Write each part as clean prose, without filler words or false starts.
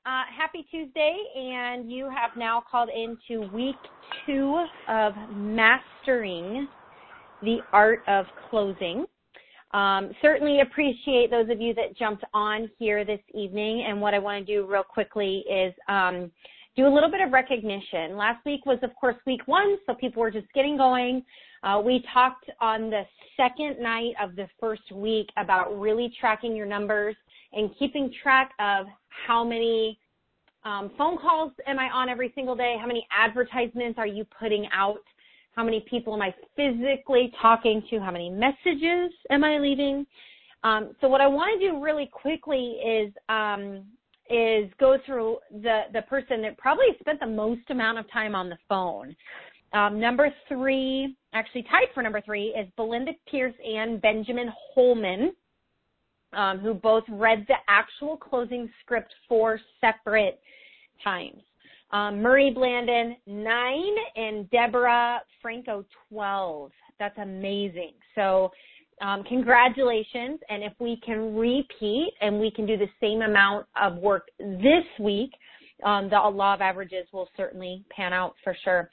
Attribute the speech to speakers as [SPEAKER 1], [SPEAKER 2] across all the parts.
[SPEAKER 1] Happy Tuesday, and you have now called into week 2 of Mastering the Art of Closing. Certainly appreciate those of you that jumped on here this evening, and what I want to do real quickly is do a little bit of recognition. Last week was, of course, week 1, so people were just getting going. We talked on the second night of the first week about really tracking your numbers and keeping track of how many phone calls am I on every single day, how many advertisements are you putting out, how many people am I physically talking to, how many messages am I leaving. So what I want to do really quickly is go through the person that probably spent the most amount of time on the phone. Number 3, actually tied for number 3, is Belinda Pierce and Benjamin Holman, who both read the actual closing script 4 separate times. Murray Blandon, 9, and Deborah Franco, 12. That's amazing. So congratulations. And if we can repeat and we can do the same amount of work this week, the law of averages will certainly pan out for sure.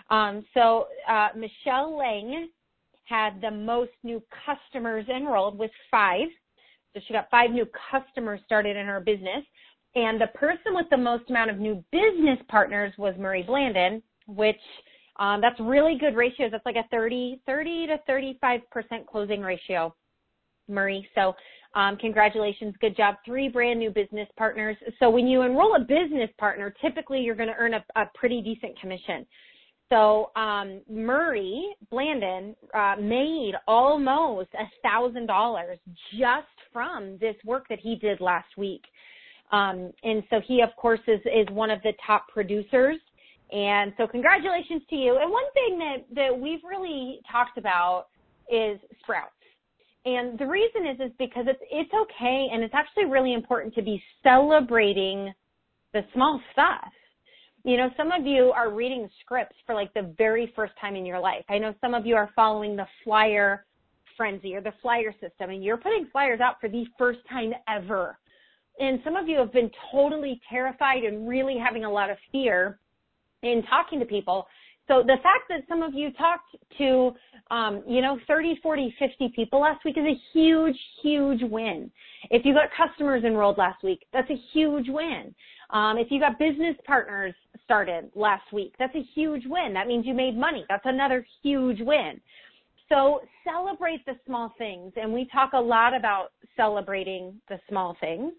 [SPEAKER 1] So Michelle Lang had the most new customers enrolled with 5. So she got 5 new customers started in her business. And the person with the most amount of new business partners was Murray Blandon, which that's really good ratios. That's like a 30 to 35% closing ratio, Murray. So congratulations. Good job. 3 brand new business partners. So when you enroll a business partner, typically you're going to earn a pretty decent commission. So Murray Blandon made almost $1,000 just from this work that he did last week. And so he, of course, is one of the top producers. And so congratulations to you. And one thing that we've really talked about is Sprouts. And the reason is because it's okay, and it's actually really important to be celebrating the small stuff. You know, some of you are reading scripts for like the very first time in your life. I know some of you are following the flyer frenzy or the flyer system, and you're putting flyers out for the first time ever. And some of you have been totally terrified and really having a lot of fear in talking to people. So the fact that some of you talked to, 30, 40, 50 people last week is a huge, huge win. If you got customers enrolled last week, that's a huge win. If you got business partners started last week, that's a huge win. That means you made money. That's another huge win. So celebrate the small things. And we talk a lot about celebrating the small things.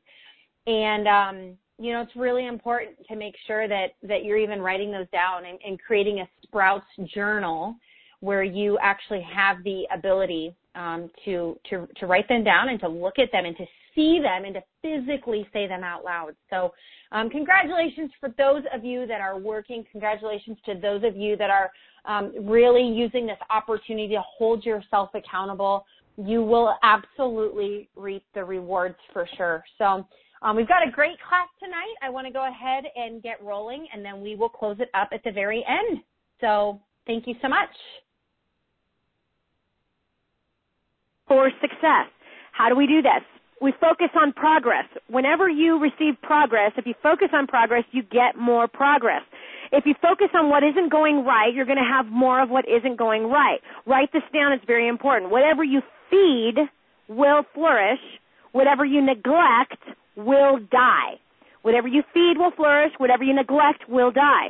[SPEAKER 1] And, it's really important to make sure that you're even writing those down and creating a Sprouts journal where you actually have the ability to write them down and to look at them and to see them and to physically say them out loud. So congratulations for those of you that are working. Congratulations to those of you that are really using this opportunity to hold yourself accountable. You will absolutely reap the rewards for sure. So we've got a great class tonight. I want to go ahead and get rolling, and then we will close it up at the very end. So thank you so much.
[SPEAKER 2] For success. How do we do this? We focus on progress. Whenever you receive progress, if you focus on progress, you get more progress. If you focus on what isn't going right, you're going to have more of what isn't going right. Write this down. It's very important. Whatever you feed will flourish. Whatever you neglect will die. Whatever you feed will flourish. Whatever you neglect will die.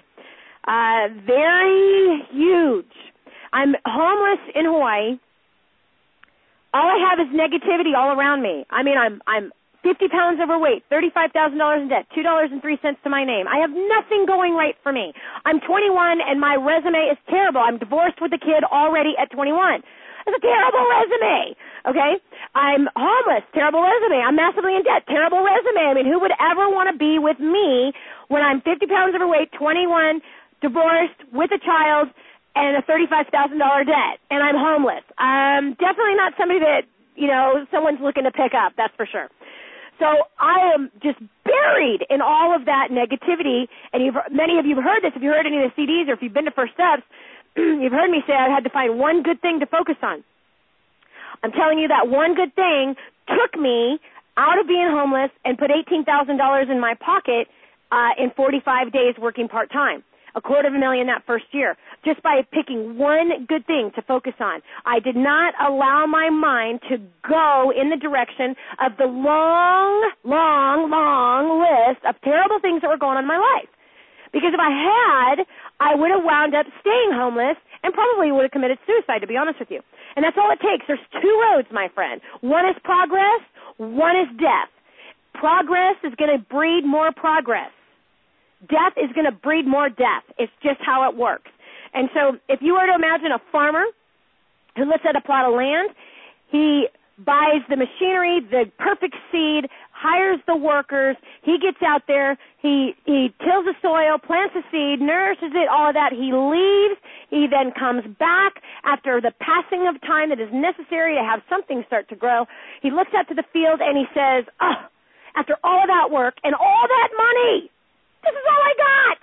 [SPEAKER 2] Very huge. I'm homeless in Hawaii. All I have is negativity all around me. I mean, I'm 50 pounds overweight, $35,000 in debt, $2.03 to my name. I have nothing going right for me. I'm 21 and my resume is terrible. I'm divorced with a kid already at 21. That's a terrible resume, okay? I'm homeless, terrible resume. I'm massively in debt, terrible resume. I mean, who would ever want to be with me when I'm 50 pounds overweight, 21, divorced, with a child, and a $35,000 debt, and I'm homeless? Definitely not somebody that, someone's looking to pick up, that's for sure. So I am just buried in all of that negativity, and many of you have heard this. If you heard any of the CDs or if you've been to First Steps, you've heard me say I had to find one good thing to focus on. I'm telling you that one good thing took me out of being homeless and put $18,000 in my pocket in 45 days working part-time. $250,000 that first year, just by picking one good thing to focus on. I did not allow my mind to go in the direction of the long list of terrible things that were going on in my life. Because if I had, I would have wound up staying homeless and probably would have committed suicide, to be honest with you. And that's all it takes. There's two roads, my friend. One is progress, one is death. Progress is going to breed more progress. Death is going to breed more death. It's just how it works. And so if you were to imagine a farmer who looks at a plot of land, he buys the machinery, the perfect seed, hires the workers, he gets out there, he tills the soil, plants the seed, nourishes it, all of that. He leaves. He then comes back after the passing of time that is necessary to have something start to grow. He looks out to the field and he says, oh, after all of that work and all that money, this is all I got.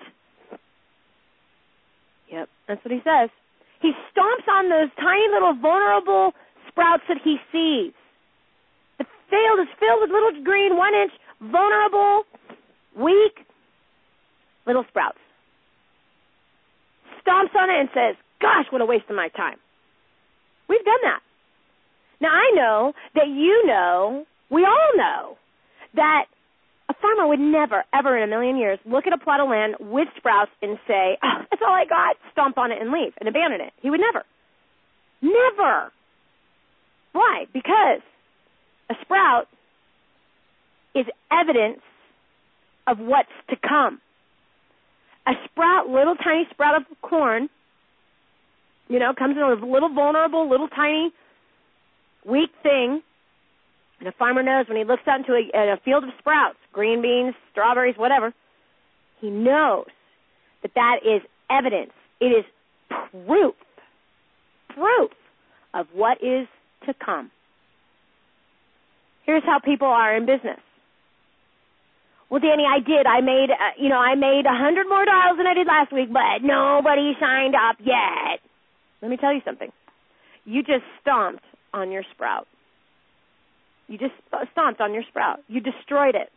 [SPEAKER 2] Yep, that's what he says. He stomps on those tiny little vulnerable sprouts that he sees. The field is filled with little green, 1-inch, vulnerable, weak little sprouts. Stomps on it and says, gosh, what a waste of my time. We've done that. Now, I know that you know, we all know, that a farmer would never, ever in a million years look at a plot of land with sprouts and say, oh, that's all I got, stomp on it and leave and abandon it. He would never. Never. Why? Because a sprout is evidence of what's to come. A sprout, little tiny sprout of corn, comes in a little vulnerable, little tiny, weak thing. And a farmer knows when he looks out into a field of sprouts, green beans, strawberries, whatever, he knows that is evidence. It is proof of what is to come. Here's how people are in business. Well, Danny, I did. I made 100 more dials than I did last week, but nobody signed up yet. Let me tell you something. You just stomped on your sprout. You just stomped on your sprout. You destroyed it.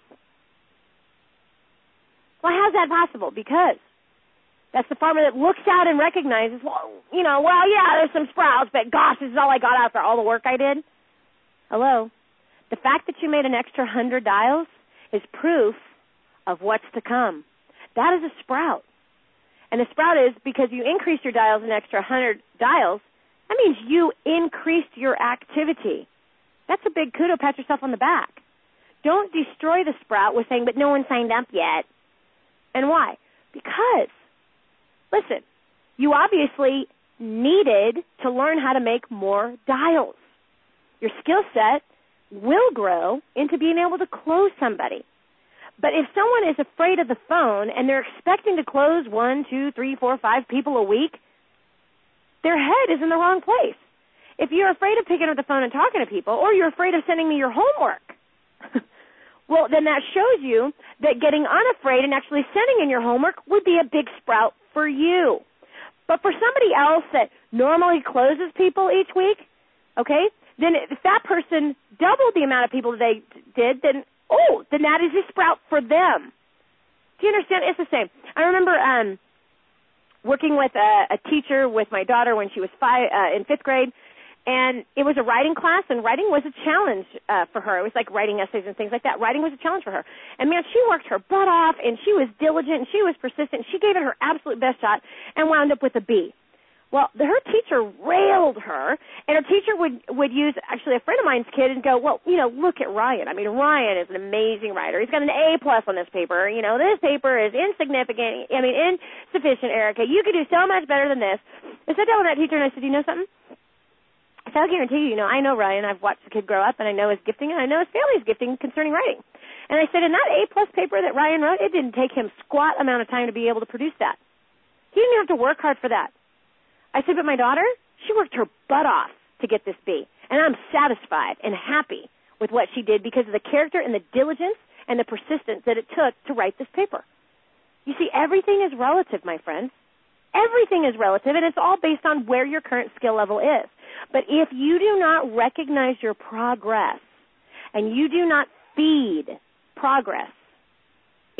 [SPEAKER 2] Well, how's that possible? Because that's the farmer that looks out and recognizes, there's some sprouts, but gosh, this is all I got after all the work I did. Hello? The fact that you made an extra 100 dials is proof of what's to come. That is a sprout. And a sprout is because you increased your dials an extra 100 dials, that means you increased your activity. That's a big kudo. Pat yourself on the back. Don't destroy the sprout with saying, but no one signed up yet. And why? Because, listen, you obviously needed to learn how to make more dials. Your skill set will grow into being able to close somebody. But if someone is afraid of the phone and they're expecting to close 1, 2, 3, 4, 5 people a week, their head is in the wrong place. If you're afraid of picking up the phone and talking to people, or you're afraid of sending me your homework, well, then that shows you that getting unafraid and actually sending in your homework would be a big sprout for you. But for somebody else that normally closes people each week, okay, then if that person doubled the amount of people they did, then that is a sprout for them. Do you understand? It's the same. I remember working with a teacher with my daughter when she was in 5th grade, and it was a writing class, and writing was a challenge for her. It was like writing essays and things like that. Writing was a challenge for her. And, man, she worked her butt off, and she was diligent, and she was persistent. She gave it her absolute best shot and wound up with a B. Well, her teacher railed her, and her teacher would use actually a friend of mine's kid and go, well, look at Ryan. I mean, Ryan is an amazing writer. He's got an A+ on this paper. This paper is insufficient, Erica. You could do so much better than this. I sat down with that teacher, and I said, you know something? I said, I'll guarantee you, I know Ryan. I've watched the kid grow up, and I know his gifting, and I know his family's gifting concerning writing. And I said, in that A+ paper that Ryan wrote, it didn't take him squat amount of time to be able to produce that. He didn't have to work hard for that. I said, but my daughter, she worked her butt off to get this B, and I'm satisfied and happy with what she did because of the character and the diligence and the persistence that it took to write this paper. You see, everything is relative, my friends. Everything is relative, and it's all based on where your current skill level is. But if you do not recognize your progress and you do not feed progress,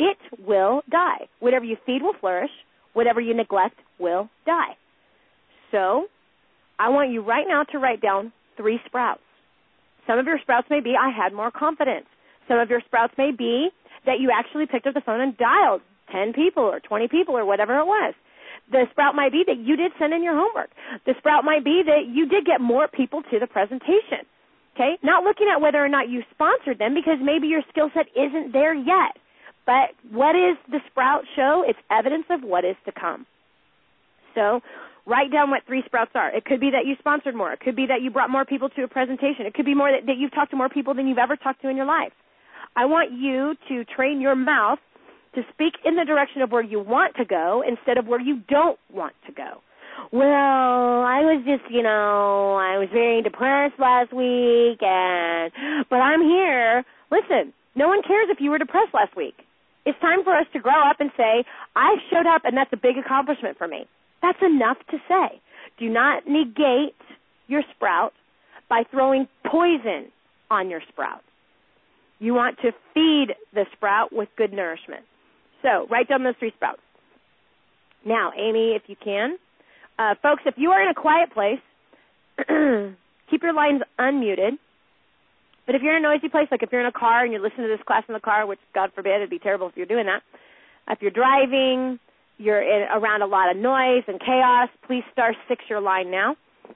[SPEAKER 2] it will die. Whatever you feed will flourish. Whatever you neglect will die. So I want you right now to write down 3 sprouts. Some of your sprouts may be, I had more confidence. Some of your sprouts may be that you actually picked up the phone and dialed 10 people or 20 people or whatever it was. The sprout might be that you did send in your homework. The sprout might be that you did get more people to the presentation. Okay? Not looking at whether or not you sponsored them, because maybe your skill set isn't there yet. But what is the sprout show? It's evidence of what is to come. So write down what 3 sprouts are. It could be that you sponsored more. It could be that you brought more people to a presentation. It could be more that you've talked to more people than you've ever talked to in your life. I want you to train your mouth to speak in the direction of where you want to go instead of where you don't want to go. Well, I was just, I was very depressed last week, but I'm here. Listen, no one cares if you were depressed last week. It's time for us to grow up and say, I showed up and that's a big accomplishment for me. That's enough to say. Do not negate your sprout by throwing poison on your sprout. You want to feed the sprout with good nourishment. So write down those 3 sprouts. Now, Amy, if you can. Folks, if you are in a quiet place, keep your lines unmuted. But if you're in a noisy place, like if you're in a car and you're listening to this class in the car, which, God forbid, it'd be terrible if you're doing that. If you're driving, you're around a lot of noise and chaos, please *6 your line now.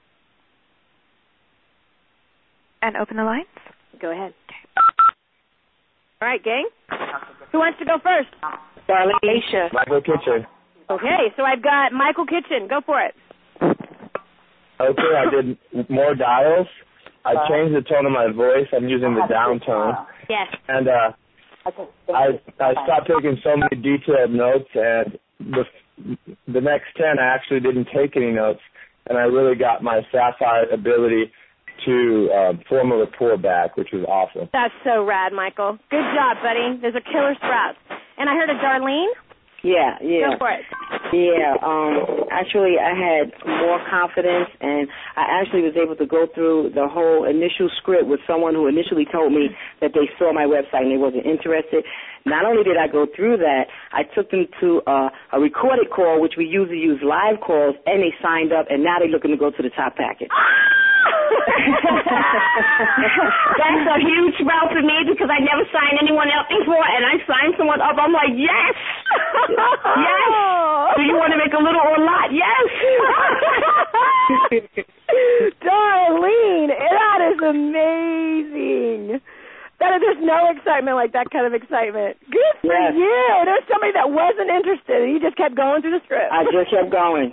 [SPEAKER 3] And open the lines?
[SPEAKER 2] Go ahead. All right, gang. Who wants to go first?
[SPEAKER 4] Darlene. Aisha.
[SPEAKER 5] Michael Kitchen.
[SPEAKER 2] Okay, so I've got Michael Kitchen. Go for it.
[SPEAKER 5] Okay, I did more dials. I changed the tone of my voice. I'm using the down tone.
[SPEAKER 2] Yes.
[SPEAKER 5] And I stopped taking so many detailed notes, and the next 10 I actually didn't take any notes, and I really got my sapphire ability to form a rapport back, which was awesome.
[SPEAKER 2] That's so rad, Michael. Good job, buddy. Those are killer sprouts. And I heard of Darlene.
[SPEAKER 4] Yeah.
[SPEAKER 2] Go for it.
[SPEAKER 4] Yeah, actually I had more confidence, and I actually was able to go through the whole initial script with someone who initially told me that they saw my website and they wasn't interested. Not only did I go through that, I took them to a recorded call, which we usually use live calls, and they signed up, and now they're looking to go to the top package.
[SPEAKER 6] That's a huge sprout for me because I never signed anyone up before, and I signed someone up. I'm like, yes, yes. Do you want to make a little or a lot? Yes.
[SPEAKER 2] Darlene, that is amazing. There's no excitement like that kind of excitement. Good for you. There's somebody that wasn't interested, and you just kept going through the script.
[SPEAKER 4] I just kept going.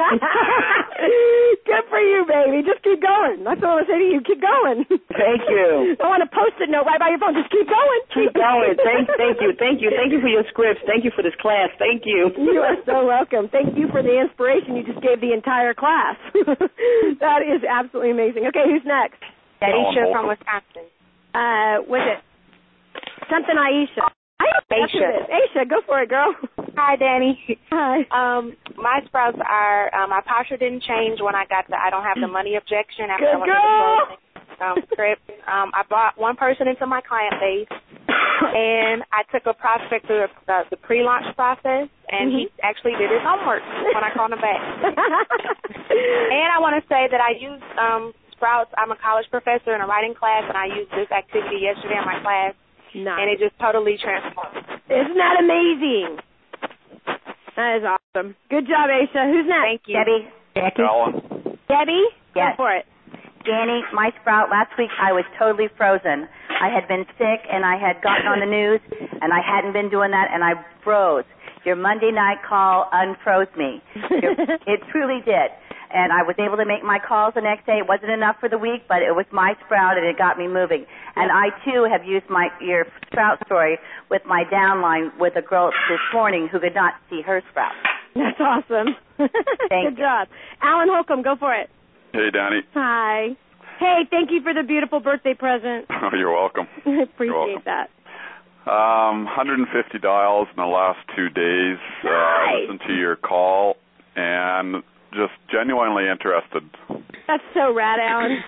[SPEAKER 2] Good for you, baby. Just keep going. That's what I want to say to you. Keep going.
[SPEAKER 4] Thank you.
[SPEAKER 2] I want a Post-it note right by your phone. Just keep going.
[SPEAKER 4] Keep going. Thank you. Thank you for your scripts. Thank you for this class. Thank you.
[SPEAKER 2] You are so welcome. Thank you for the inspiration you just gave the entire class. That is absolutely amazing. Okay, who's next?
[SPEAKER 3] Aisha from Wisconsin.
[SPEAKER 2] Was it something Aisha? Aisha, go for it, girl.
[SPEAKER 3] Hi, Danny.
[SPEAKER 2] Hi.
[SPEAKER 3] My sprouts are, my posture didn't change when I got the I don't have the money objection after I went to the closing script. I brought one person into my client base, and I took a prospect through the pre-launch process, and he actually did his homework when I called him back. And I want to say that I use sprouts. I'm a college professor in a writing class, and I used this activity yesterday in my class.
[SPEAKER 2] Nice.
[SPEAKER 3] And it just totally transformed.
[SPEAKER 2] Isn't that amazing? That is awesome. Good job, Aisha. Who's next?
[SPEAKER 3] Thank you.
[SPEAKER 7] Debbie.
[SPEAKER 2] Debbie?
[SPEAKER 7] Yes.
[SPEAKER 2] Go for it.
[SPEAKER 7] Danny, my sprout, last week I was totally frozen. I had been sick, and I had gotten on the news, and I hadn't been doing that, and I froze. Your Monday night call unfroze me. It truly did. And I was able to make my calls the next day. It wasn't enough for the week, but it was my sprout, and it got me moving. And I, too, have used your sprout story with my downline with a girl this morning who could not see her sprout.
[SPEAKER 2] That's awesome. Good job. Alan Holcomb, go for it.
[SPEAKER 8] Hey, Danny.
[SPEAKER 2] Hi. Hey, thank you for the beautiful birthday present.
[SPEAKER 8] Oh, you're welcome.
[SPEAKER 2] I appreciate that.
[SPEAKER 8] 150 dials in the last 2 days.
[SPEAKER 2] Nice.
[SPEAKER 8] Listened to your call, and just genuinely interested.
[SPEAKER 2] That's so rad, Alan.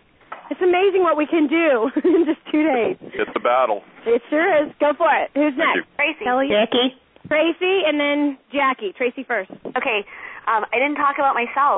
[SPEAKER 2] It's amazing what we can do in just 2 days.
[SPEAKER 8] It's a battle.
[SPEAKER 2] It sure is. Go for it. Who's next?
[SPEAKER 3] Tracy.
[SPEAKER 2] Kelly?
[SPEAKER 6] Jackie?
[SPEAKER 2] Tracy, and then Jackie. Tracy first.
[SPEAKER 3] Okay. I didn't talk about myself.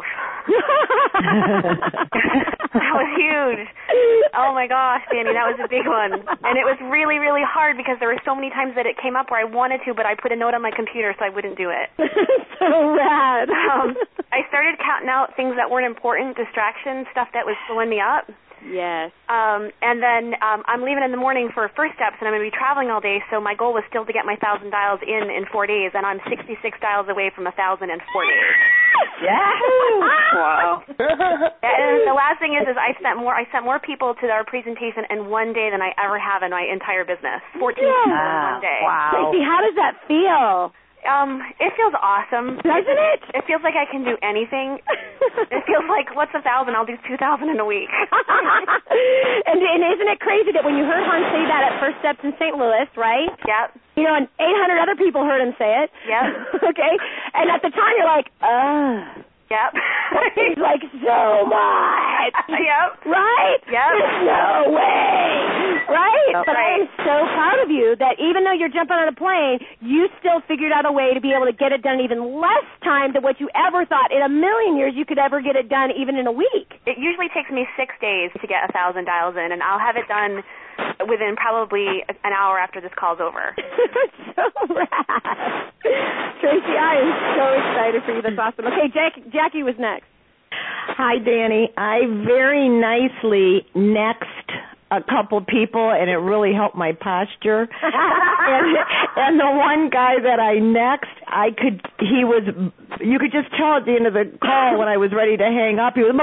[SPEAKER 3] That was huge. Oh, my gosh, Danny, that was a big one. And it was really, really hard because there were so many times that it came up where I wanted to, but I put a note on my computer so I wouldn't do it.
[SPEAKER 2] So rad.
[SPEAKER 3] I started counting out things that weren't important, distractions, stuff that was slowing me up.
[SPEAKER 2] Yes.
[SPEAKER 3] And then I'm leaving in the morning for First Steps, and I'm going to be traveling all day, so my goal was still to get my 1,000 dials in 4 days, and I'm 66 dials away from 1,000 in 4 days.
[SPEAKER 6] Yahoo!
[SPEAKER 3] Wow. And the last thing is I sent more people to our presentation in 1 day than I ever have in my entire business. 14 people in 1 day.
[SPEAKER 2] Wow. Tracy, how does that feel?
[SPEAKER 3] It feels awesome.
[SPEAKER 2] Doesn't it?
[SPEAKER 3] It feels like I can do anything. It feels like, what's 1,000? I'll do 2,000 in a week.
[SPEAKER 2] and isn't it crazy that when you heard Han say that at First Steps in St. Louis, right?
[SPEAKER 3] Yep.
[SPEAKER 2] You know, and 800 other people heard him say it.
[SPEAKER 3] Yep.
[SPEAKER 2] Okay? And at the time you're like,
[SPEAKER 3] Yep.
[SPEAKER 2] He's like, so much.
[SPEAKER 3] Yep.
[SPEAKER 2] Right?
[SPEAKER 3] Yep.
[SPEAKER 2] There's no way. Right?
[SPEAKER 3] But
[SPEAKER 2] I am so proud of you that even though you're jumping on a plane, you still figured out a way to be able to get it done in even less time than what you ever thought in a million years you could ever get it done even in a week.
[SPEAKER 3] It usually takes me 6 days to get 1,000 dials in, and I'll have it done within probably an hour after this call's over.
[SPEAKER 2] So rad. Tracy, I am so excited for you. That's awesome. Okay, Jackie was next.
[SPEAKER 6] Hi, Danny. I very nicely nexted a couple people, and it really helped my posture. and the one guy that I nexted, you could just tell at the end of the call when I was ready to hang up, he was,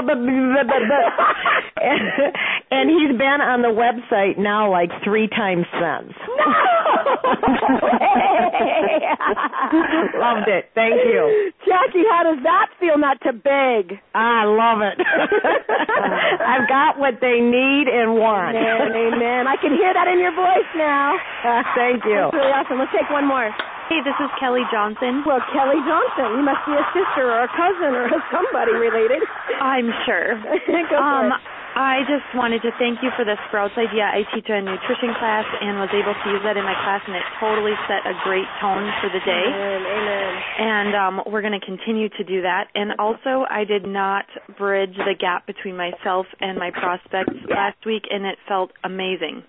[SPEAKER 6] and he's been on the website now like 3 times since. Loved it. Thank you.
[SPEAKER 2] Jackie, how does that feel not to beg?
[SPEAKER 6] I love it. I've got what they need and want.
[SPEAKER 2] Amen. I can hear that in your voice now.
[SPEAKER 6] Thank you.
[SPEAKER 2] That's really awesome. Let's take one more.
[SPEAKER 9] Hey, this is Kelly Johnson.
[SPEAKER 2] Well, Kelly Johnson, you must be a sister or a cousin or somebody related.
[SPEAKER 9] I'm sure.
[SPEAKER 2] Go for it.
[SPEAKER 9] I just wanted to thank you for the Sprouts idea. I teach a nutrition class and was able to use that in my class, and it totally set a great tone for the day.
[SPEAKER 2] Amen.
[SPEAKER 9] And we're going to continue to do that. And also, I did not bridge the gap between myself and my prospects last week, and it felt amazing.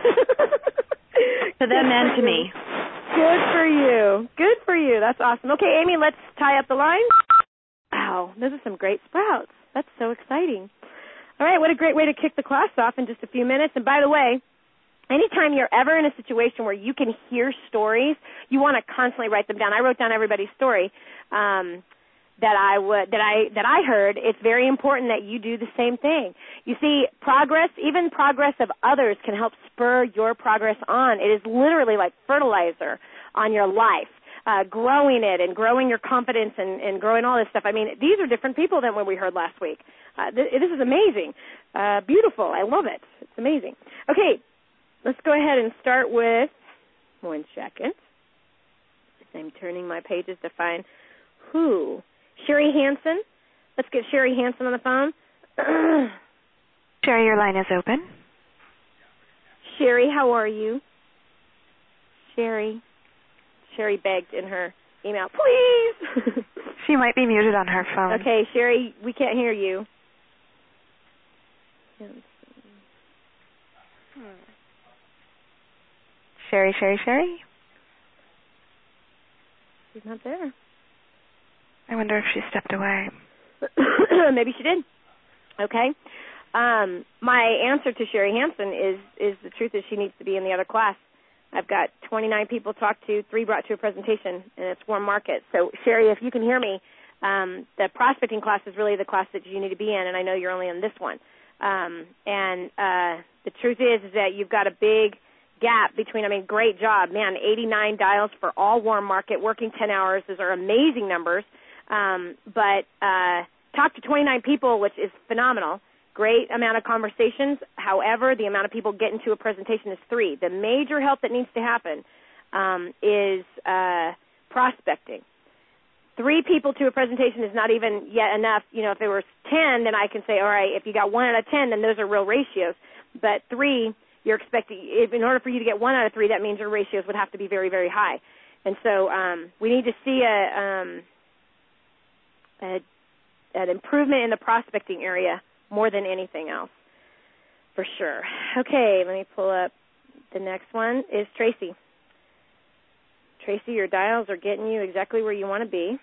[SPEAKER 9] To them and to me.
[SPEAKER 2] Good for you. Good for you. That's awesome. Okay, Amy, let's tie up the line. Wow, those are some great sprouts. That's so exciting. All right, what a great way to kick the class off in just a few minutes. And by the way, anytime you're ever in a situation where you can hear stories, you want to constantly write them down. I wrote down everybody's story that I heard. It's very important that you do the same thing. You see, progress, even progress of others, can help spur your progress on. It is literally like fertilizer on your life. Growing it and growing your confidence and growing all this stuff. I mean, these are different people than what we heard last week. This is amazing. Beautiful. I love it. It's amazing. Okay, let's go ahead and start with 1 second. I'm turning my pages to find who. Sherry Hansen. Let's get Sherry Hansen on the phone.
[SPEAKER 10] Sherry, your line is open.
[SPEAKER 2] Sherry, how are you? Sherry begged in her email, please.
[SPEAKER 10] She might be muted on her phone.
[SPEAKER 2] Okay, Sherry, we can't hear you.
[SPEAKER 10] Sherry?
[SPEAKER 2] She's not there.
[SPEAKER 10] I wonder if she stepped away.
[SPEAKER 2] Maybe she did. Okay. My answer to Sherry Hansen is the truth is she needs to be in the other class. I've got 29 people to talk to, 3 brought to a presentation, and it's warm market. So, Sherry, if you can hear me, the prospecting class is really the class that you need to be in, and I know you're only in this one. The truth is that you've got a big gap between, great job. Man, 89 dials for all warm market, working 10 hours. Those are amazing numbers. But talk to 29 people, which is phenomenal. Great amount of conversations. However, the amount of people getting to a presentation is 3. The major help that needs to happen is prospecting. 3 people to a presentation is not even yet enough. You know, if there were 10, then I can say, all right, if you got 1 out of 10, then those are real ratios. But 3, you're expecting, in order for you to get 1 out of 3, that means your ratios would have to be very, very high. And so we need to see an improvement in the prospecting area more than anything else, for sure. Okay, let me pull up. The next one is Tracy. Tracy, your dials are getting you exactly where you want to be.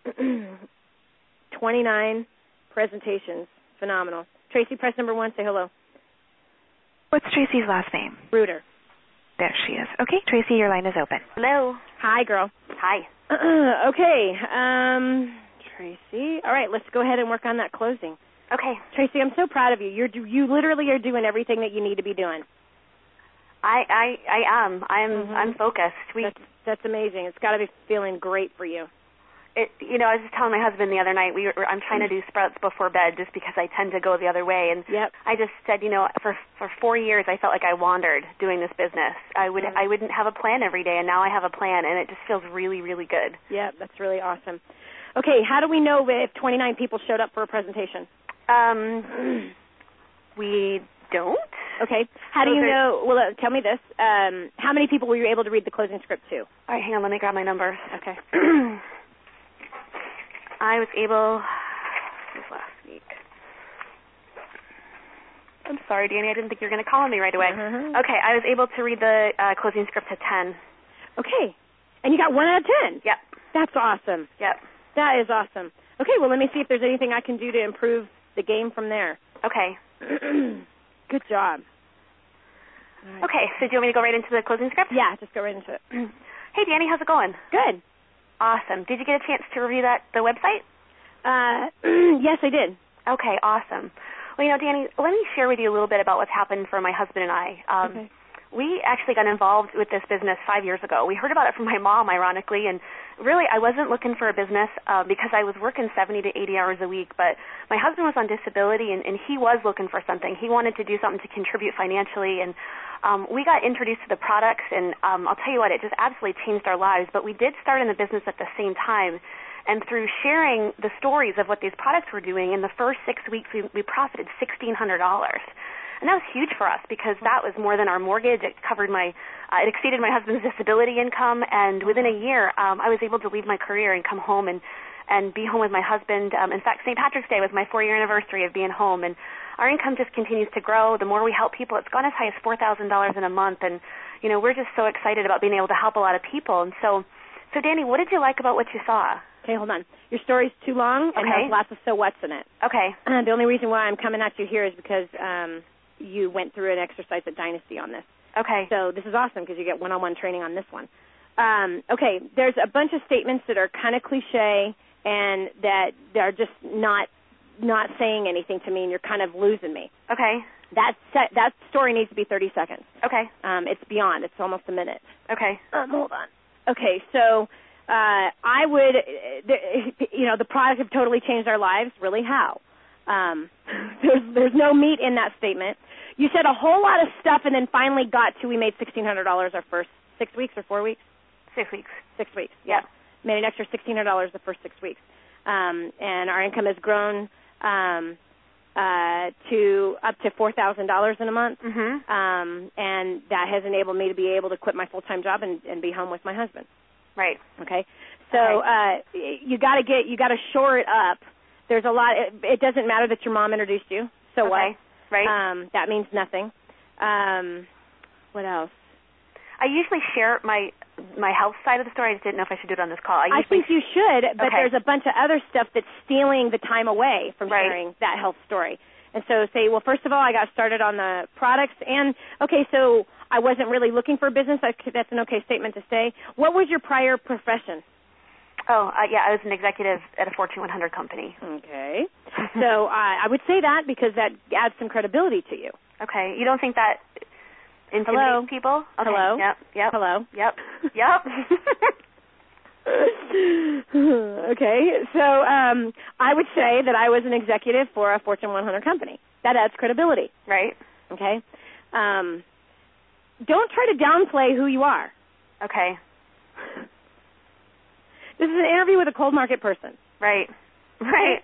[SPEAKER 2] 29 presentations. Phenomenal. Tracy, press number 1. Say hello.
[SPEAKER 10] What's Tracy's last name?
[SPEAKER 2] Bruder.
[SPEAKER 10] There she is. Okay, Tracy, your line is open.
[SPEAKER 11] Hello.
[SPEAKER 2] Hi, girl.
[SPEAKER 11] Hi.
[SPEAKER 2] Okay. Tracy. All right, let's go ahead and work on that closing.
[SPEAKER 11] Okay.
[SPEAKER 2] Tracy, I'm so proud of you. You literally are doing everything that you need to be doing.
[SPEAKER 11] I am. I'm focused.
[SPEAKER 2] That's amazing. It's got to be feeling great for you.
[SPEAKER 11] I was just telling my husband the other night, I'm trying to do sprouts before bed just because I tend to go the other way. And I just said, for 4 years I felt like I wandered doing this business. I wouldn't have a plan every day, and now I have a plan, and it just feels really, really good.
[SPEAKER 2] Yeah, that's really awesome. Okay, how do we know if 29 people showed up for a presentation?
[SPEAKER 11] We don't.
[SPEAKER 2] Okay. How do you know? Well, tell me this. How many people were you able to read the closing script to?
[SPEAKER 11] All right, hang on. Let me grab my numbers.
[SPEAKER 2] Okay.
[SPEAKER 11] I was able, this last week. I'm sorry, Danny. I didn't think you were going to call on me right away. Okay, I was able to read the closing script to 10.
[SPEAKER 2] Okay. And you got 1 out of 10?
[SPEAKER 11] Yep.
[SPEAKER 2] That's awesome.
[SPEAKER 11] Yep.
[SPEAKER 2] That is awesome. Okay, well, let me see if there's anything I can do to improve the game from there.
[SPEAKER 11] Okay.
[SPEAKER 2] Good job. Right.
[SPEAKER 11] Okay, so do you want me to go right into the closing script?
[SPEAKER 2] Yeah, just go right into it.
[SPEAKER 11] Hey, Danny, how's it going?
[SPEAKER 2] Good.
[SPEAKER 11] Awesome. Did you get a chance to review the website?
[SPEAKER 2] Yes, I did.
[SPEAKER 11] Okay, awesome. Well, Danny, let me share with you a little bit about what's happened for my husband and I.
[SPEAKER 2] Okay.
[SPEAKER 11] We actually got involved with this business 5 years ago. We heard about it from my mom, ironically, and really I wasn't looking for a business because I was working 70 to 80 hours a week, but my husband was on disability, and he was looking for something. He wanted to do something to contribute financially, and we got introduced to the products, and I'll tell you what, it just absolutely changed our lives, but we did start in the business at the same time, and through sharing the stories of what these products were doing, in the first 6 weeks we profited $1,600. And that was huge for us because that was more than our mortgage. It covered it exceeded my husband's disability income, and within a year I was able to leave my career and come home and be home with my husband. In fact, St. Patrick's Day was my 4-year anniversary of being home, and our income just continues to grow. The more we help people, it's gone as high as $4,000 in a month, and we're just so excited about being able to help a lot of people. And so Danny, what did you like about what you saw?
[SPEAKER 2] Okay, hold on. Your story's too long and has lots of so whats in it.
[SPEAKER 11] Okay.
[SPEAKER 2] The only reason why I'm coming at you here is because you went through an exercise at Dynasty on this.
[SPEAKER 11] Okay.
[SPEAKER 2] So this is awesome because you get one-on-one training on this one. Okay, there's a bunch of statements that are kind of cliche and that are just not saying anything to me, and you're kind of losing me.
[SPEAKER 11] Okay.
[SPEAKER 2] That story needs to be 30 seconds.
[SPEAKER 11] Okay.
[SPEAKER 2] It's beyond. It's almost a minute.
[SPEAKER 11] Okay.
[SPEAKER 2] Hold on. Okay, so I would, the products have totally changed our lives. Really, how? There's no meat in that statement. You said a whole lot of stuff and then finally got to we made $1,600 our first 6 weeks or 4 weeks?
[SPEAKER 11] 6 weeks.
[SPEAKER 2] 6 weeks, yeah. Made an extra $1,600 the first 6 weeks. And our income has grown to up to $4,000 in a month.
[SPEAKER 11] Mm-hmm.
[SPEAKER 2] And that has enabled me to be able to quit my full-time job and be home with my husband.
[SPEAKER 11] Right.
[SPEAKER 2] Okay. So you got to shore it up. There's a lot. It doesn't matter that your mom introduced you. So what?
[SPEAKER 11] Right.
[SPEAKER 2] That means nothing. What else?
[SPEAKER 11] I usually share my health side of the story. I just didn't know if I should do it on this call.
[SPEAKER 2] I think you should, but there's a bunch of other stuff that's stealing the time away from sharing that health story. And so say, well, first of all, I got started on the products, and so I wasn't really looking for a business. That's an okay statement to say. What was your prior profession?
[SPEAKER 11] I was an executive at a Fortune 100 company.
[SPEAKER 2] Okay. So I would say that because that adds some credibility to you.
[SPEAKER 11] Okay. You don't think that intimidates people? Okay.
[SPEAKER 2] Hello?
[SPEAKER 11] Yep.
[SPEAKER 2] Hello?
[SPEAKER 11] Yep.
[SPEAKER 2] Okay. So I would say that I was an executive for a Fortune 100 company. That adds credibility.
[SPEAKER 11] Right.
[SPEAKER 2] Okay. Don't try to downplay who you are.
[SPEAKER 11] Okay.
[SPEAKER 2] This is an interview with a cold market person.
[SPEAKER 11] Right. Right.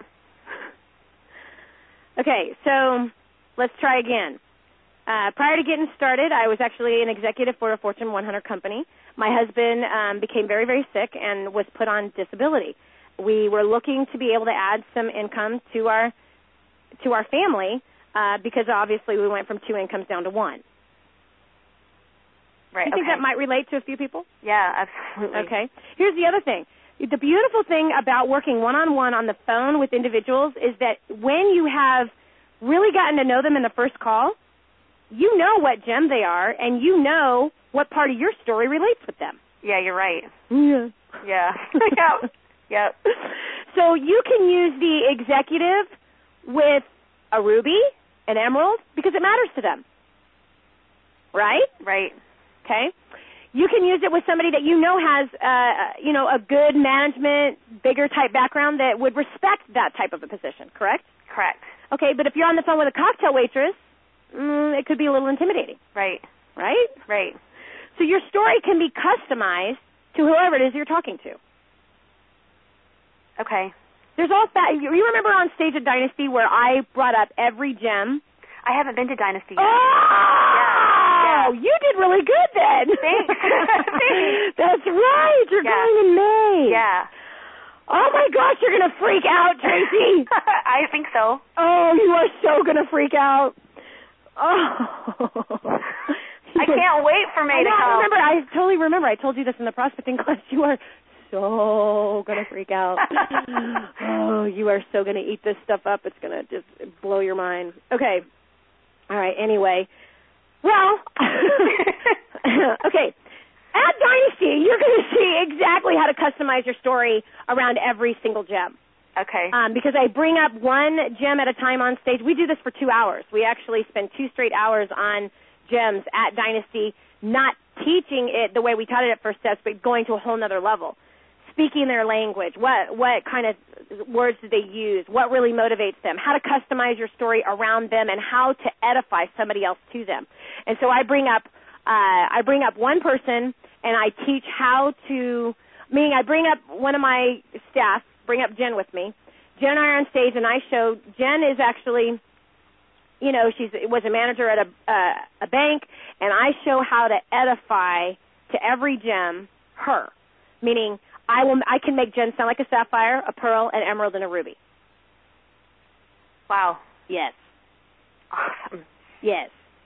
[SPEAKER 2] Okay, so let's try again. Prior to getting started, I was actually an executive for a Fortune 100 company. My husband became very, very sick and was put on disability. We were looking to be able to add some income to our family because obviously we went from 2 incomes down to 1.
[SPEAKER 11] Right.
[SPEAKER 2] Do you think that might relate to a few people?
[SPEAKER 11] Yeah, absolutely.
[SPEAKER 2] Okay. Here's the other thing. The beautiful thing about working one-on-one on the phone with individuals is that when you have really gotten to know them in the first call, you know what gem they are, and you know what part of your story relates with them.
[SPEAKER 11] Yeah, you're right.
[SPEAKER 2] Yeah.
[SPEAKER 11] Yeah. Yep. Yep.
[SPEAKER 2] So you can use the executive with a ruby, an emerald, because it matters to them. Right?
[SPEAKER 11] Right.
[SPEAKER 2] Okay? You can use it with somebody that you know has, a good management, bigger type background that would respect that type of a position, correct?
[SPEAKER 11] Correct.
[SPEAKER 2] Okay, but if you're on the phone with a cocktail waitress, it could be a little intimidating.
[SPEAKER 11] Right.
[SPEAKER 2] Right?
[SPEAKER 11] Right.
[SPEAKER 2] So your story can be customized to whoever it is you're talking to.
[SPEAKER 11] Okay.
[SPEAKER 2] There's all that. You remember on stage at Dynasty where I brought up every gem?
[SPEAKER 11] I haven't been to Dynasty yet.
[SPEAKER 2] Oh, you did really good then.
[SPEAKER 11] Thanks.
[SPEAKER 2] That's right. You're going in May.
[SPEAKER 11] Yeah.
[SPEAKER 2] Oh, my gosh, you're going to freak out, Tracy.
[SPEAKER 11] I think so.
[SPEAKER 2] Oh, you are so going to freak out. Oh.
[SPEAKER 11] I can't wait for May to come.
[SPEAKER 2] I totally remember. I told you this in the prospecting class. You are so going to freak out. Oh, you are so going to eat this stuff up. It's going to just blow your mind. Okay. All right. Anyway. Well, okay. At Dynasty, you're going to see exactly how to customize your story around every single gem.
[SPEAKER 11] Okay.
[SPEAKER 2] Because I bring up one gem at a time on stage. We do this for 2 hours. We actually spend 2 straight hours on gems at Dynasty, not teaching it the way we taught it at First Steps, but going to a whole nother level. Speaking their language, what kind of words do they use, what really motivates them, how to customize your story around them, and how to edify somebody else to them. And so I bring up one person, and I teach how to, meaning I bring up one of my staff, bring up Jen with me. Jen and I are on stage, and I show, Jen is actually, she was a manager at a bank, and I show how to edify to every gem her, meaning I can make Jen sound like a sapphire, a pearl, an emerald, and a ruby.
[SPEAKER 11] Wow.
[SPEAKER 2] Yes.
[SPEAKER 11] Awesome.
[SPEAKER 2] Yes.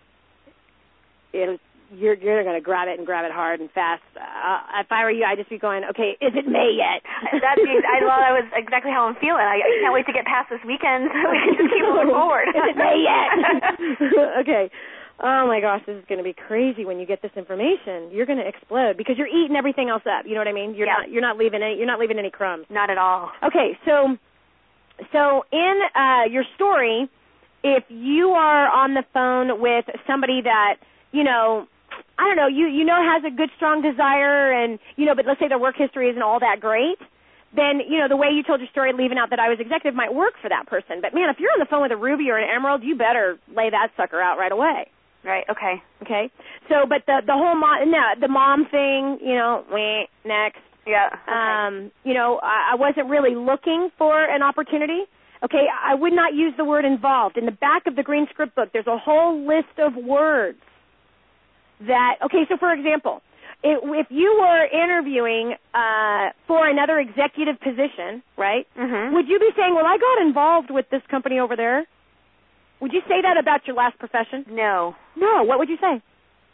[SPEAKER 2] You're going to grab it and grab it hard and fast. If I were you, I'd just be going, okay, is it May yet?
[SPEAKER 11] That was exactly how I'm feeling. I can't wait to get past this weekend so we can just keep moving forward.
[SPEAKER 2] Is it May yet? Okay. Oh my gosh, this is going to be crazy when you get this information. You're going to explode because you're eating everything else up. You know what I mean? You're not leaving any crumbs.
[SPEAKER 11] Not at all.
[SPEAKER 2] Okay, so in your story, if you are on the phone with somebody that, I don't know, has a good, strong desire and, but let's say their work history isn't all that great, then, the way you told your story, leaving out that I was executive, might work for that person. But, man, if you're on the phone with a ruby or an emerald, you better lay that sucker out right away.
[SPEAKER 11] Right, okay.
[SPEAKER 2] Okay. So, but the whole the mom thing, next.
[SPEAKER 11] Yeah. Okay.
[SPEAKER 2] I wasn't really looking for an opportunity. Okay, I would not use the word involved. In the back of the green script book, there's a whole list of words that, so for example, if you were interviewing for another executive position, right, would you be saying, well, I got involved with this company over there? Would you say that about your last profession?
[SPEAKER 11] No.
[SPEAKER 2] No. What would you say?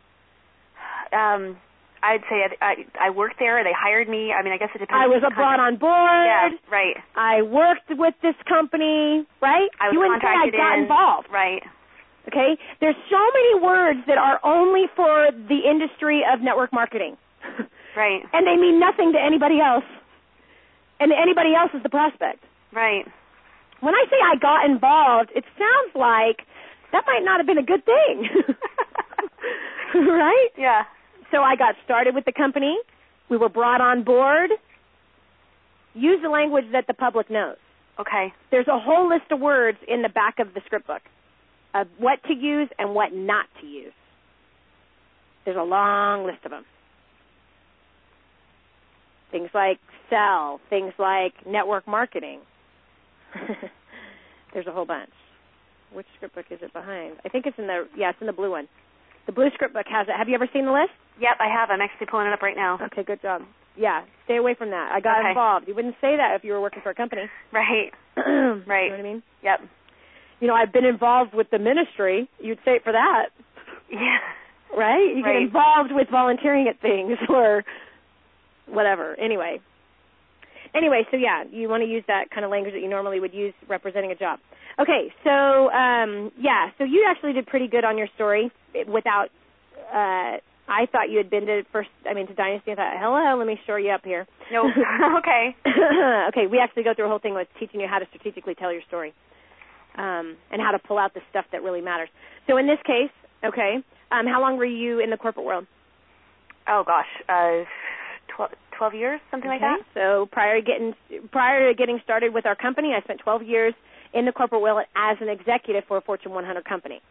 [SPEAKER 11] I'd say I worked there. They hired me. I mean, I guess it depends.
[SPEAKER 2] I was brought on board.
[SPEAKER 11] Yeah, right.
[SPEAKER 2] I worked with this company, right?
[SPEAKER 11] I was
[SPEAKER 2] you wouldn't
[SPEAKER 11] contracted
[SPEAKER 2] say I got involved.
[SPEAKER 11] Right.
[SPEAKER 2] Okay? There's so many words that are only for the industry of network marketing.
[SPEAKER 11] Right.
[SPEAKER 2] And they mean nothing to anybody else. And anybody else is the prospect.
[SPEAKER 11] Right.
[SPEAKER 2] When I say I got involved, it sounds like that might not have been a good thing. Right?
[SPEAKER 11] Yeah.
[SPEAKER 2] So I got started with the company. We were brought on board. Use the language that the public knows.
[SPEAKER 11] Okay.
[SPEAKER 2] There's a whole list of words in the back of the script book of what to use and what not to use. There's a long list of them. things like sell, things like network marketing. There's a whole bunch. Which script book is it behind? I think it's in the blue one. The blue script book has it. Have you ever seen the list?
[SPEAKER 11] Yep, I have. I'm actually pulling it up right now.
[SPEAKER 2] Okay, good job. Yeah, stay away from that. I got involved. You wouldn't say that if you were working for a company.
[SPEAKER 11] Right. Right.
[SPEAKER 2] You know what I mean?
[SPEAKER 11] Yep.
[SPEAKER 2] I've been involved with the ministry. You'd say it for that.
[SPEAKER 11] Yeah.
[SPEAKER 2] Right? You get involved with volunteering at things or whatever. Anyway, so yeah, you want to use that kind of language that you normally would use representing a job. Okay, so so you actually did pretty good on your story without, I thought you had been to Dynasty. I thought, hello, let me shore you up here.
[SPEAKER 11] No, okay.
[SPEAKER 2] Okay, we actually go through a whole thing with teaching you how to strategically tell your story and how to pull out the stuff that really matters. So in this case, okay, how long were you in the corporate world?
[SPEAKER 11] Oh, gosh, 12 years, something like that.
[SPEAKER 2] So prior to getting started with our company, I spent 12 years in the corporate world as an executive for a Fortune 100 company.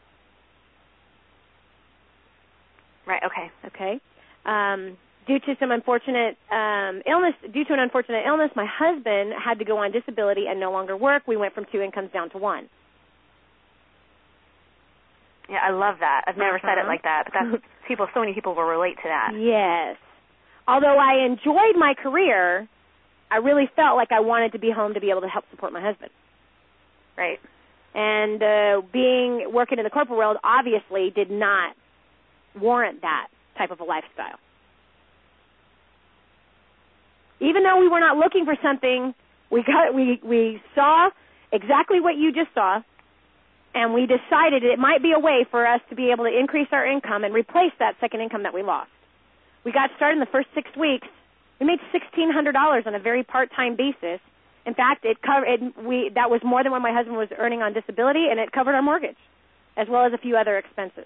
[SPEAKER 11] Right, okay.
[SPEAKER 2] Okay. Due to an unfortunate illness, my husband had to go on disability and no longer work. We went from 2 incomes down to 1.
[SPEAKER 11] Yeah, I love that. I've never said it like that, but so many people will relate to that.
[SPEAKER 2] Yes. Although I enjoyed my career, I really felt like I wanted to be home to be able to help support my husband.
[SPEAKER 11] Right.
[SPEAKER 2] And working in the corporate world obviously did not warrant that type of a lifestyle. Even though we were not looking for something, we saw exactly what you just saw, and we decided it might be a way for us to be able to increase our income and replace that second income that we lost. We got started in the first 6 weeks. We made $1,600 on a very part-time basis. In fact, that was more than what my husband was earning on disability, and it covered our mortgage, as well as a few other expenses.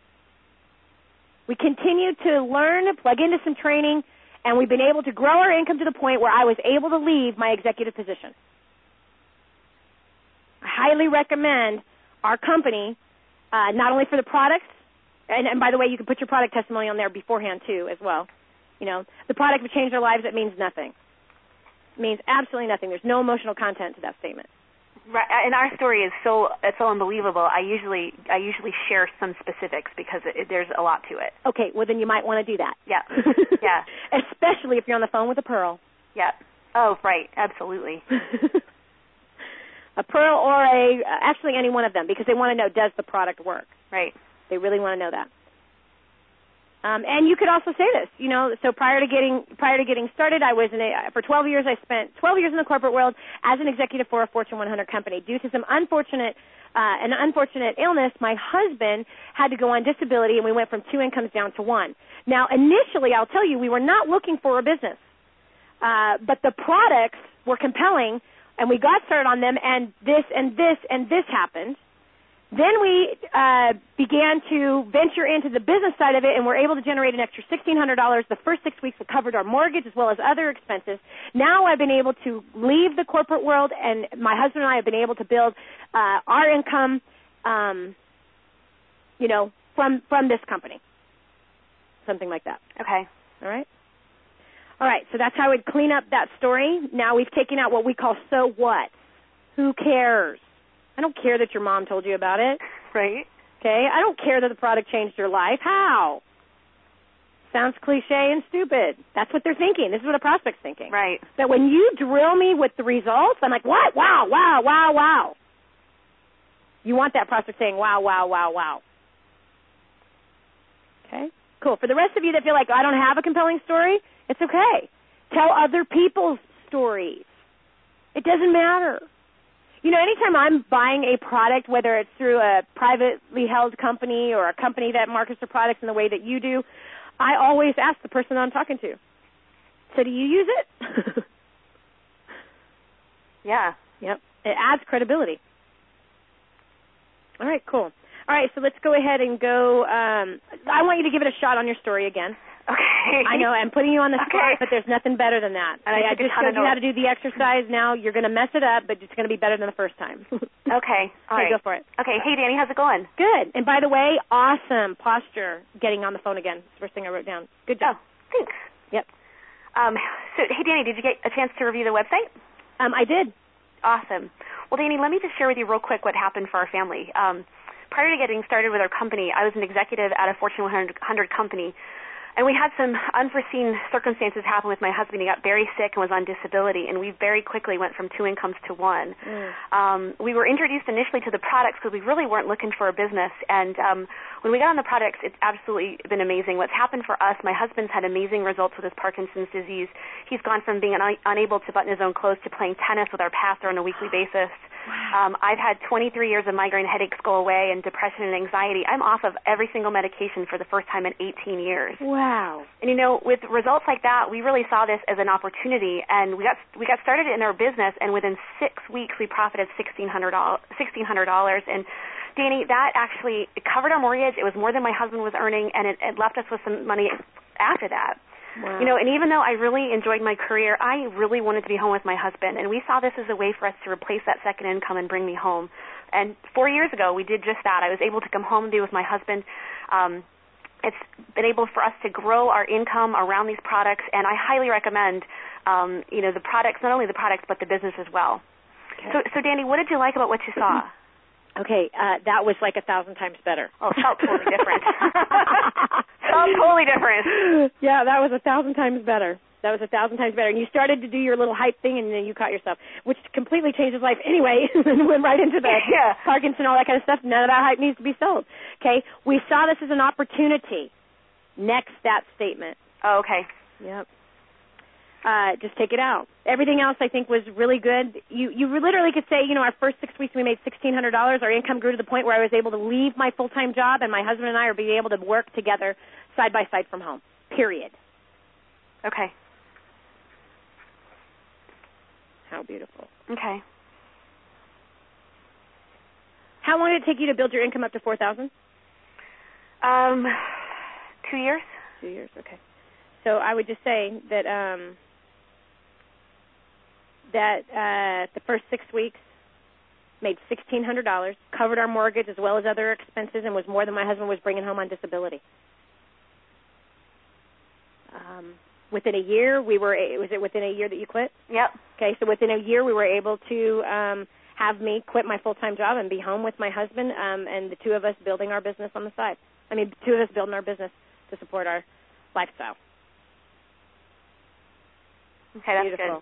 [SPEAKER 2] We continued to learn, plug into some training, and we've been able to grow our income to the point where I was able to leave my executive position. I highly recommend our company, not only for the products, and by the way, you can put your product testimony on there beforehand too as well. The product would change our lives. It means nothing. It means absolutely nothing. There's no emotional content to that statement.
[SPEAKER 11] Right, and our story is it's so unbelievable. I usually share some specifics because there's a lot to it.
[SPEAKER 2] Okay, well then you might want to do that.
[SPEAKER 11] Yeah, yeah.
[SPEAKER 2] Especially if you're on the phone with a Pearl.
[SPEAKER 11] Yeah. Oh, right, absolutely.
[SPEAKER 2] A Pearl or actually any one of them, because they want to know, does the product work?
[SPEAKER 11] Right.
[SPEAKER 2] They really want to know that. And you could also say this, so prior to getting started, I was for 12 years, I spent 12 years in the corporate world as an executive for a Fortune 100 company. Due to an unfortunate illness, my husband had to go on disability, and we went from 2 incomes down to 1. Now, initially, I'll tell you, we were not looking for a business, but the products were compelling, and we got started on them, and this and this and this happened. Then we began to venture into the business side of it, and were able to generate an extra $1,600 the first 6 weeks that covered our mortgage as well as other expenses. Now I've been able to leave the corporate world, and my husband and I have been able to build our income, from this company, something like that.
[SPEAKER 11] Okay.
[SPEAKER 2] All right. All right. So that's how we'd clean up that story. Now we've taken out what we call so what. Who cares? I don't care that your mom told you about it.
[SPEAKER 11] Right.
[SPEAKER 2] Okay? I don't care that the product changed your life. How? Sounds cliche and stupid. That's what they're thinking. This is what a prospect's thinking.
[SPEAKER 11] Right.
[SPEAKER 2] But when you drill me with the results, I'm like, what? Wow, wow, wow, wow. You want that prospect saying, wow, wow, wow, wow. Okay? Cool. For the rest of you that feel like, I don't have a compelling story, it's okay. Tell other people's stories. It doesn't matter. Anytime I'm buying a product, whether it's through a privately held company or a company that markets their products in the way that you do, I always ask the person I'm talking to, so do you use it?
[SPEAKER 11] Yeah.
[SPEAKER 2] Yep. It adds credibility. All right, cool. All right, so let's go ahead and go. I want you to give it a shot on your story again.
[SPEAKER 11] Okay.
[SPEAKER 2] I know, I'm putting you on the spot, but there's nothing better than that.
[SPEAKER 11] And I
[SPEAKER 2] just showed you how to do the exercise. Now you're going to mess it up, but it's going to be better than the first time.
[SPEAKER 11] Okay. All right.
[SPEAKER 2] Go for it.
[SPEAKER 11] Okay. Hey, Danny, how's it going?
[SPEAKER 2] Good. And by the way, awesome posture getting on the phone again. It's the first thing I wrote down. Good job.
[SPEAKER 11] Oh, thanks.
[SPEAKER 2] Yep.
[SPEAKER 11] So, hey, Danny, did you get a chance to review the website?
[SPEAKER 2] I did.
[SPEAKER 11] Awesome. Well, Danny, let me just share with you real quick what happened for our family. Prior to getting started with our company, I was an executive at a Fortune 100 company, and we had some unforeseen circumstances happen with my husband. He got very sick and was on disability, and we very quickly went from 2 incomes to 1. We were introduced initially to the products because we really weren't looking for a business, and when we got on the products, it's absolutely been amazing. What's happened for us, my husband's had amazing results with his Parkinson's disease. He's gone from being unable to button his own clothes to playing tennis with our pastor on a weekly basis.
[SPEAKER 2] Wow.
[SPEAKER 11] I've had 23 years of migraine headaches go away and depression and anxiety. I'm off of every single medication for the first time in 18 years.
[SPEAKER 2] Wow.
[SPEAKER 11] And, with results like that, we really saw this as an opportunity, and we got started in our business, and within 6 weeks we profited $1,600. And, Danny, that actually covered our mortgage. It was more than my husband was earning, and it left us with some money after that.
[SPEAKER 2] Wow.
[SPEAKER 11] And even though I really enjoyed my career, I really wanted to be home with my husband, and we saw this as a way for us to replace that second income and bring me home. And 4 years ago, we did just that. I was able to come home and be with my husband. It's been able for us to grow our income around these products, and I highly recommend, the products, not only the products, but the business as well. Okay. So, Danny, what did you like about what you saw?
[SPEAKER 2] Okay, that was like 1,000 times better.
[SPEAKER 11] Oh, it felt totally different. Felt totally different.
[SPEAKER 2] Yeah, that was 1,000 times better. That was 1,000 times better. And you started to do your little hype thing, and then you caught yourself, which completely changed his life anyway, and went right into the Parkinson, all that kind of stuff. None of that hype needs to be sold. Okay? We saw this as an opportunity. Next, that statement.
[SPEAKER 11] Oh, okay.
[SPEAKER 2] Yep. Just take it out. Everything else I think was really good. You literally could say, our first 6 weeks we made $1,600. Our income grew to the point where I was able to leave my full-time job, and my husband and I are being able to work together side by side from home. Period.
[SPEAKER 11] Okay.
[SPEAKER 2] How beautiful.
[SPEAKER 11] Okay.
[SPEAKER 2] How long did it take you to build your income up to $4,000?
[SPEAKER 11] 2 years.
[SPEAKER 2] 2 years, okay. So I would just say that the first 6 weeks made $1,600, covered our mortgage as well as other expenses, and was more than my husband was bringing home on disability. Within a year, was it within a year that you quit?
[SPEAKER 11] Yep.
[SPEAKER 2] Okay, so within a year we were able to have me quit my full-time job and be home with my husband, and the two of us building our business on the side. Two of us building our business to support our lifestyle.
[SPEAKER 11] Okay, that's
[SPEAKER 2] beautiful.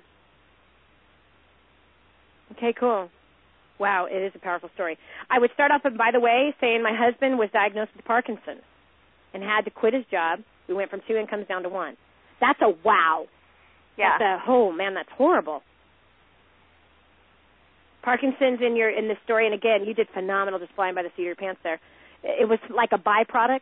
[SPEAKER 2] Good. Okay, cool. Wow, it is a powerful story. I would start off, by the way, saying my husband was diagnosed with Parkinson's and had to quit his job. We went from 2 incomes down to 1. That's a wow.
[SPEAKER 11] Yeah.
[SPEAKER 2] That's that's horrible. Parkinson's in this story, and again, you did phenomenal just flying by the seat of your pants there. It was like a byproduct.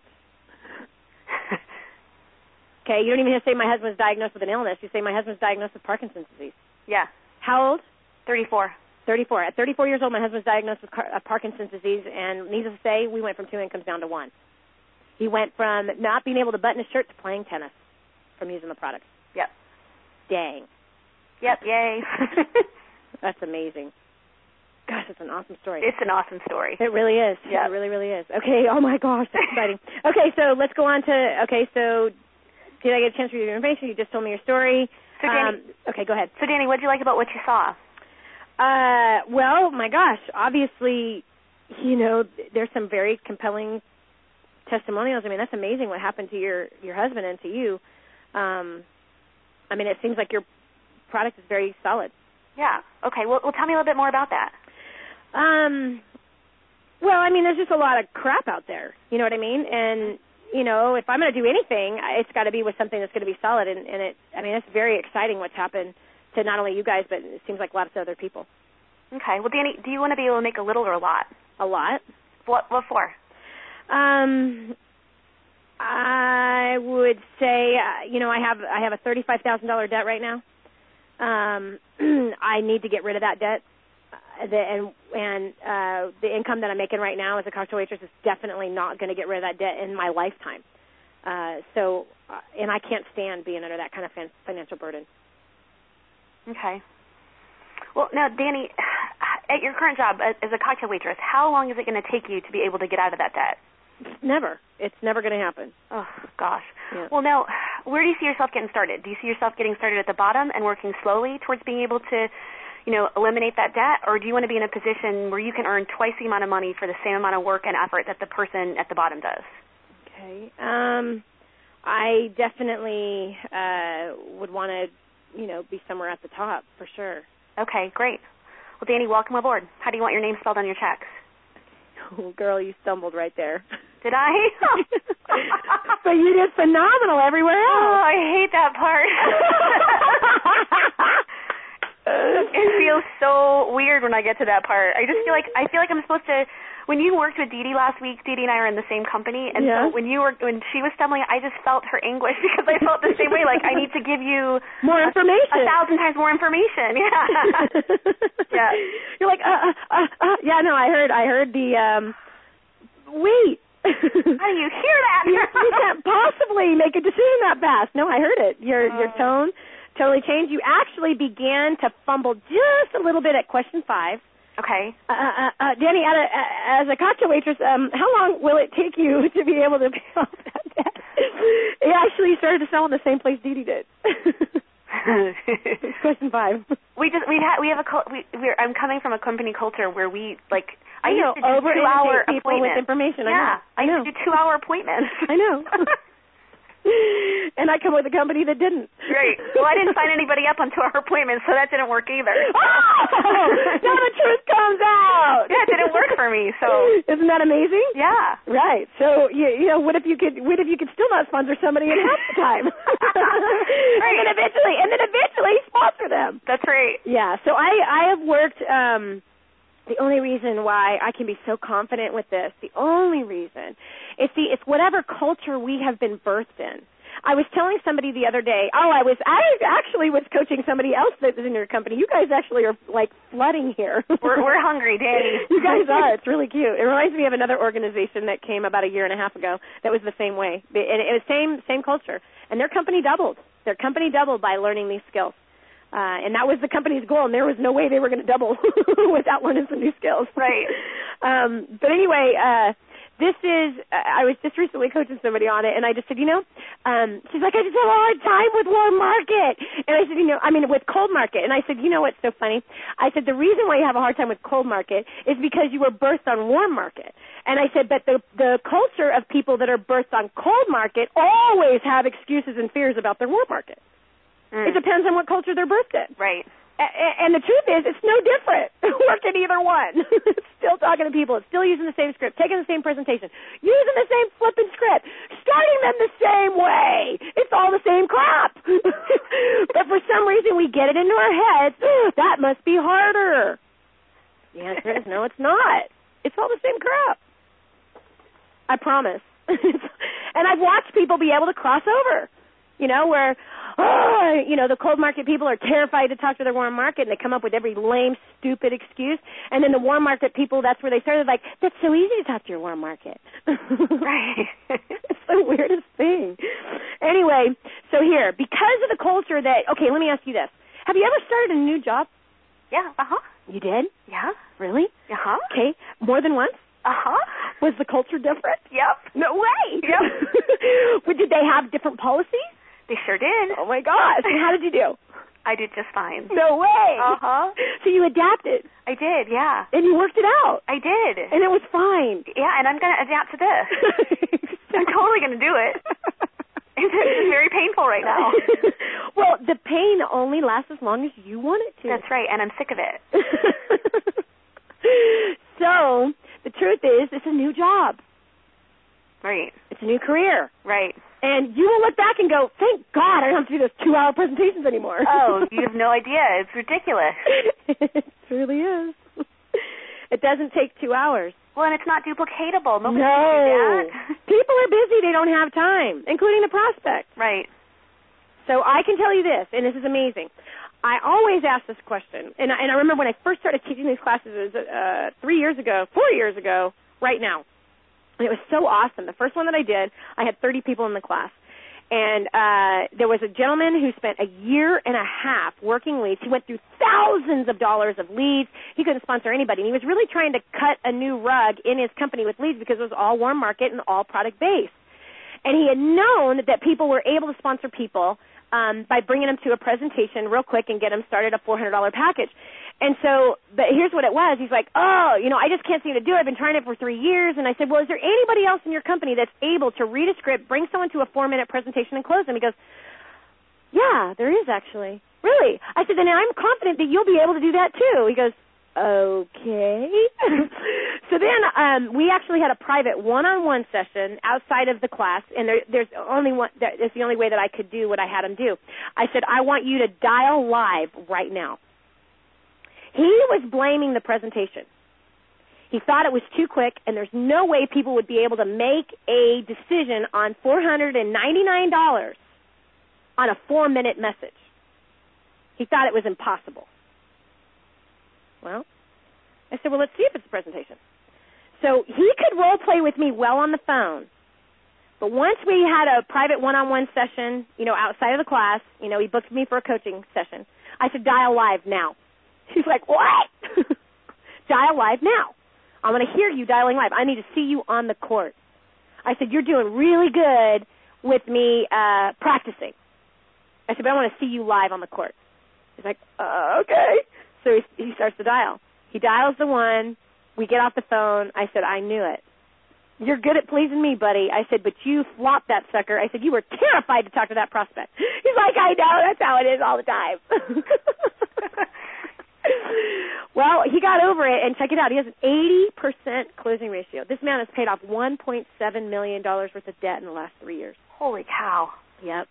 [SPEAKER 2] Okay, you don't even have to say my husband was diagnosed with an illness. You say my husband's diagnosed with Parkinson's disease.
[SPEAKER 11] Yeah.
[SPEAKER 2] How old?
[SPEAKER 11] 34.
[SPEAKER 2] 34. At 34 years old, my husband was diagnosed with Parkinson's disease, and needless to say, we went from 2 incomes down to 1. He went from not being able to button his shirt to playing tennis from using the products.
[SPEAKER 11] Yep.
[SPEAKER 2] Dang.
[SPEAKER 11] Yep, yay.
[SPEAKER 2] That's amazing. Gosh, it's an awesome story.
[SPEAKER 11] It's an awesome story.
[SPEAKER 2] It really is.
[SPEAKER 11] Yep.
[SPEAKER 2] It really, really is. Okay, oh my gosh, that's exciting. Okay, so let's go on to, so did I get a chance to read your information? You just told me your story.
[SPEAKER 11] So, Danny,
[SPEAKER 2] okay, go ahead.
[SPEAKER 11] So, Danny, what did you like about what you saw?
[SPEAKER 2] Well, my gosh, obviously, there's some very compelling testimonials. That's amazing what happened to your husband and to you. It seems like your product is very solid.
[SPEAKER 11] Yeah. Okay. Well, tell me a little bit more about that.
[SPEAKER 2] Well, there's just a lot of crap out there. You know what I mean? And, if I'm going to do anything, it's got to be with something that's going to be solid. And it's very exciting what's happened to not only you guys, but it seems like lots of other people.
[SPEAKER 11] Okay. Well, Danny, do you want to be able to make a little or a lot?
[SPEAKER 2] A lot.
[SPEAKER 11] What for?
[SPEAKER 2] I would say, I have a $35,000 debt right now. I need to get rid of that debt. The income that I'm making right now as a cocktail waitress is definitely not going to get rid of that debt in my lifetime. And I can't stand being under that kind of financial burden.
[SPEAKER 11] Okay. Well, now, Danny, at your current job as a cocktail waitress, how long is it going to take you to be able to get out of that debt?
[SPEAKER 2] Never. It's never going to happen.
[SPEAKER 11] Oh, gosh.
[SPEAKER 2] Yeah.
[SPEAKER 11] Well, now, where do you see yourself getting started? Do you see yourself getting started at the bottom and working slowly towards being able to, eliminate that debt, or do you want to be in a position where you can earn twice the amount of money for the same amount of work and effort that the person at the bottom does?
[SPEAKER 2] Okay. I definitely would want to, be somewhere at the top for sure.
[SPEAKER 11] Okay, great. Well, Danny, welcome aboard. How do you want your name spelled on your checks?
[SPEAKER 2] Oh, girl, you stumbled right there.
[SPEAKER 11] Did I?
[SPEAKER 2] But you did phenomenal everywhere else.
[SPEAKER 11] Oh, I hate that part. It feels so weird when I get to that part. I feel like I'm supposed to. When you worked with Dee Dee last week, Dee Dee and I are in the same company, and so when she was stumbling, I just felt her anguish because I felt the same way. Like I need to give you
[SPEAKER 2] more information,
[SPEAKER 11] 1,000 times more information. Yeah, yeah.
[SPEAKER 2] You're like, yeah. No, I heard the. Wait.
[SPEAKER 11] How do you hear that?
[SPEAKER 2] you can't possibly make a decision that fast. No, I heard it. Your tone totally changed. You actually began to fumble just a little bit at question 5.
[SPEAKER 11] Okay.
[SPEAKER 2] Danny, as a cocktail waitress, how long will it take you to be able to pay off that debt? It actually started to sell in the same place Dee Dee did. Question 5.
[SPEAKER 11] I'm coming from a company culture where we like. I used to do
[SPEAKER 2] over
[SPEAKER 11] 2-hour
[SPEAKER 2] people
[SPEAKER 11] appointments
[SPEAKER 2] with information.
[SPEAKER 11] Yeah, I
[SPEAKER 2] know.
[SPEAKER 11] used to do 2-hour appointments.
[SPEAKER 2] I know. And I come with a company that didn't.
[SPEAKER 11] Great. Well, I didn't sign anybody up on 2-hour appointments, so that didn't work either.
[SPEAKER 2] Oh! Now the truth comes out.
[SPEAKER 11] Yeah, it didn't work for me. So
[SPEAKER 2] isn't that amazing?
[SPEAKER 11] Yeah.
[SPEAKER 2] Right. So what if you could still not sponsor somebody in half the time? Right. And then eventually sponsor them.
[SPEAKER 11] That's right.
[SPEAKER 2] Yeah. So I have worked. The only reason why I can be so confident with this, the only reason, it's whatever culture we have been birthed in. I was telling somebody the other day, I actually was coaching somebody else that was in your company. You guys actually are like flooding here.
[SPEAKER 11] We're hungry, Danny.
[SPEAKER 2] You guys are. It's really cute. It reminds me of another organization that came about a year and a half ago that was the same way. And it was same culture. And their company doubled. Their company doubled by learning these skills. And that was the company's goal, and there was no way they were going to double without learning some new skills.
[SPEAKER 11] Right.
[SPEAKER 2] But anyway, I was just recently coaching somebody on it, and I just said, she's like, I just have a hard time with warm market. And I said, with cold market. And I said, you know what's so funny? I said, the reason why you have a hard time with cold market is because you were birthed on warm market. And I said, but the culture of people that are birthed on cold market always have excuses and fears about their warm market. It depends on what culture they're birthed in.
[SPEAKER 11] Right.
[SPEAKER 2] And the truth is, it's no different. Work in either one. It's still talking to people. It's still using the same script, taking the same presentation, using the same flipping script, starting them the same way. It's all the same crap. But for some reason, we get it into our heads, that must be harder. The answer is no, it's not. It's all the same crap. I promise. And I've watched people be able to cross over, where... the cold market people are terrified to talk to their warm market, and they come up with every lame, stupid excuse. And then the warm market people, that's where they started, like, that's so easy to talk to your warm market.
[SPEAKER 11] Right.
[SPEAKER 2] It's the weirdest thing. Anyway, so here, because of the culture that, okay, let me ask you this. Have you ever started a new job?
[SPEAKER 11] Yeah,
[SPEAKER 2] You did?
[SPEAKER 11] Yeah.
[SPEAKER 2] Really? Okay, more than once? Was the culture different?
[SPEAKER 11] Yep.
[SPEAKER 2] No way.
[SPEAKER 11] Yep.
[SPEAKER 2] Did they have different policies?
[SPEAKER 11] They sure did.
[SPEAKER 2] Oh, my gosh. And how did you do?
[SPEAKER 11] I did just fine.
[SPEAKER 2] No way. So you adapted.
[SPEAKER 11] I did, yeah.
[SPEAKER 2] And you worked it out.
[SPEAKER 11] I did.
[SPEAKER 2] And it was fine.
[SPEAKER 11] Yeah, and I'm going to adapt to this. I'm totally going to do it. It's very painful right now.
[SPEAKER 2] Well, the pain only lasts as long as you want it to.
[SPEAKER 11] That's right, and I'm sick of it.
[SPEAKER 2] So, the truth is, it's a new job.
[SPEAKER 11] Right.
[SPEAKER 2] It's a new career.
[SPEAKER 11] Right.
[SPEAKER 2] And you will look back and go, thank God I don't have to do those 2-hour presentations anymore.
[SPEAKER 11] Oh, you have no idea. It's ridiculous.
[SPEAKER 2] It really is. It doesn't take 2 hours.
[SPEAKER 11] Well, and it's not duplicatable. Nobody
[SPEAKER 2] can
[SPEAKER 11] do that.
[SPEAKER 2] People are busy. They don't have time, including the prospect.
[SPEAKER 11] Right.
[SPEAKER 2] So I can tell you this, and this is amazing. I always ask this question, and I remember when I first started teaching these classes, it was 4 years ago, right now. And it was so awesome. The first one that I did, I had 30 people in the class. And there was a gentleman who spent a year and a half working leads. He went through thousands of dollars of leads. He couldn't sponsor anybody. And he was really trying to cut a new rug in his company with leads because it was all warm market and all product-based. And he had known that people were able to sponsor people by bringing them to a presentation real quick and get them started a $400 package. And so, but here's what it was. He's like, oh, I just can't seem to do it. I've been trying it for 3 years. And I said, well, is there anybody else in your company that's able to read a script, bring someone to a 4-minute presentation, and close them? He goes, yeah, there is actually. Really? I said, then I'm confident that you'll be able to do that too. He goes, okay. So then we actually had a private one-on-one session outside of the class, and there's only one. It's the only way that I could do what I had him do. I said, I want you to dial live right now. He was blaming the presentation. He thought it was too quick, and there's no way people would be able to make a decision on $499 on a 4-minute message. He thought it was impossible. Well, I said, well, let's see if it's a presentation. So he could role play with me well on the phone. But once we had a private one-on-one session, outside of the class, he booked me for a coaching session. I said, dial live now. He's like, what? Dial live now. I'm going to hear you dialing live. I need to see you on the court. I said, you're doing really good with me practicing. I said, but I want to see you live on the court. He's like, okay. So he starts to dial. He dials the one. We get off the phone. I said, I knew it. You're good at pleasing me, buddy. I said, but you flopped that sucker. I said, you were terrified to talk to that prospect. He's like, I know. That's how it is all the time. Well, he got over it, and check it out. He has an 80% closing ratio. This man has paid off $1.7 million worth of debt in the last 3 years.
[SPEAKER 11] Holy cow.
[SPEAKER 2] Yep.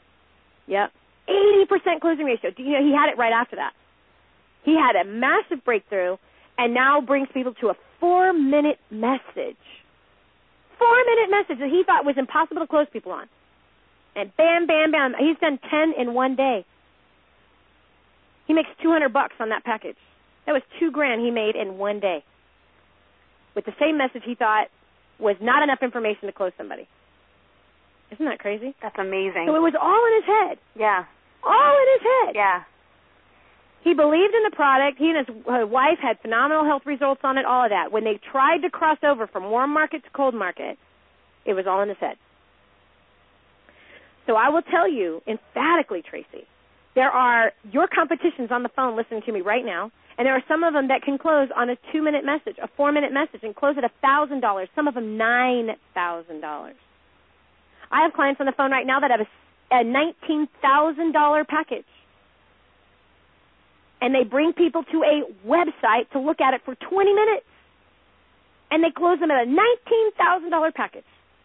[SPEAKER 2] 80% closing ratio. He had it right after that. He had a massive breakthrough and now brings people to a 4-minute message. 4-minute message that he thought was impossible to close people on. And bam, bam, bam. He's done 10 in one day. He makes $200 on that package. That was $2,000 he made in one day with the same message he thought was not enough information to close somebody. Isn't that crazy?
[SPEAKER 11] That's amazing.
[SPEAKER 2] So it was all in his head.
[SPEAKER 11] Yeah.
[SPEAKER 2] All in his head.
[SPEAKER 11] Yeah.
[SPEAKER 2] He believed in the product. He and his wife had phenomenal health results on it, all of that. When they tried to cross over from warm market to cold market, it was all in his head. So I will tell you emphatically, Tracy, there are your competitions on the phone listening to me right now, and there are some of them that can close on a 2-minute message, a 4-minute message, and close at $1,000, some of them $9,000. I have clients on the phone right now that have a $19,000 package. And they bring people to a website to look at it for 20 minutes. And they close them at a $19,000 package.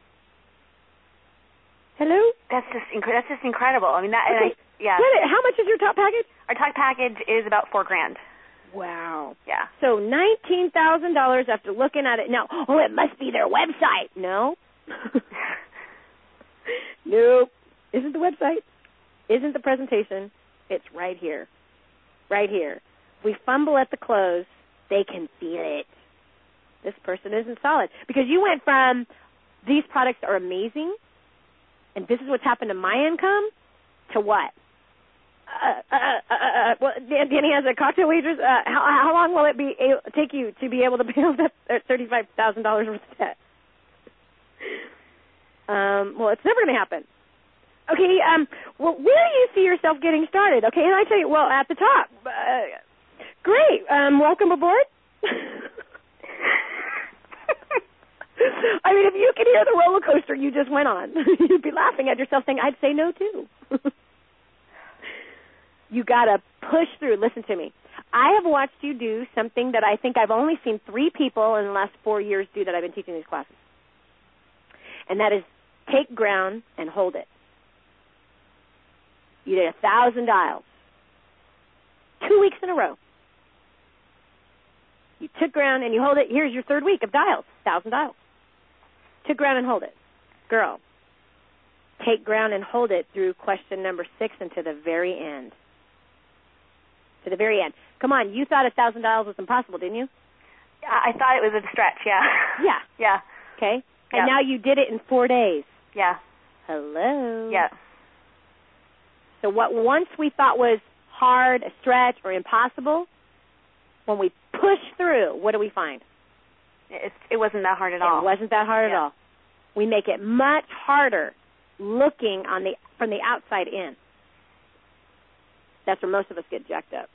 [SPEAKER 2] Hello?
[SPEAKER 11] That's just incredible. I mean,
[SPEAKER 2] Okay.
[SPEAKER 11] Yeah.
[SPEAKER 2] How much is your top package?
[SPEAKER 11] Our top package is about $4,000.
[SPEAKER 2] Wow.
[SPEAKER 11] Yeah.
[SPEAKER 2] So $19,000 after looking at it. Now, it must be their website. No. Nope. Isn't the website. Isn't the presentation. It's right here. Right here. We fumble at the close. They can feel it. This person isn't solid. Because you went from these products are amazing, and this is what's happened to my income, to what? Well, Danny has a cocktail waitress. How long will it take you to be able to pay off that $35,000 worth of debt? Well, it's never going to happen. Okay, well, where do you see yourself getting started? Okay, and I tell you, well, at the top. Great. Welcome aboard. I mean, if you could hear the roller coaster you just went on, you'd be laughing at yourself saying, I'd say no, too. You got to push through. Listen to me. I have watched you do something that I think I've only seen 3 people in the last 4 years do that I've been teaching these classes. And that is take ground and hold it. You did 1,000 dials. 2 weeks in a row. You took ground and you hold it. Here's your 3rd week of dials, 1,000 dials. Took ground and hold it. Girl, take ground and hold it through question number 6 and to the very end. To the very end. Come on, you thought 1,000 dials was impossible, didn't you?
[SPEAKER 11] I thought it was a stretch, yeah.
[SPEAKER 2] Yeah.
[SPEAKER 11] Yeah.
[SPEAKER 2] Okay. And now you did it in 4 days.
[SPEAKER 11] Yeah.
[SPEAKER 2] Hello.
[SPEAKER 11] Yeah.
[SPEAKER 2] So what once we thought was hard, a stretch, or impossible, when we push through, what do we find?
[SPEAKER 11] It wasn't that hard at all.
[SPEAKER 2] It wasn't that hard at all. We make it much harder looking from the outside in. That's where most of us get jacked up.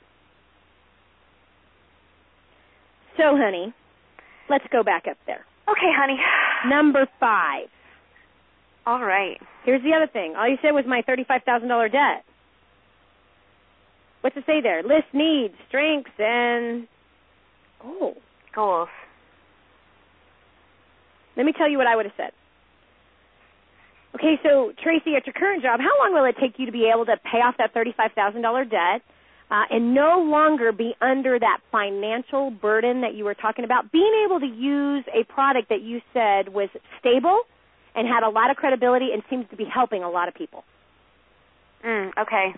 [SPEAKER 2] So, honey, let's go back up there.
[SPEAKER 11] Okay, honey.
[SPEAKER 2] Number 5.
[SPEAKER 11] All right.
[SPEAKER 2] Here's the other thing. All you said was my $35,000 debt. What's it say there? List needs, strengths, and goals.
[SPEAKER 11] Goals.
[SPEAKER 2] Let me tell you what I would have said. Okay, so, Tracy, at your current job, how long will it take you to be able to pay off that $35,000 debt and no longer be under that financial burden that you were talking about? Being able to use a product that you said was stable and had a lot of credibility and seems to be helping a lot of people.
[SPEAKER 11] Okay.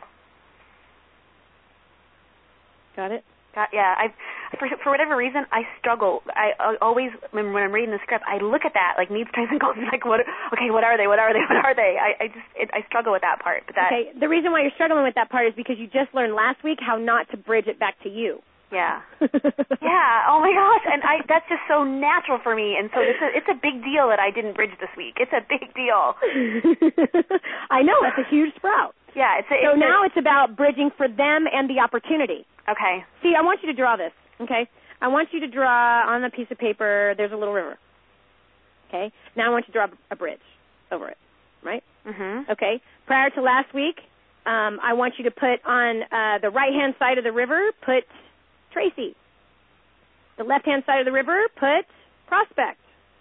[SPEAKER 2] Got it?
[SPEAKER 11] Yeah. For whatever reason, I struggle. I always, when I'm reading the script, I look at that, like, needs, strengths, and goals, and like, what are they? I struggle with that part. But
[SPEAKER 2] okay, the reason why you're struggling with that part is because you just learned last week how not to bridge it back to you.
[SPEAKER 11] Yeah. Yeah. Oh my gosh. And that's just so natural for me. And so it's a big deal that I didn't bridge this week. It's a big deal.
[SPEAKER 2] I know. That's a huge sprout.
[SPEAKER 11] Yeah.
[SPEAKER 2] Now it's about bridging for them and the opportunity.
[SPEAKER 11] Okay.
[SPEAKER 2] See, I want you to draw this. Okay. I want you to draw on a piece of paper. There's a little river. Okay. Now I want you to draw a bridge over it. Right.
[SPEAKER 11] Mhm.
[SPEAKER 2] Okay. Prior to last week, I want you to put on the right-hand side of the river, put Tracy. The left-hand side of the river, put Prospect.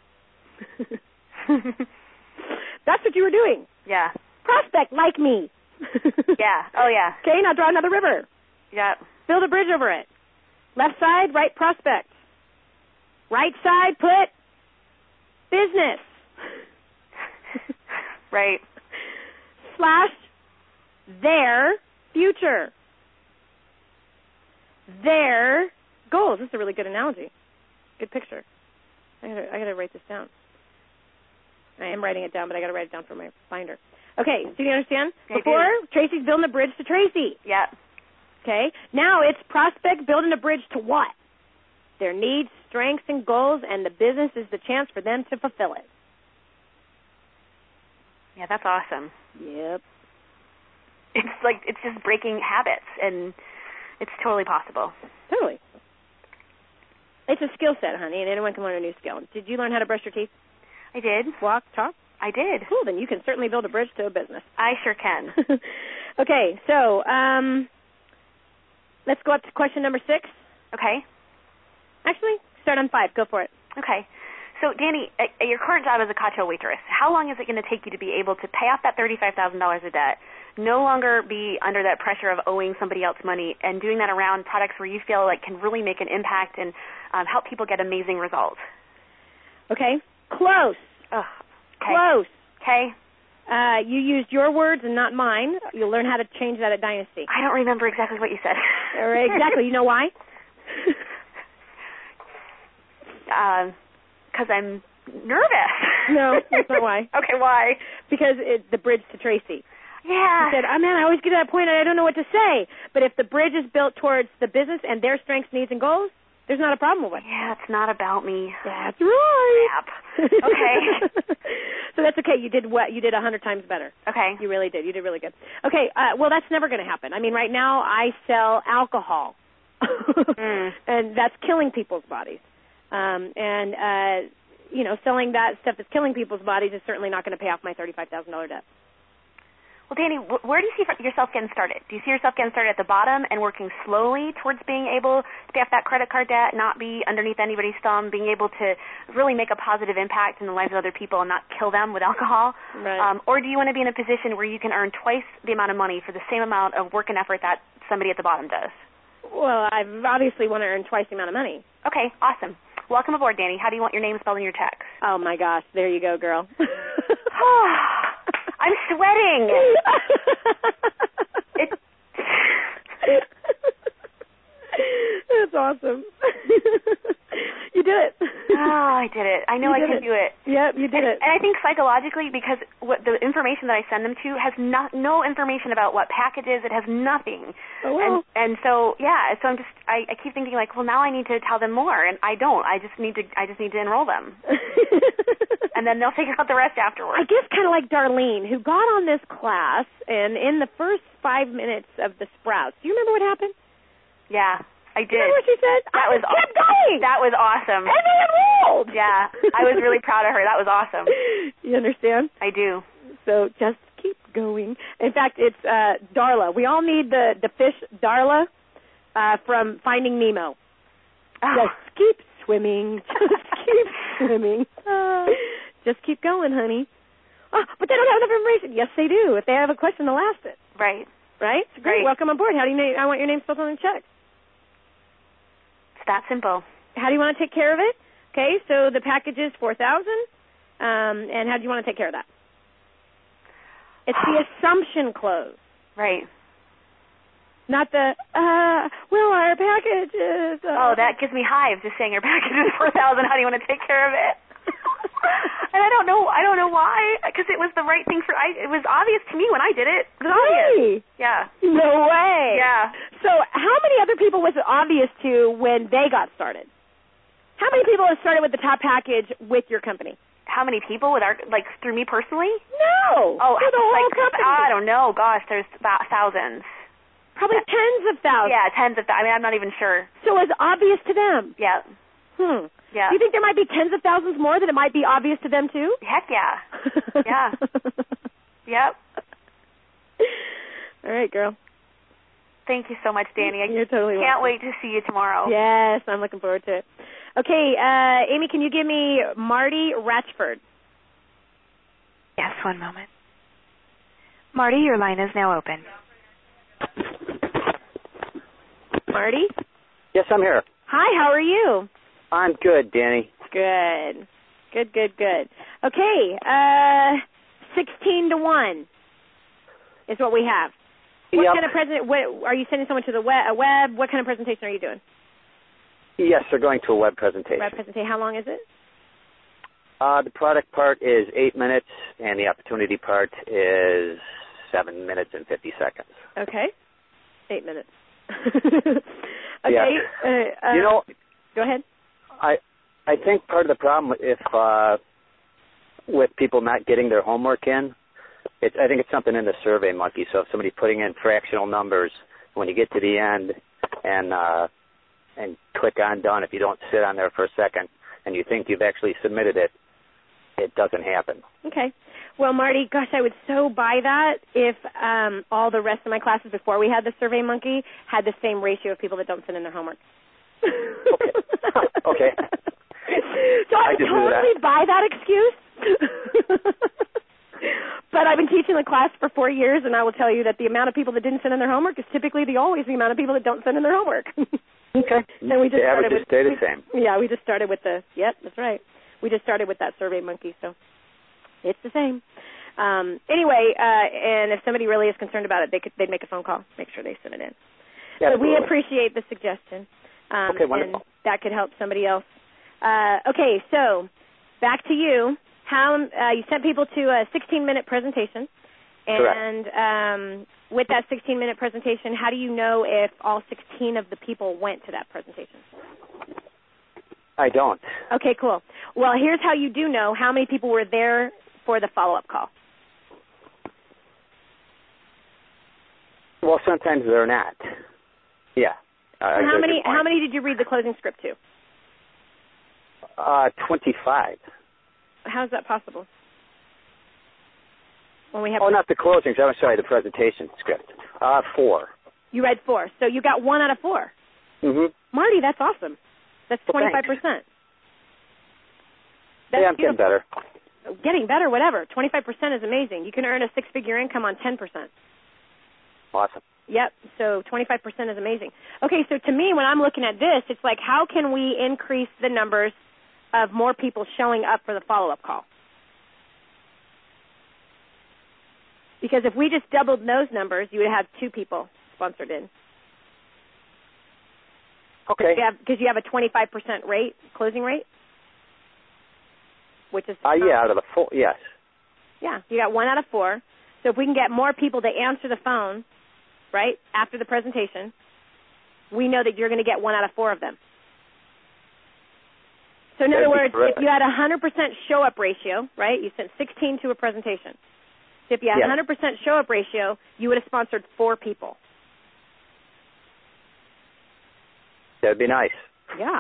[SPEAKER 2] That's what you were doing.
[SPEAKER 11] Yeah.
[SPEAKER 2] Prospect, like me.
[SPEAKER 11] Yeah. Oh, yeah.
[SPEAKER 2] Okay, now draw another river.
[SPEAKER 11] Yeah.
[SPEAKER 2] Build a bridge over it. Left side, right Prospect. Right side, put business.
[SPEAKER 11] Right.
[SPEAKER 2] / their future. Their goals. This is a really good analogy. Good picture. I gotta write this down. I am writing it down, but I gotta write it down for my binder. Okay, do you understand? Before, Tracy's building a bridge to Tracy.
[SPEAKER 11] Yeah.
[SPEAKER 2] Okay, now it's Prospect building a bridge to what? Their needs, strengths, and goals, and the business is the chance for them to fulfill it.
[SPEAKER 11] Yeah, that's awesome.
[SPEAKER 2] Yep.
[SPEAKER 11] It's just breaking habits, and it's totally possible.
[SPEAKER 2] Totally. It's a skill set, honey, and anyone can learn a new skill. Did you learn how to brush your teeth?
[SPEAKER 11] I did.
[SPEAKER 2] Walk, talk?
[SPEAKER 11] I did.
[SPEAKER 2] Cool, then you can certainly build a bridge to a business.
[SPEAKER 11] I sure can.
[SPEAKER 2] Okay, so let's go up to question number 6.
[SPEAKER 11] Okay.
[SPEAKER 2] Actually, start on 5. Go for it.
[SPEAKER 11] Okay. So, Danny, at your current job as a cocktail waitress, how long is it going to take you to be able to pay off that $35,000 of debt, no longer be under that pressure of owing somebody else money, and doing that around products where you feel like can really make an impact and help people get amazing results?
[SPEAKER 2] Okay. Close.
[SPEAKER 11] Okay.
[SPEAKER 2] Close.
[SPEAKER 11] Okay.
[SPEAKER 2] You used your words and not mine. You'll learn how to change that at Dynasty.
[SPEAKER 11] I don't remember exactly what you said.
[SPEAKER 2] Exactly. You know why?
[SPEAKER 11] Because I'm nervous.
[SPEAKER 2] No, that's not why.
[SPEAKER 11] Okay, why?
[SPEAKER 2] Because it's the bridge to Tracy.
[SPEAKER 11] Yeah.
[SPEAKER 2] She said, man, I always get to that point and I don't know what to say. But if the bridge is built towards the business and their strengths, needs, and goals, there's not a problem with it.
[SPEAKER 11] Yeah, it's not about me.
[SPEAKER 2] That's right.
[SPEAKER 11] Yep. Okay.
[SPEAKER 2] So that's okay. You did what? You did 100 times better.
[SPEAKER 11] Okay.
[SPEAKER 2] You really did. You did really good. Okay. Well, that's never going to happen. I mean, right now I sell alcohol. And that's killing people's bodies. Selling that stuff that's killing people's bodies is certainly not going to pay off my $35,000 debt.
[SPEAKER 11] Well, Danny, where do you see yourself getting started? Do you see yourself getting started at the bottom and working slowly towards being able to pay off that credit card debt, not be underneath anybody's thumb, being able to really make a positive impact in the lives of other people and not kill them with alcohol?
[SPEAKER 2] Right.
[SPEAKER 11] Or do you want to be in a position where you can earn twice the amount of money for the same amount of work and effort that somebody at the bottom does?
[SPEAKER 2] Well, I obviously want to earn twice the amount of money.
[SPEAKER 11] Okay, awesome. Welcome aboard, Danny. How do you want your name spelled in your checks?
[SPEAKER 2] Oh, my gosh. There you go, girl.
[SPEAKER 11] I'm sweating.
[SPEAKER 2] That's awesome. You did it.
[SPEAKER 11] I did it. I know I can do it.
[SPEAKER 2] Yep, you did it.
[SPEAKER 11] And I think psychologically, because what the information that I send them to has no information about what package is. It has nothing.
[SPEAKER 2] Oh, well.
[SPEAKER 11] And so so I'm just I keep thinking like, well, now I need to tell them more, and I don't. I just need to enroll them, and then they'll figure out the rest afterwards.
[SPEAKER 2] I guess kind of like Darlene, who got on this class, and in the first 5 minutes of the Sprouts, do you remember what happened?
[SPEAKER 11] Yeah. I did.
[SPEAKER 2] Remember what she said? Kept going.
[SPEAKER 11] That was awesome.
[SPEAKER 2] And they enrolled.
[SPEAKER 11] Yeah. I was really proud of her. That was awesome.
[SPEAKER 2] You understand?
[SPEAKER 11] I do.
[SPEAKER 2] So just keep going. In fact, it's Darla. We all need the fish Darla from Finding Nemo.
[SPEAKER 11] Oh.
[SPEAKER 2] Just keep swimming. Just keep swimming. Just keep going, honey. Oh, but they don't have enough information. Yes, they do. If they have a question, they'll ask it.
[SPEAKER 11] Right.
[SPEAKER 2] Right? Great. Welcome on board. How do you name? I want your name spelled on the check.
[SPEAKER 11] That simple.
[SPEAKER 2] How do you want to take care of it? Okay, so the package is $4,000. And how do you want to take care of that? It's the assumption close.
[SPEAKER 11] Right.
[SPEAKER 2] Not the, our package is...
[SPEAKER 11] that gives me hives, just saying your package is $4,000. How do you want to take care of it? And I don't know why, because it was the right thing it was obvious to me when I did it. It was obvious. Yeah.
[SPEAKER 2] No way.
[SPEAKER 11] Yeah.
[SPEAKER 2] So how many other people was it obvious to when they got started? How many people have started with the top package with your company?
[SPEAKER 11] How many people through me personally?
[SPEAKER 2] No.
[SPEAKER 11] Oh,
[SPEAKER 2] through the whole company.
[SPEAKER 11] I don't know. Gosh, there's about thousands.
[SPEAKER 2] Probably tens of thousands.
[SPEAKER 11] Yeah, tens of thousands. I mean, I'm not even sure.
[SPEAKER 2] So it was obvious to them.
[SPEAKER 11] Yeah. Yeah.
[SPEAKER 2] Do you think there might be tens of thousands more that it might be obvious to them too?
[SPEAKER 11] Heck yeah. Yeah. Yep.
[SPEAKER 2] All right, girl.
[SPEAKER 11] Thank you so much, Danny.
[SPEAKER 2] You're totally welcome.
[SPEAKER 11] Can't wait to see you tomorrow.
[SPEAKER 2] Yes, I'm looking forward to it. Okay, Amy, can you give me Marty Ratchford?
[SPEAKER 10] Yes, one moment. Marty, your line is now open.
[SPEAKER 2] Marty?
[SPEAKER 12] Yes, I'm here.
[SPEAKER 2] Hi, how are you?
[SPEAKER 12] I'm good, Danny.
[SPEAKER 2] Good. Okay, 16-1 is what we have. What kind of what are you sending someone to the web? What kind of presentation are you doing?
[SPEAKER 12] Yes, they're going to a web presentation.
[SPEAKER 2] How long is it?
[SPEAKER 12] The product part is 8 minutes, and the opportunity part is 7 minutes and 50 seconds.
[SPEAKER 2] Okay. 8 minutes. Okay.
[SPEAKER 12] Yeah.
[SPEAKER 2] Go ahead.
[SPEAKER 12] I think part of the problem with people not getting their homework in, I think it's something in the Survey Monkey. So if somebody's putting in fractional numbers, when you get to the end and click on done, if you don't sit on there for a second and you think you've actually submitted it, it doesn't happen.
[SPEAKER 2] Okay. Well, Marty, gosh, I would so buy that if all the rest of my classes before we had the Survey Monkey had the same ratio of people that don't send in their homework.
[SPEAKER 12] Okay.
[SPEAKER 2] So I would totally buy that excuse. But I've been teaching the class for 4 years, and I will tell you that the amount of people that didn't send in their homework is typically always the amount of people that don't send in their homework.
[SPEAKER 12] Okay.
[SPEAKER 2] And we just
[SPEAKER 12] the averages stay the same.
[SPEAKER 2] Yeah, we just started with that's right. We just started with that Survey Monkey, so it's the same. Anyway, and if somebody really is concerned about it, they'd make a phone call, make sure they send it in.
[SPEAKER 12] Yeah,
[SPEAKER 2] so we appreciate the suggestion.
[SPEAKER 12] Okay, wonderful.
[SPEAKER 2] And that could help somebody else. Okay, so back to you. How you sent people to a 16-minute presentation, and with that 16-minute presentation, how do you know if all 16 of the people went to that presentation?
[SPEAKER 12] I don't.
[SPEAKER 2] Okay, cool. Well, here's how you do know how many people were there for the follow-up call.
[SPEAKER 12] Well, sometimes they're not. Yeah.
[SPEAKER 2] How many did you read the closing script to?
[SPEAKER 12] 25.
[SPEAKER 2] How is that possible? When we have
[SPEAKER 12] not the closings. I'm sorry, the presentation script. 4.
[SPEAKER 2] You read 4, so you got 1 out of 4.
[SPEAKER 12] Mm-hmm.
[SPEAKER 2] Marty, that's awesome. That's 25%.
[SPEAKER 12] Yeah, I'm getting better.
[SPEAKER 2] Getting better, whatever. 25% is amazing. You can earn a 6-figure income on 10%.
[SPEAKER 12] Awesome.
[SPEAKER 2] Yep, so 25% is amazing. Okay, so to me, when I'm looking at this, it's like, how can we increase the numbers of more people showing up for the follow-up call? Because if we just doubled those numbers, you would have 2 people sponsored in.
[SPEAKER 12] Okay.
[SPEAKER 2] Because you have a 25% rate, closing rate. which is
[SPEAKER 12] yeah, out of the 4, yes.
[SPEAKER 2] Yeah, you got 1 out of 4. So if we can get more people to answer the phone, right, after the presentation, we know that you're going to get 1 out of 4 of them. So in other words, if you had a 100% show-up ratio, right, you sent 16 to a presentation. So if you had 100% show-up ratio, you would have sponsored 4 people.
[SPEAKER 12] That'd be nice.
[SPEAKER 2] Yeah.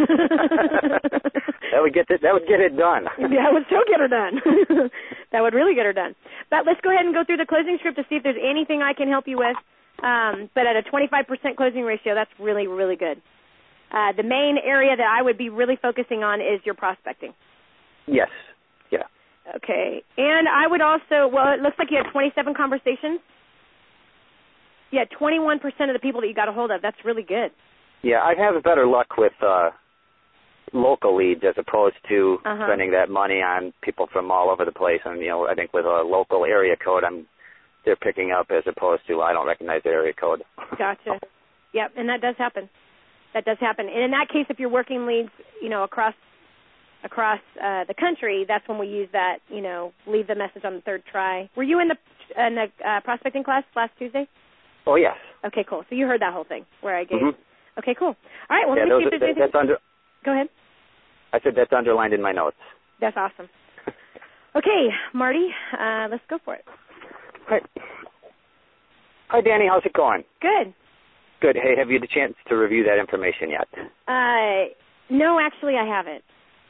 [SPEAKER 12] That would get it done.
[SPEAKER 2] Yeah, it would still get her done. That would really get her done. But let's go ahead and go through the closing script to see if there's anything I can help you with. But at a 25% closing ratio, that's really, really good. The main area that I would be really focusing on is your prospecting.
[SPEAKER 12] Yes. Yeah.
[SPEAKER 2] Okay. And I would also, well, it looks like you had 27 conversations. Yeah, 21% of the people that you got a hold of. That's really good.
[SPEAKER 12] Yeah, I have better luck with local leads as opposed to spending that money on people from all over the place. And, I think with a local area code, they're picking up as opposed to I don't recognize the area code. Gotcha.
[SPEAKER 2] Yep, and that does happen. That does happen. And in that case, if you're working leads, across the country, that's when we use that, leave the message on the 3rd try. Were you in the prospecting class last Tuesday?
[SPEAKER 12] Oh, yes.
[SPEAKER 2] Okay, cool. So you heard that whole thing where I gave. Okay, cool. All right, well, let me see if there's anything. Go ahead.
[SPEAKER 12] I said that's underlined in my notes.
[SPEAKER 2] That's awesome. Okay, Marty, let's go for it.
[SPEAKER 12] Hi, Danny. How's it going?
[SPEAKER 2] Good.
[SPEAKER 12] Good. Hey, have you had a chance to review that information yet?
[SPEAKER 2] No, actually, I haven't.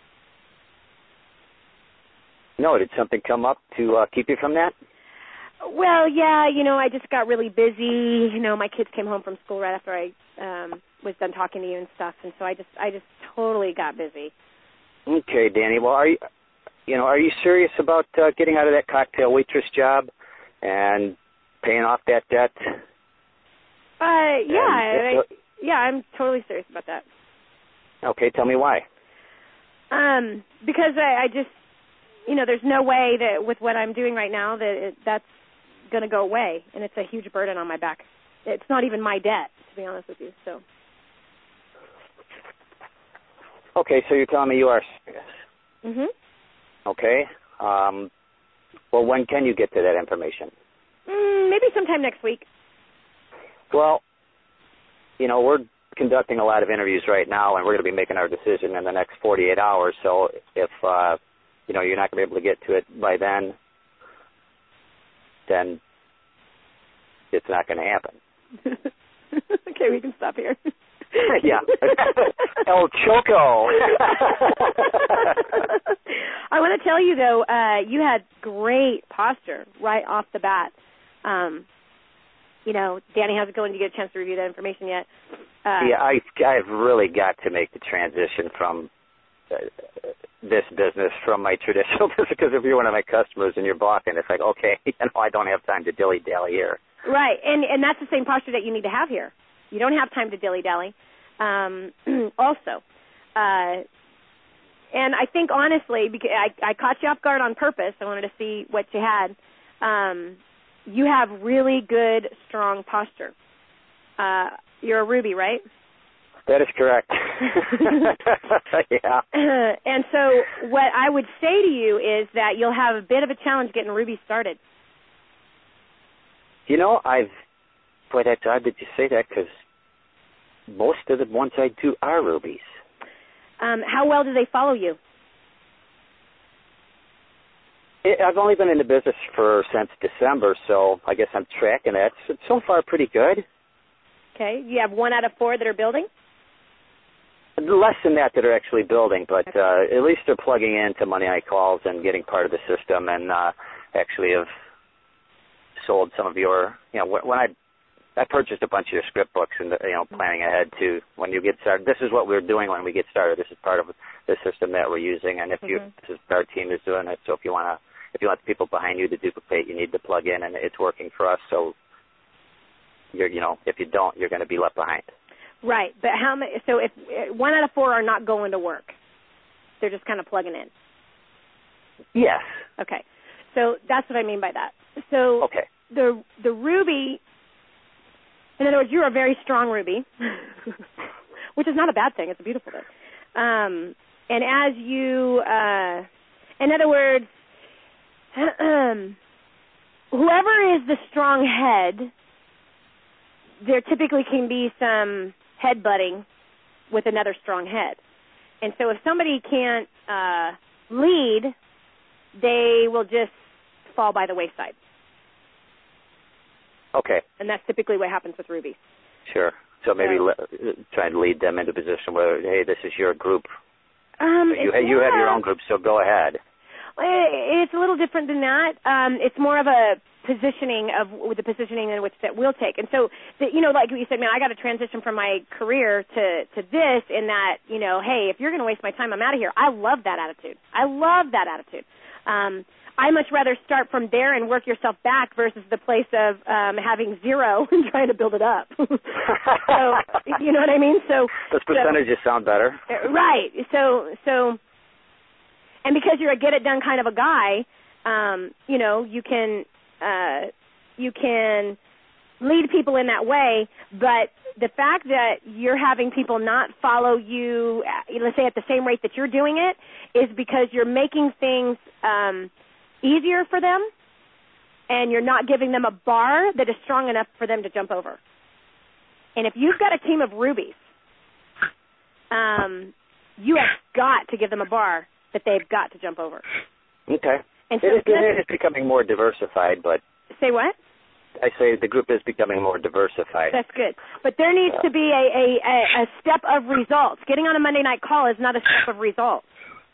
[SPEAKER 12] No, did something come up to keep you from that?
[SPEAKER 2] Well, yeah, I just got really busy. My kids came home from school right after I was done talking to you and stuff, and so I just totally got busy.
[SPEAKER 12] Okay, Danny. Well, are you serious about getting out of that cocktail waitress job and paying off that debt?
[SPEAKER 2] Yeah, I'm totally serious about that.
[SPEAKER 12] Okay, tell me why.
[SPEAKER 2] Because I just, there's no way that with what I'm doing right now that's going to go away, and it's a huge burden on my back. It's not even my debt, to be honest with you. So.
[SPEAKER 12] Okay, so you're telling me you are serious. Okay. Well, when can you get to that information?
[SPEAKER 2] Maybe sometime next week.
[SPEAKER 12] Well, we're conducting a lot of interviews right now, and we're going to be making our decision in the next 48 hours. So if, you're not going to be able to get to it by then it's not going to happen.
[SPEAKER 2] Okay, we can stop here.
[SPEAKER 12] Yeah. El Choco.
[SPEAKER 2] I want to tell you, though, you had great posture right off the bat. Danny, how's it going? Did you get a chance to review that information yet?
[SPEAKER 12] Yeah, I've really got to make the transition from this business from my traditional business, because if you're one of my customers and you're balking, it's like, okay, I don't have time to dilly-dally here.
[SPEAKER 2] Right, and that's the same posture that you need to have here. You don't have time to dilly-dally. Also, and I think, honestly, because I caught you off guard on purpose, I wanted to see what you had. You have really good, strong posture. You're a Ruby, right?
[SPEAKER 12] That is correct. Yeah.
[SPEAKER 2] And so what I would say to you is that you'll have a bit of a challenge getting Ruby started.
[SPEAKER 12] That's odd that you say that, because most of the ones I do are Rubies.
[SPEAKER 2] How well do they follow you?
[SPEAKER 12] I've only been in the business since December, so I guess I'm tracking that. It's so far pretty good.
[SPEAKER 2] Okay. You have 1 out of 4 that are building?
[SPEAKER 12] Less than that are actually building, but at least they're plugging into Monday Night Calls and getting part of the system, and actually have sold some of your, when I purchased a bunch of your script books and, planning ahead to when you get started. This is what we're doing when we get started. This is part of the system that we're using, and this is our team is doing it. So if you want the people behind you to duplicate, you need to plug in, and it's working for us. So if you don't, you're going to be left behind.
[SPEAKER 2] Right, but how many? So if 1 out of 4 are not going to work, they're just kind of plugging in.
[SPEAKER 12] Yes.
[SPEAKER 2] Okay, so that's what I mean by that. So the Ruby, in other words, you're a very strong Ruby, which is not a bad thing. It's a beautiful thing. And as you In other words, whoever is the strong head, there typically can be some headbutting with another strong head. And so if somebody can't lead, they will just fall by the wayside.
[SPEAKER 12] Okay.
[SPEAKER 2] And that's typically what happens with rubies.
[SPEAKER 12] Sure. So maybe try and lead them into a position where, hey, this is your group. You have your own group, so go ahead.
[SPEAKER 2] It's a little different than that. It's more of a positioning with the positioning in which that we'll take. And so, like you said, man, I got to transition from my career to this in that, hey, if you're going to waste my time, I'm out of here. I love that attitude. I much rather start from there and work yourself back versus the place of having zero and trying to build it up. So, you know what I mean? So those
[SPEAKER 12] percentages sound better.
[SPEAKER 2] Right. So, and because you're a get-it-done kind of a guy, you can lead people in that way, but the fact that you're having people not follow you, let's say at the same rate that you're doing it, is because you're making things easier for them, and you're not giving them a bar that is strong enough for them to jump over. And if you've got a team of rubies, you have got to give them a bar that they've got to jump over.
[SPEAKER 12] Okay.
[SPEAKER 2] And so
[SPEAKER 12] it is becoming more diversified, but...
[SPEAKER 2] Say what?
[SPEAKER 12] I say the group is becoming more diversified.
[SPEAKER 2] That's good. But there needs to be a step of results. Getting on a Monday night call is not a step of results.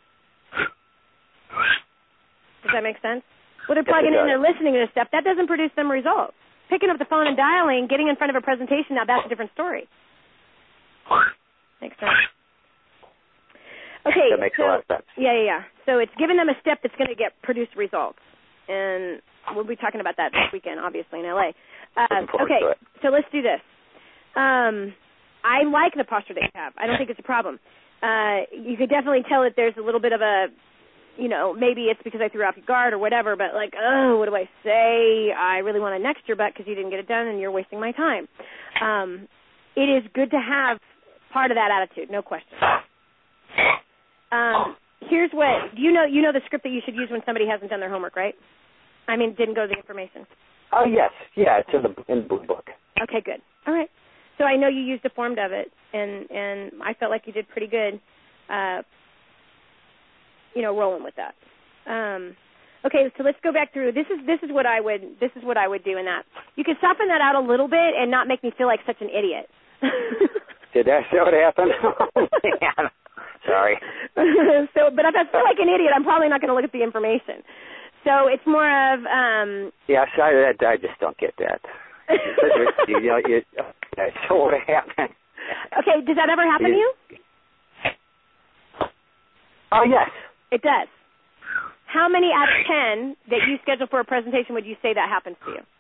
[SPEAKER 2] Does that make sense? Well, they're plugging in and listening to stuff. That doesn't produce them results. Picking up the phone and dialing, getting in front of a presentation, now that's a different story. Makes sense. Okay.
[SPEAKER 12] That makes a lot of sense.
[SPEAKER 2] Yeah. So it's giving them a step that's going to produce results. And we'll be talking about that this weekend, obviously, in L.A. Okay, so let's do this. I like the posture that you have. I don't think it's a problem. You could definitely tell that there's a little bit of a, maybe it's because I threw off your guard or whatever, but like, what do I say? I really want to next your butt because you didn't get it done and you're wasting my time. It is good to have part of that attitude, no question. Here's what, you know the script that you should use when somebody hasn't done their homework, right? I mean, didn't go to the information.
[SPEAKER 12] Oh, yes. Yeah, it's in the blue book. Okay,
[SPEAKER 2] good. All right. So I know you used a form of it, and I felt like you did pretty good, rolling with that. Okay, so let's go back through. This is what I would do in that. You can soften that out a little bit and not make me feel like such an idiot.
[SPEAKER 12] Did that see what happened? Oh, man. Sorry.
[SPEAKER 2] But if I feel like an idiot, I'm probably not going to look at the information. So it's more of...
[SPEAKER 12] Yeah, I just don't get that. So what happened?
[SPEAKER 2] Okay, does that ever happen to you?
[SPEAKER 12] Oh, yes.
[SPEAKER 2] It does. How many out of 10 that you schedule for a presentation would you say that happens to you?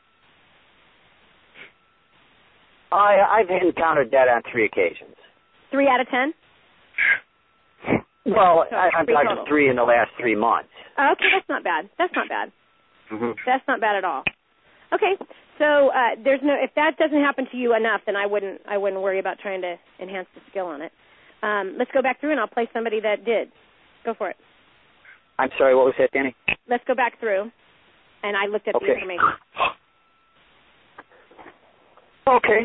[SPEAKER 12] I've encountered that on 3 occasions.
[SPEAKER 2] 3 out of 10?
[SPEAKER 12] Well, I'm talking 3 in the last 3 months.
[SPEAKER 2] Okay, that's not bad.
[SPEAKER 12] Mm-hmm.
[SPEAKER 2] That's not bad at all. Okay, so if that doesn't happen to you enough, then I wouldn't worry about trying to enhance the skill on it. Let's go back through and I'll play somebody that did. Go for it.
[SPEAKER 12] I'm sorry, what was that, Danny?
[SPEAKER 2] Let's go back through, and I looked at the information.
[SPEAKER 12] Okay.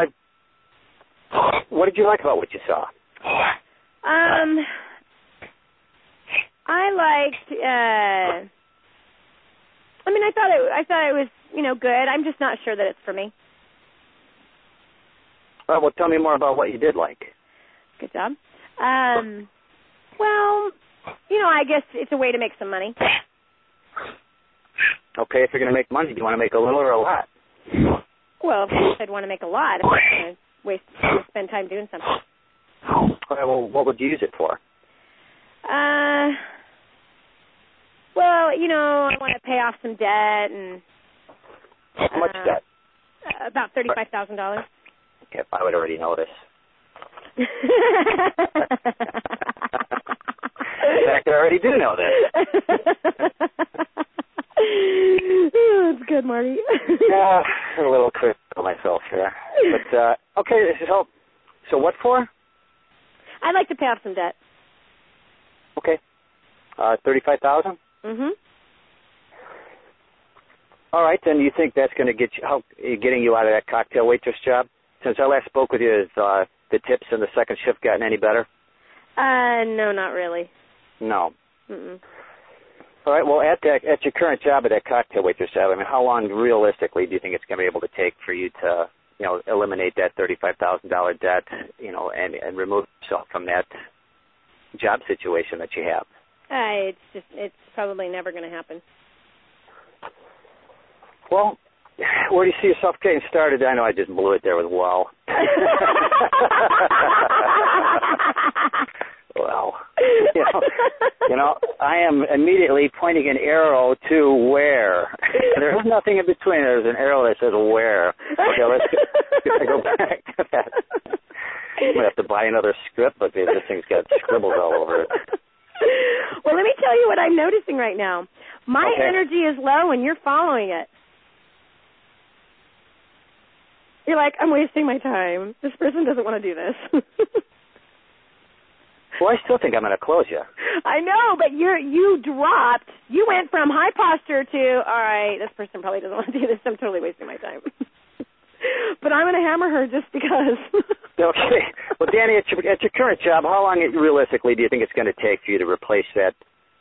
[SPEAKER 12] What did you like about what you saw?
[SPEAKER 2] I liked. I thought it was, good. I'm just not sure that it's for me.
[SPEAKER 12] Well, tell me more about what you did like.
[SPEAKER 2] Good job. Well, I guess it's a way to make some money.
[SPEAKER 12] Okay, if you're going to make money, do you want to make a little or a lot?
[SPEAKER 2] Well, of course I'd want to make a lot if I'm going to spend time doing something.
[SPEAKER 12] Okay, well, what would you use it for?
[SPEAKER 2] Well, I want to pay off some debt and...
[SPEAKER 12] How much debt?
[SPEAKER 2] About $35,000.
[SPEAKER 12] Okay, I would already know this. In fact, I already do know this.
[SPEAKER 2] That's good, Marty.
[SPEAKER 12] Yeah, a little critical myself here. But, okay, so what for?
[SPEAKER 2] I'd like to pay off some debt.
[SPEAKER 12] Okay. $35,000?
[SPEAKER 2] Mhm.
[SPEAKER 12] All right, then you think that's going to getting you out of that cocktail waitress job? Since I last spoke with you, has the tips in the second shift gotten any better?
[SPEAKER 2] No, not really.
[SPEAKER 12] No.
[SPEAKER 2] Mm-mm.
[SPEAKER 12] All right, well, at your current job at that cocktail waitress job, I mean, how long realistically do you think it's going to be able to take for you to, eliminate that $35,000 debt, and remove yourself from that job situation that you have?
[SPEAKER 2] It's probably never going to happen.
[SPEAKER 12] Well, where do you see yourself getting started? I know I just blew it there with well. Well, I am immediately pointing an arrow to where. There's nothing in between. There's an arrow that says where. Okay, let's go back to that. I'm going to have to buy another script because this thing's got scribbles all over it.
[SPEAKER 2] Well, let me tell you what I'm noticing right now. My energy is low and you're following it. You're like, I'm wasting my time. This person doesn't want to do this.
[SPEAKER 12] Well, I still think I'm going to close you.
[SPEAKER 2] I know, but you dropped. You went from high posture to, all right, this person probably doesn't want to do this. I'm totally wasting my time. But I'm going to hammer her just because.
[SPEAKER 12] Okay. Well, Danny, at your current job, how long realistically do you think it's going to take for you to replace that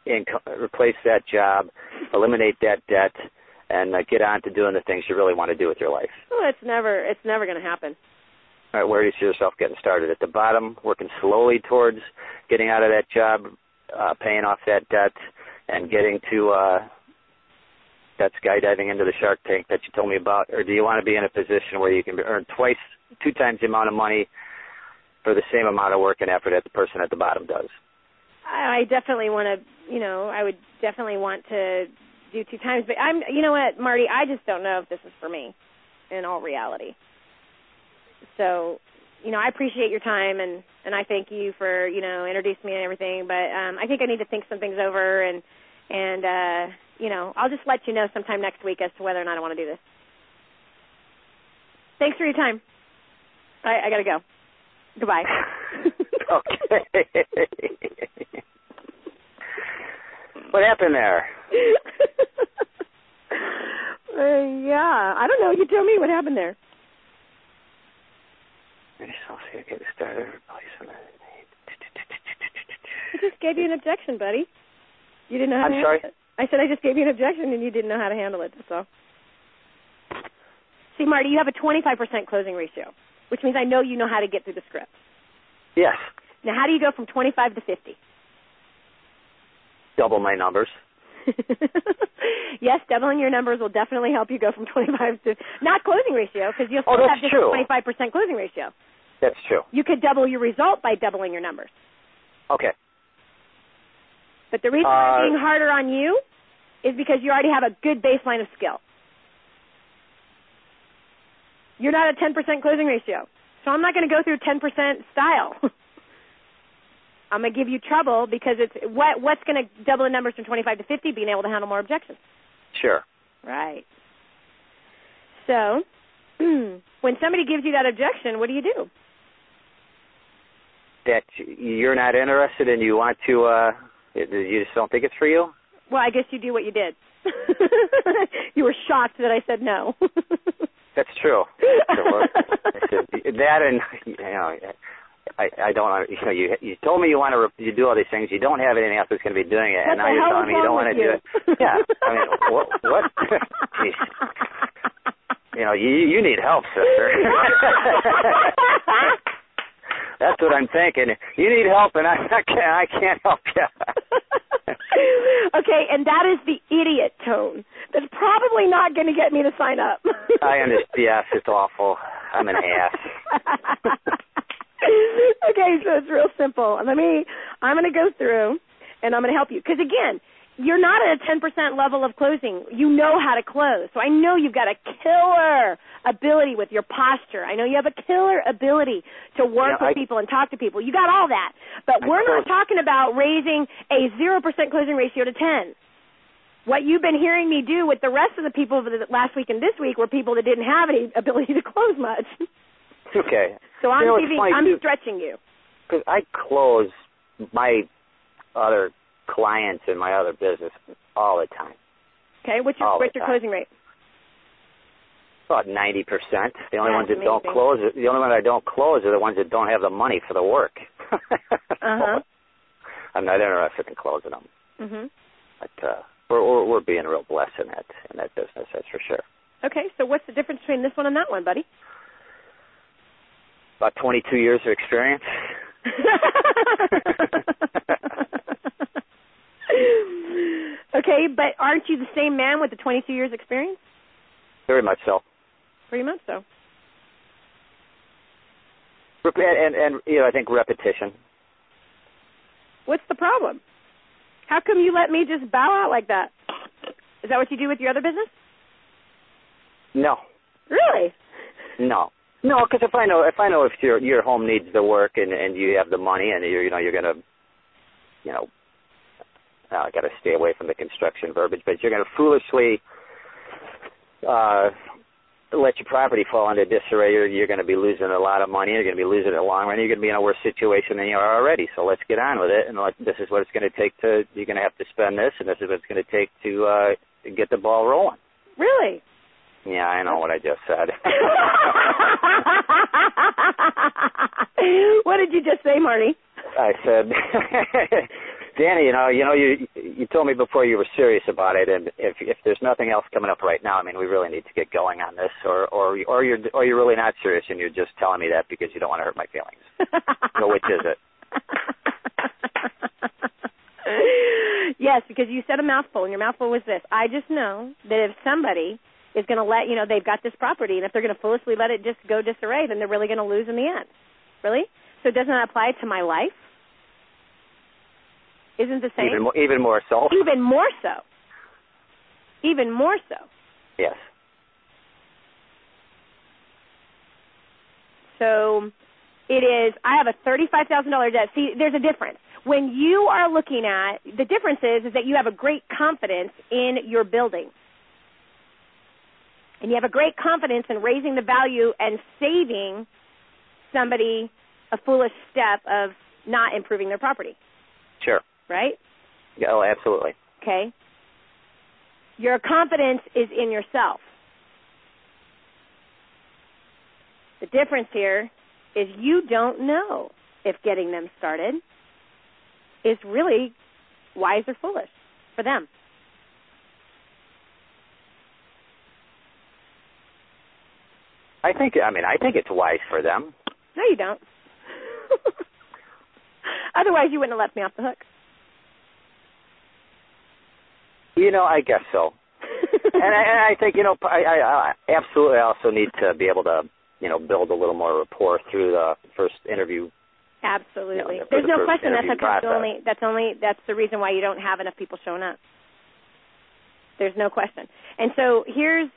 [SPEAKER 12] job, eliminate that debt, and get on to doing the things you really want to do with your life?
[SPEAKER 2] Well, it's never going to happen.
[SPEAKER 12] All right, where do you see yourself getting started? At the bottom, working slowly towards getting out of that job, paying off that debt, and getting to that skydiving into the shark tank that you told me about? Or do you want to be in a position where you can earn two times the amount of money for the same amount of work and effort that the person at the bottom does?
[SPEAKER 2] I definitely want to, I would definitely want to do 2 times. But you know what, Marty, I just don't know if this is for me in all reality. So, I appreciate your time, and I thank you for, introducing me and everything. But I think I need to think some things over, and I'll just let you know sometime next week as to whether or not I want to do this. Thanks for your time. I got to go. Goodbye.
[SPEAKER 12] Okay. What happened there?
[SPEAKER 2] Yeah, I don't know. You tell me what happened there.
[SPEAKER 12] Get started.
[SPEAKER 2] I just gave you an objection, buddy. You didn't know how to
[SPEAKER 12] handle it.
[SPEAKER 2] I said I just gave you an objection and you didn't know how to handle it, that's all. See, Marty, you have a 25% closing ratio, which means I know you know how to get through the script.
[SPEAKER 12] Yes.
[SPEAKER 2] Now, how do you go from 25 to 50?
[SPEAKER 12] Double my numbers.
[SPEAKER 2] Yes, doubling your numbers will definitely help you go from 25 to, not closing ratio, because you'll still have just a 25% closing ratio.
[SPEAKER 12] That's true.
[SPEAKER 2] You could double your result by doubling your numbers.
[SPEAKER 12] Okay.
[SPEAKER 2] But the reason I'm being harder on you is because you already have a good baseline of skill. You're not a 10% closing ratio. So I'm not going to go through 10% style. I'm going to give you trouble because it's what's going to double the numbers from 25 to 50, being able to handle more objections.
[SPEAKER 12] Sure.
[SPEAKER 2] Right. So when somebody gives you that objection, what do you do?
[SPEAKER 12] That you're not interested and you want to, you just don't think it's for you?
[SPEAKER 2] Well, I guess you do what you did. You were shocked that I said no.
[SPEAKER 12] That's true. That and, I don't, you told me you do all these things. You don't have anything else that's going to be doing it. And now you're telling me you don't want to do it. Yeah. I mean, what? You need help, sister. That's what I'm thinking. You need help, and I can't help you.
[SPEAKER 2] Okay, and that is the idiot tone. That's probably not going to get me to sign up.
[SPEAKER 12] I understand. Yes, it's awful. I'm an ass.
[SPEAKER 2] Okay, so it's real simple. I'm going to go through, and I'm going to help you. Because, again, you're not at a 10% level of closing. You know how to close. So I know you've got a killer ability with your posture. I know you have a killer ability to work with people and talk to people. You got all that. But we're not talking about raising a 0% closing ratio to 10. What you've been hearing me do with the rest of the people over the last week and this week were people that didn't have any ability to close much.
[SPEAKER 12] Okay.
[SPEAKER 2] So I'm stretching you.
[SPEAKER 12] Because I close my other clients in my other business all the time.
[SPEAKER 2] Okay, what's your closing rate?
[SPEAKER 12] About 90%. The only ones that
[SPEAKER 2] amazing.
[SPEAKER 12] don't close, the only ones I don't close are the ones that don't have the money for the work. I'm not interested in closing them.
[SPEAKER 2] Mm-hmm.
[SPEAKER 12] But we're being real blessed in that business. That's for sure.
[SPEAKER 2] Okay, so what's the difference between this one and that one, buddy?
[SPEAKER 12] About 22 years of experience.
[SPEAKER 2] Okay, but aren't you the same man with the 22 years experience?
[SPEAKER 12] Very much so.
[SPEAKER 2] Pretty much so.
[SPEAKER 12] And I think repetition.
[SPEAKER 2] What's the problem? How come you let me just bow out like that? Is that what you do with your other business?
[SPEAKER 12] No.
[SPEAKER 2] Really?
[SPEAKER 12] No, because if I know if your home needs the work and you have the money and you're gonna, I got to stay away from the construction verbiage, but you're gonna foolishly let your property fall into disarray, you're going to be losing a lot of money. You're going to be losing it in the long run. You're going to be in a worse situation than you are already. So let's get on with it. And this is what it's going to take you're going to have to spend this, and this is what it's going to take to get the ball rolling.
[SPEAKER 2] Really?
[SPEAKER 12] Yeah, I know what I just said.
[SPEAKER 2] What did you just say, Marty?
[SPEAKER 12] I said, Danny, you told me before you were serious about it, and if there's nothing else coming up right now, I mean, we really need to get going on this, or you're really not serious and you're just telling me that because you don't want to hurt my feelings. So which is it?
[SPEAKER 2] Yes, because you said a mouthful, and your mouthful was this. I just know that if somebody is going to let, they've got this property, and if they're going to foolishly let it just go disarray, then they're really going to lose in the end. Really? So doesn't that apply to my life? Isn't the same?
[SPEAKER 12] Even more so.
[SPEAKER 2] Even more so. Even more so.
[SPEAKER 12] Yes.
[SPEAKER 2] So it is, I have a $35,000 debt. See, there's a difference. When you are looking at, the difference is that you have a great confidence in your building. And you have a great confidence in raising the value and saving somebody a foolish step of not improving their property.
[SPEAKER 12] Sure.
[SPEAKER 2] Right?
[SPEAKER 12] Yeah, oh, absolutely.
[SPEAKER 2] Okay. Your confidence is in yourself. The difference here is you don't know if getting them started is really wise or foolish for them.
[SPEAKER 12] I think it's wise for them.
[SPEAKER 2] No, you don't. Otherwise, you wouldn't have let me off the hook.
[SPEAKER 12] I guess so. and I think, I absolutely also need to be able to, build a little more rapport through the first interview.
[SPEAKER 2] Absolutely. There's no question that's the reason why you don't have enough people showing up. There's no question. And so here's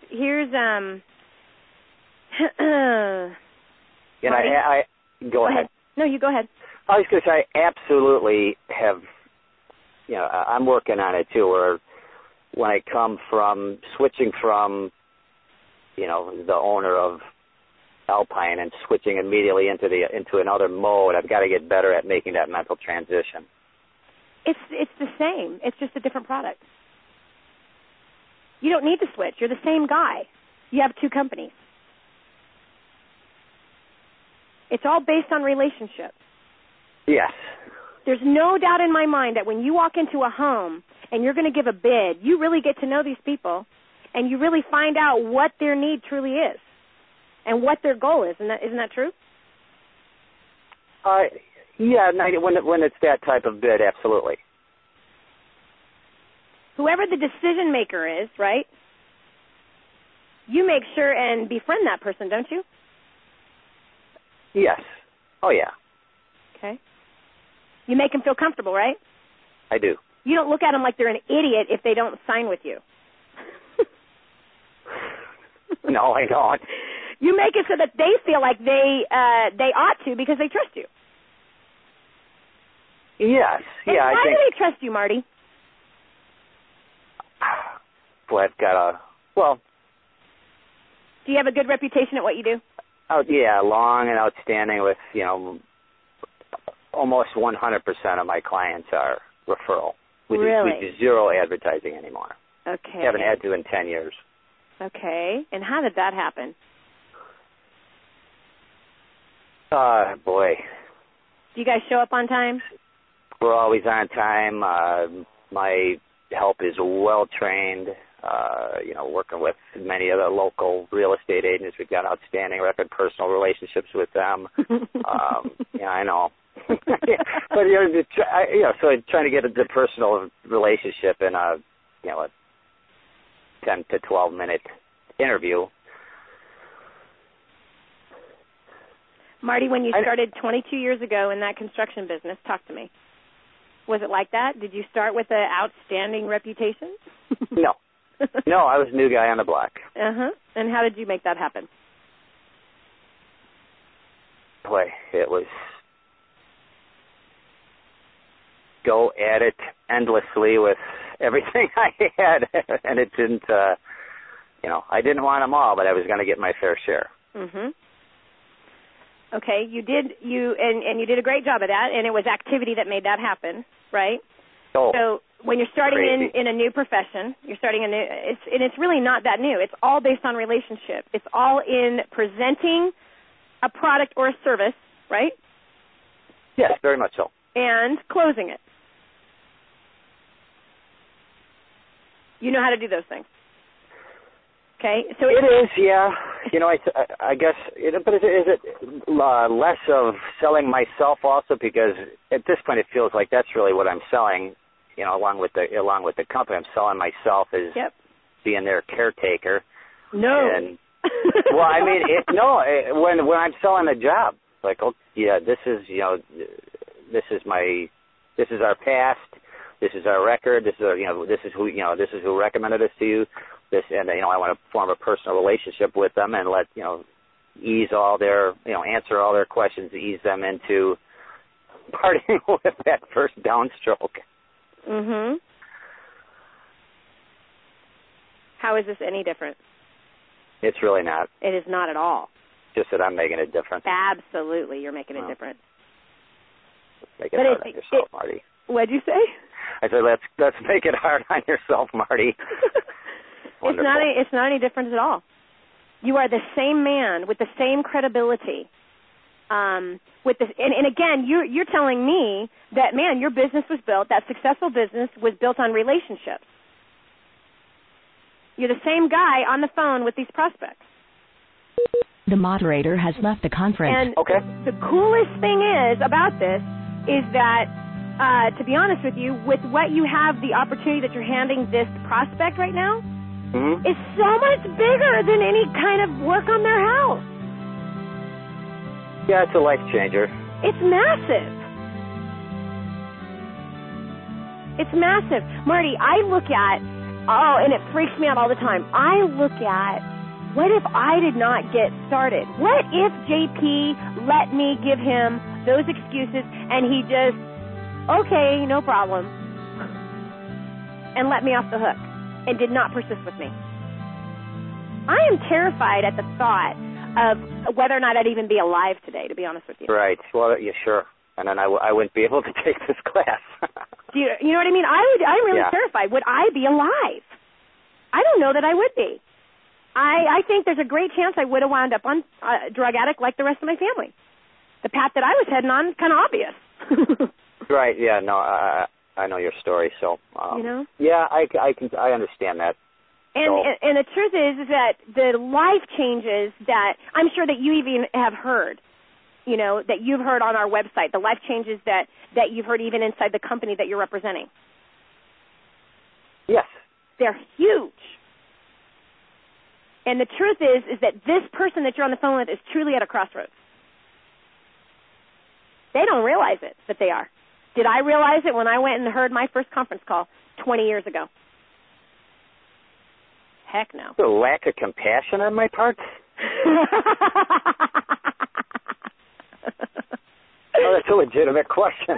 [SPEAKER 12] I go ahead.
[SPEAKER 2] No, you go ahead.
[SPEAKER 12] I was going to say I absolutely have, I'm working on it too, where when I come from switching from, the owner of Alpine and switching immediately into another mode, I've got to get better at making that mental transition.
[SPEAKER 2] It's the same. It's just a different product. You don't need to switch. You're the same guy. You have two companies. It's all based on relationships.
[SPEAKER 12] Yes.
[SPEAKER 2] There's no doubt in my mind that when you walk into a home and you're going to give a bid, you really get to know these people and you really find out what their need truly is and what their goal is. Isn't that true?
[SPEAKER 12] Yeah, when it's that type of bid, absolutely.
[SPEAKER 2] Whoever the decision maker is, right, you make sure and befriend that person, don't you?
[SPEAKER 12] Yes. Oh, yeah.
[SPEAKER 2] Okay. You make them feel comfortable, right?
[SPEAKER 12] I do.
[SPEAKER 2] You don't look at them like they're an idiot if they don't sign with you.
[SPEAKER 12] No, I don't.
[SPEAKER 2] You make it so that they feel like they ought to because they trust you.
[SPEAKER 12] Yes.
[SPEAKER 2] And
[SPEAKER 12] yeah.
[SPEAKER 2] Why do they trust you, Marty?
[SPEAKER 12] Boy, I've got
[SPEAKER 2] Do you have a good reputation at what you do?
[SPEAKER 12] Oh, yeah, long and outstanding with, almost 100% of my clients are referral. We do zero advertising anymore.
[SPEAKER 2] Okay.
[SPEAKER 12] Haven't had to in 10 years.
[SPEAKER 2] Okay. And how did that happen?
[SPEAKER 12] Boy.
[SPEAKER 2] Do you guys show up on time?
[SPEAKER 12] We're always on time. My help is well trained. Working with many of the local real estate agents, we've got outstanding record personal relationships with them. I know. But so trying to get the personal relationship in a 10 to 12 minute interview.
[SPEAKER 2] Marty, when you started 22 years ago in that construction business, talk to me. Was it like that? Did you start with an outstanding reputation?
[SPEAKER 12] No. No, I was a new guy on the block.
[SPEAKER 2] Uh-huh. And how did you make that happen?
[SPEAKER 12] Boy, it was go at it endlessly with everything I had, and it didn't, I didn't want them all, but I was going to get my fair share.
[SPEAKER 2] Mm-hmm. Okay, you did a great job of that, and it was activity that made that happen, right?
[SPEAKER 12] Oh,
[SPEAKER 2] so when you're starting in a new profession, it's really not that new. It's all based on relationship. It's all in presenting a product or a service, right?
[SPEAKER 12] Yes, very much so.
[SPEAKER 2] And closing it. You know how to do those things. Okay, so
[SPEAKER 12] it is, yeah. I guess, but is it less of selling myself also? Because at this point, it feels like that's really what I'm selling. Along with the company, I'm selling myself as being their caretaker.
[SPEAKER 2] No.
[SPEAKER 12] And, well, I mean, when I'm selling a job, like, oh yeah, this is our past. This is our record. This is who recommended us to you. I want to form a personal relationship with them and ease all their, answer all their questions, ease them into parting with that first downstroke.
[SPEAKER 2] Mhm. How is this any different?
[SPEAKER 12] It's really not.
[SPEAKER 2] It is not at all.
[SPEAKER 12] Just that I'm making a difference.
[SPEAKER 2] Absolutely, you're making a difference.
[SPEAKER 12] Make it hard on yourself, Marty.
[SPEAKER 2] What'd you say?
[SPEAKER 12] I said, let's make it hard on yourself, Marty.
[SPEAKER 2] It's not any different at all. You are the same man with the same credibility. And again, you're telling me that, man, your business was built, that successful business was built on relationships. You're the same guy on the phone with these prospects.
[SPEAKER 13] The moderator has left the conference.
[SPEAKER 2] And the coolest thing about this is that, to be honest with you, with what you have, the opportunity that you're handing this prospect right now, is so much bigger than any kind of work on their house.
[SPEAKER 12] Yeah, it's a life changer.
[SPEAKER 2] It's massive. It's massive. Marty, I look at, and it freaks me out all the time, I look at, what if I did not get started? What if JP let me give him those excuses and he just, okay, no problem, and let me off the hook and did not persist with me? I am terrified at the thought of whether or not I'd even be alive today, to be honest with you.
[SPEAKER 12] Right. Well, yeah, sure. And then I wouldn't be able to take this class.
[SPEAKER 2] Do you know what I mean? I'm really terrified. Would I be alive? I don't know that I would be. I think there's a great chance I would have wound up on drug addict like the rest of my family. The path that I was heading on is kind of obvious.
[SPEAKER 12] Right. Yeah. No. I know your story. So. Yeah. I understand that.
[SPEAKER 2] And the truth is that the life changes that I'm sure that you even have heard, that you've heard on our website, the life changes that you've heard even inside the company that you're representing.
[SPEAKER 12] Yes.
[SPEAKER 2] They're huge. And the truth is that this person that you're on the phone with is truly at a crossroads. They don't realize it, but they are. Did I realize it when I went and heard my first conference call 20 years ago? Heck no.
[SPEAKER 12] The lack of compassion on my part? Oh, that's a legitimate question.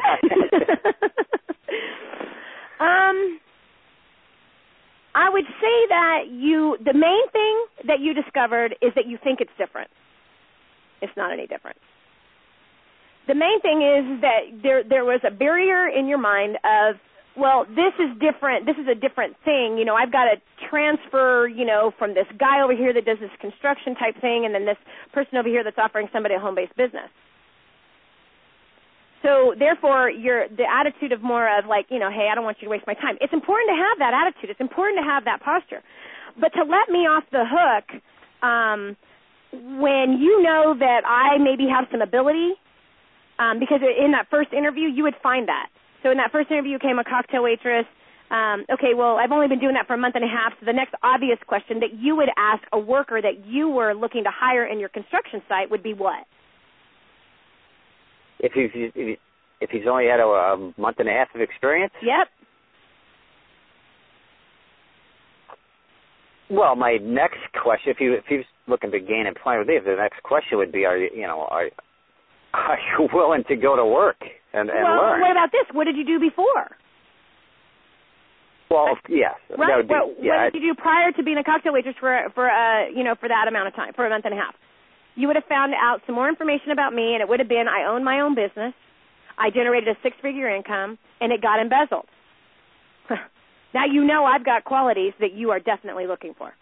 [SPEAKER 2] I would say that the main thing that you discovered is that you think it's different. It's not any different. The main thing is that there was a barrier in your mind of well, this is different. This is a different thing. You know, I've got to transfer, you know, from this guy over here that does this construction type thing and then this person over here that's offering somebody a home-based business. So, therefore, the attitude of more of like, you know, hey, I don't want you to waste my time. It's important to have that attitude. It's important to have that posture. But to let me off the hook when you know that I maybe have some ability, because in that first interview, you would find that. So in that first interview, you came a cocktail waitress. Okay, well, I've only been doing that for a month and a half. So the next obvious question that you would ask a worker that you were looking to hire in your construction site would be what?
[SPEAKER 12] If he's only had a month and a half of experience?
[SPEAKER 2] Yep.
[SPEAKER 12] Well, my next question, if he's looking to gain employment with me, the next question would be, are you willing to go to work and learn?
[SPEAKER 2] What about this? What did you do before?
[SPEAKER 12] Well, yes.
[SPEAKER 2] Right. What did you do prior to being a cocktail waitress for that amount of time, for a month and a half? You would have found out some more information about me, and it would have been I own my own business, I generated a 6-figure income, and it got embezzled. Now you know I've got qualities that you are definitely looking for.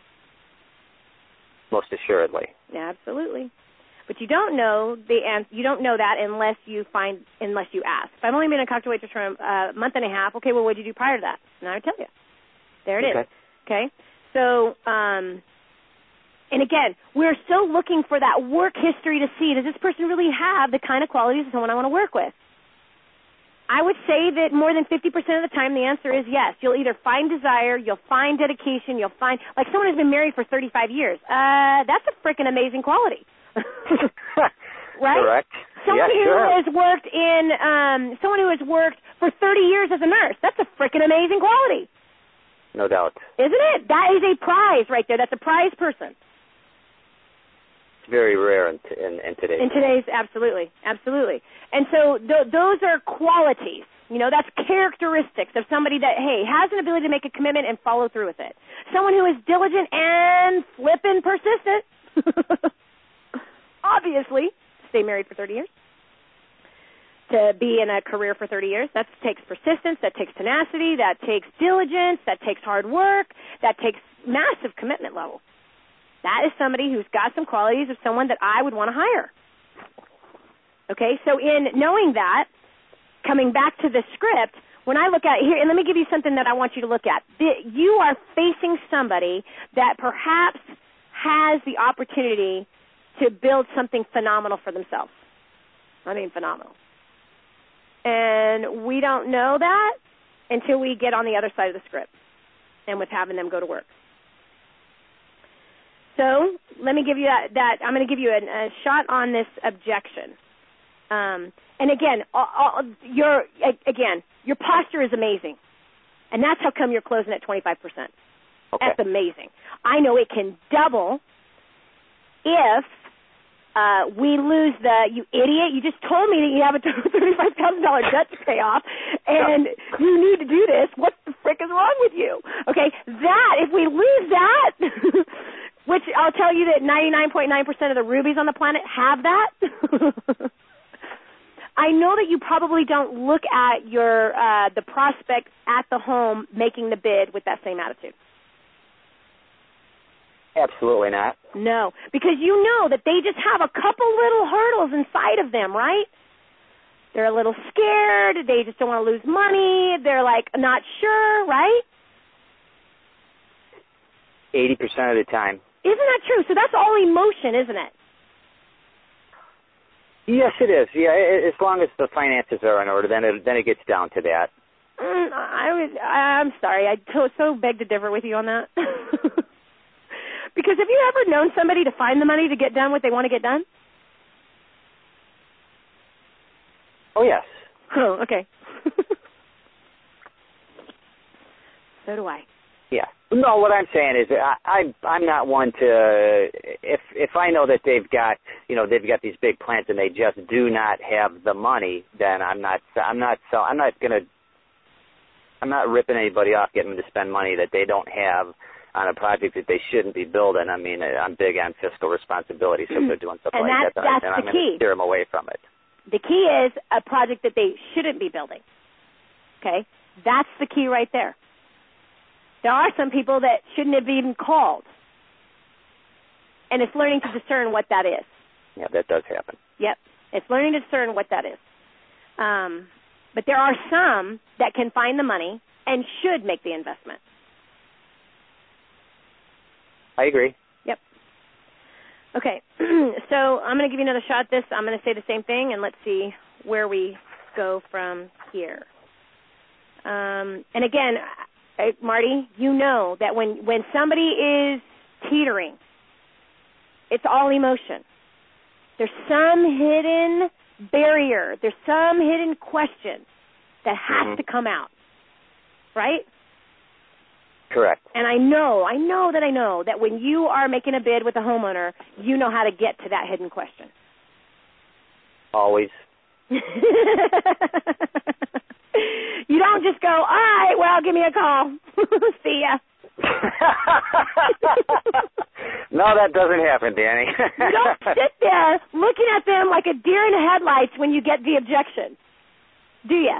[SPEAKER 12] Most assuredly.
[SPEAKER 2] Yeah, absolutely. But you don't know you don't know that unless you ask. If I've only been a cocktail waitress for a month and a half, okay, well, what did you do prior to that? And I would tell you. There it is. Okay? So, and again, we're still looking for that work history to see, does this person really have the kind of qualities of someone I want to work with? I would say that more than 50% of the time the answer is yes. You'll either find desire, you'll find dedication, you'll find, like someone who's been married for 35 years. That's a freaking amazing quality. Right?
[SPEAKER 12] Correct.
[SPEAKER 2] Someone who has worked for 30 years as a nurse. That's a freaking amazing quality.
[SPEAKER 12] No doubt.
[SPEAKER 2] Isn't it? That is a prize right there. That's a prize person.
[SPEAKER 12] It's very rare in today's.
[SPEAKER 2] In today's, absolutely. And so those are qualities. You know, that's characteristics of somebody that, hey, has an ability to make a commitment and follow through with it. Someone who is diligent and flippin' persistent. Obviously, stay married for 30 years. To be in a career for 30 years, that takes persistence, that takes tenacity, that takes diligence, that takes hard work, that takes massive commitment level. That is somebody who's got some qualities of someone that I would want to hire. Okay, so in knowing that, coming back to the script, when I look at here, and let me give you something that I want you to look at. You are facing somebody that perhaps has the opportunity to build something phenomenal for themselves. I mean, phenomenal. And we don't know that until we get on the other side of the script and with having them go to work. So let me give you that I'm going to give you a shot on this objection. And again, your posture is amazing. And that's how come you're closing at 25%. Okay. That's amazing. I know it can double if we lose you idiot, you just told me that you have a $35,000 debt to pay off, and you need to do this. What the frick is wrong with you? Okay, if we lose that, which I'll tell you that 99.9% of the rubies on the planet have that, I know that you probably don't look at the prospect at the home making the bid with that same attitude.
[SPEAKER 12] Absolutely not.
[SPEAKER 2] No, because you know that they just have a couple little hurdles inside of them, right? They're a little scared. They just don't want to lose money. They're like not sure, right?
[SPEAKER 12] 80% of the time.
[SPEAKER 2] Isn't that true? So that's all emotion, isn't it?
[SPEAKER 12] Yes, it is. Yeah, as long as the finances are in order, then it gets down to that.
[SPEAKER 2] I'm sorry. I so beg to differ with you on that. Because have you ever known somebody to find the money to get done what they want to get done?
[SPEAKER 12] Oh, yes.
[SPEAKER 2] Oh, okay. So do I.
[SPEAKER 12] Yeah. No, what I'm saying is I'm not one to if I know that they've got these big plans and they just do not have the money, then I'm not ripping anybody off, getting them to spend money that they don't have on a project that they shouldn't be building. I mean, I'm big on fiscal responsibility, so if they're doing stuff like that, then I'm going to steer them away from it.
[SPEAKER 2] The key is a project that they shouldn't be building. Okay? That's the key right there. There are some people that shouldn't have even called. And it's learning to discern what that is.
[SPEAKER 12] Yeah, that does happen.
[SPEAKER 2] Yep. It's learning to discern what that is. But there are some that can find the money and should make the investment.
[SPEAKER 12] I agree.
[SPEAKER 2] Yep. Okay. So I'm going to give you another shot at this. I'm going to say the same thing, and let's see where we go from here. And again, Marty, you know that when somebody is teetering, it's all emotion. There's some hidden barrier. There's some hidden question that has to come out. Right?
[SPEAKER 12] Correct.
[SPEAKER 2] And I know that when you are making a bid with a homeowner, you know how to get to that hidden question.
[SPEAKER 12] Always.
[SPEAKER 2] You don't just go, all right, well, give me a call. See ya.
[SPEAKER 12] No, that doesn't happen, Danny.
[SPEAKER 2] You don't sit there looking at them like a deer in the headlights when you get the objection, do you?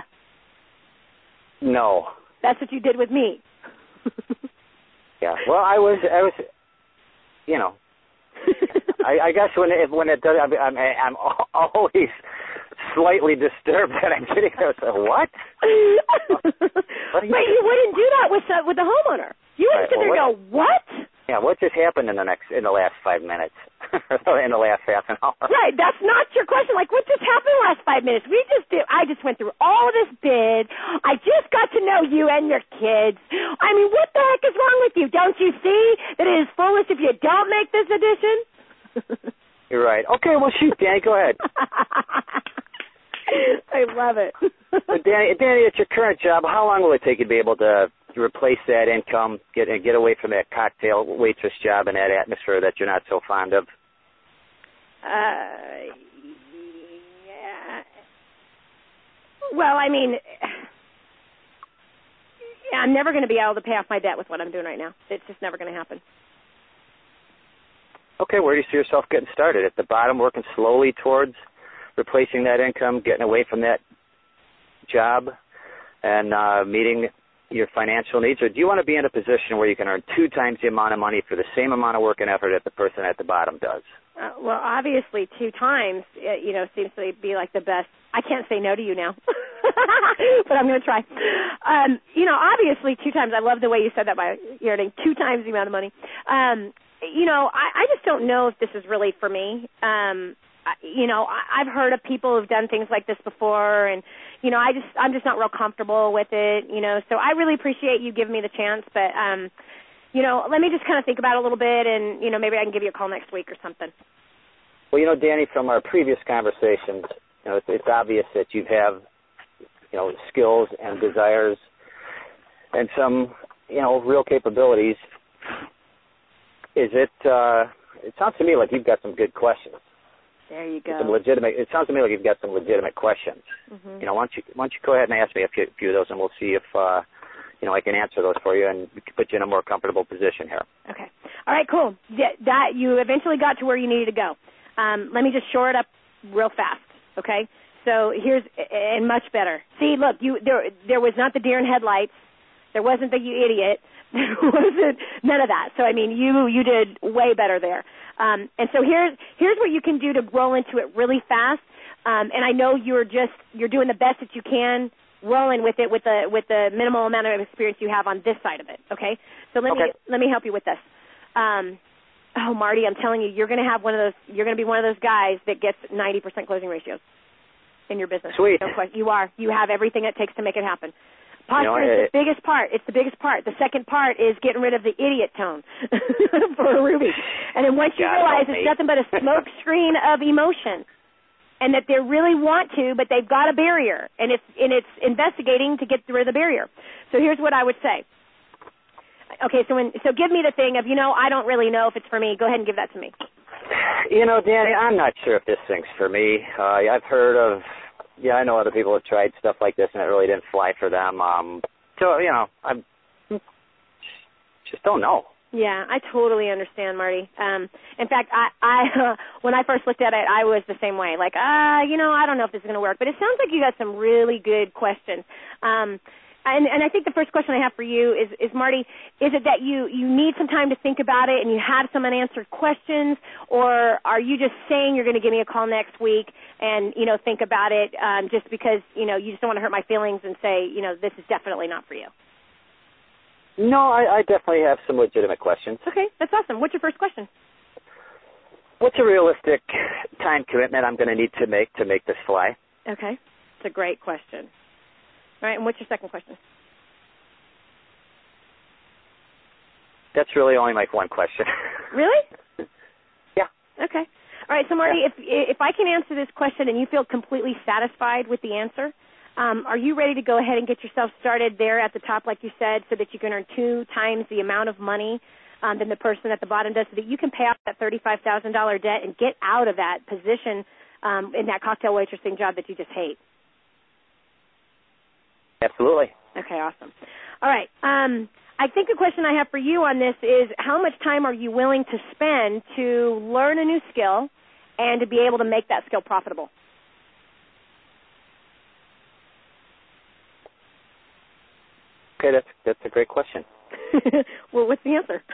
[SPEAKER 12] No.
[SPEAKER 2] That's what you did with me.
[SPEAKER 12] Yeah. Well, I was, you know, I guess when it does, I'm always slightly disturbed that I'm sitting there saying, what?
[SPEAKER 2] But you wouldn't do that with the homeowner. You wouldn't sit there and go, what?
[SPEAKER 12] Yeah, what just happened in the last 5 minutes? In the last half an hour?
[SPEAKER 2] Right, that's not your question. Like, what just happened in the last 5 minutes? I just went through all of this bid. I just got to know you and your kids. I mean, what the heck is wrong with you? Don't you see that it is foolish if you don't make this addition?
[SPEAKER 12] You're right. Okay, well, shoot, Danny, go ahead.
[SPEAKER 2] I love it.
[SPEAKER 12] But Danny, at your current job, how long will it take you to be able to replace that income, get away from that cocktail waitress job and that atmosphere that you're not so fond of?
[SPEAKER 2] Yeah. Well, I mean, I'm never going to be able to pay off my debt with what I'm doing right now. It's just never going to happen.
[SPEAKER 12] Okay, where do you see yourself getting started? At the bottom, working slowly towards replacing that income, getting away from that job, and meeting your financial needs? Or do you want to be in a position where you can earn 2 times the amount of money for the same amount of work and effort that the person at the bottom does?
[SPEAKER 2] Well, obviously 2 times, seems to be like the best. I can't say no to you now, but I'm going to try. Obviously 2 times. I love the way you said that by earning 2 times the amount of money. I just don't know if this is really for me. I've heard of people who've done things like this before, and I'm just not real comfortable with it. So I really appreciate you giving me the chance, but let me just kind of think about it a little bit, and maybe I can give you a call next week or something.
[SPEAKER 12] Well, Danny, from our previous conversations, it's obvious that you have skills and desires and some real capabilities. It sounds to me like you've got some good questions.
[SPEAKER 2] There you go.
[SPEAKER 12] It sounds to me like you've got some legitimate questions.
[SPEAKER 2] Mm-hmm.
[SPEAKER 12] Why don't you go ahead and ask me a few of those, and we'll see if I can answer those for you and put you in a more comfortable position here.
[SPEAKER 2] Okay. All right. Cool. That you eventually got to where you needed to go. Let me just shore it up real fast. Okay. So and much better. See, look, there was not the deer in headlights. There wasn't the you idiot. There wasn't none of that. So I mean, you did way better there. And so here's what you can do to roll into it really fast. And I know you're doing the best that you can, rolling with it with the minimal amount of experience you have on this side of it. Okay. So let me help you with this. Marty, I'm telling you, you're going to have you're going to be one of those guys that gets 90% closing ratios in your business.
[SPEAKER 12] Sweet.
[SPEAKER 2] No question. You are. You have everything it takes to make it happen. Posture is the biggest part. It's the biggest part. The second part is getting rid of the idiot tone for a Ruby. And then once you realize it's nothing but a smoke screen of emotion, and that they really want to, but they've got a barrier, and it's investigating to get rid of the barrier. So here's what I would say. Okay, so give me the thing of, I don't really know if it's for me. Go ahead and give that to me.
[SPEAKER 12] Danny, I'm not sure if this thing's for me. I've heard of, I know other people have tried stuff like this, and it really didn't fly for them. I just don't know.
[SPEAKER 2] Yeah, I totally understand, Marty. In fact, I when I first looked at it, I was the same way. Like, I don't know if this is going to work. But it sounds like you got some really good questions. And I think the first question I have for you is Marty, is it that you need some time to think about it and you have some unanswered questions, or are you just saying you're going to give me a call next week and, think about it just because, you just don't want to hurt my feelings and say, this is definitely not for you?
[SPEAKER 12] No, I definitely have some legitimate questions.
[SPEAKER 2] Okay, that's awesome. What's your first question?
[SPEAKER 12] What's a realistic time commitment I'm going to need to make this fly?
[SPEAKER 2] Okay, it's a great question. All right, and what's your second question?
[SPEAKER 12] That's really only my one question.
[SPEAKER 2] Really?
[SPEAKER 12] Yeah.
[SPEAKER 2] Okay. All right, so Marty, if I can answer this question and you feel completely satisfied with the answer, are you ready to go ahead and get yourself started there at the top, like you said, so that you can earn 2 times the amount of money than the person at the bottom does, so that you can pay off that $35,000 debt and get out of that position in that cocktail waitressing job that you just hate?
[SPEAKER 12] Absolutely.
[SPEAKER 2] Okay, awesome. All right. I think the question I have for you on this is, how much time are you willing to spend to learn a new skill and to be able to make that skill profitable?
[SPEAKER 12] Okay, that's a great question.
[SPEAKER 2] Well, what's the answer?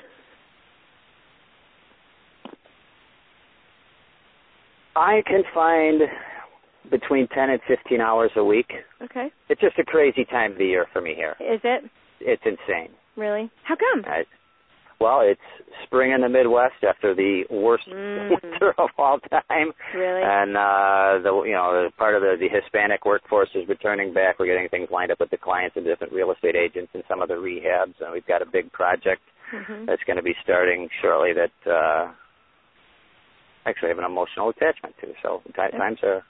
[SPEAKER 12] I can find between 10 and 15 hours a week.
[SPEAKER 2] Okay.
[SPEAKER 12] It's just a crazy time of the year for me here.
[SPEAKER 2] Is it?
[SPEAKER 12] It's insane.
[SPEAKER 2] Really? How come?
[SPEAKER 12] Well, it's spring in the Midwest after the worst winter of all time.
[SPEAKER 2] Really?
[SPEAKER 12] And the part of the Hispanic workforce is returning back. We're getting things lined up with the clients and different real estate agents and some of the rehabs, and we've got a big project that's going to be starting shortly that actually have an emotional attachment to. So times are.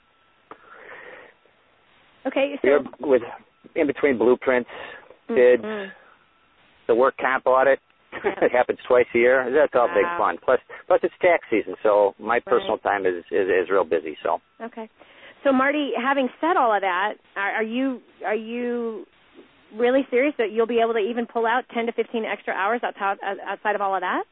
[SPEAKER 2] Okay. So
[SPEAKER 12] with in between blueprints, bids, the work comp audit. It happens twice a year. That's all big fun. Plus it's tax season, so my personal time is real busy. So
[SPEAKER 2] okay. So Marty, having said all of that, are you really serious that you'll be able to even pull out 10 to 15 extra hours outside of all of that?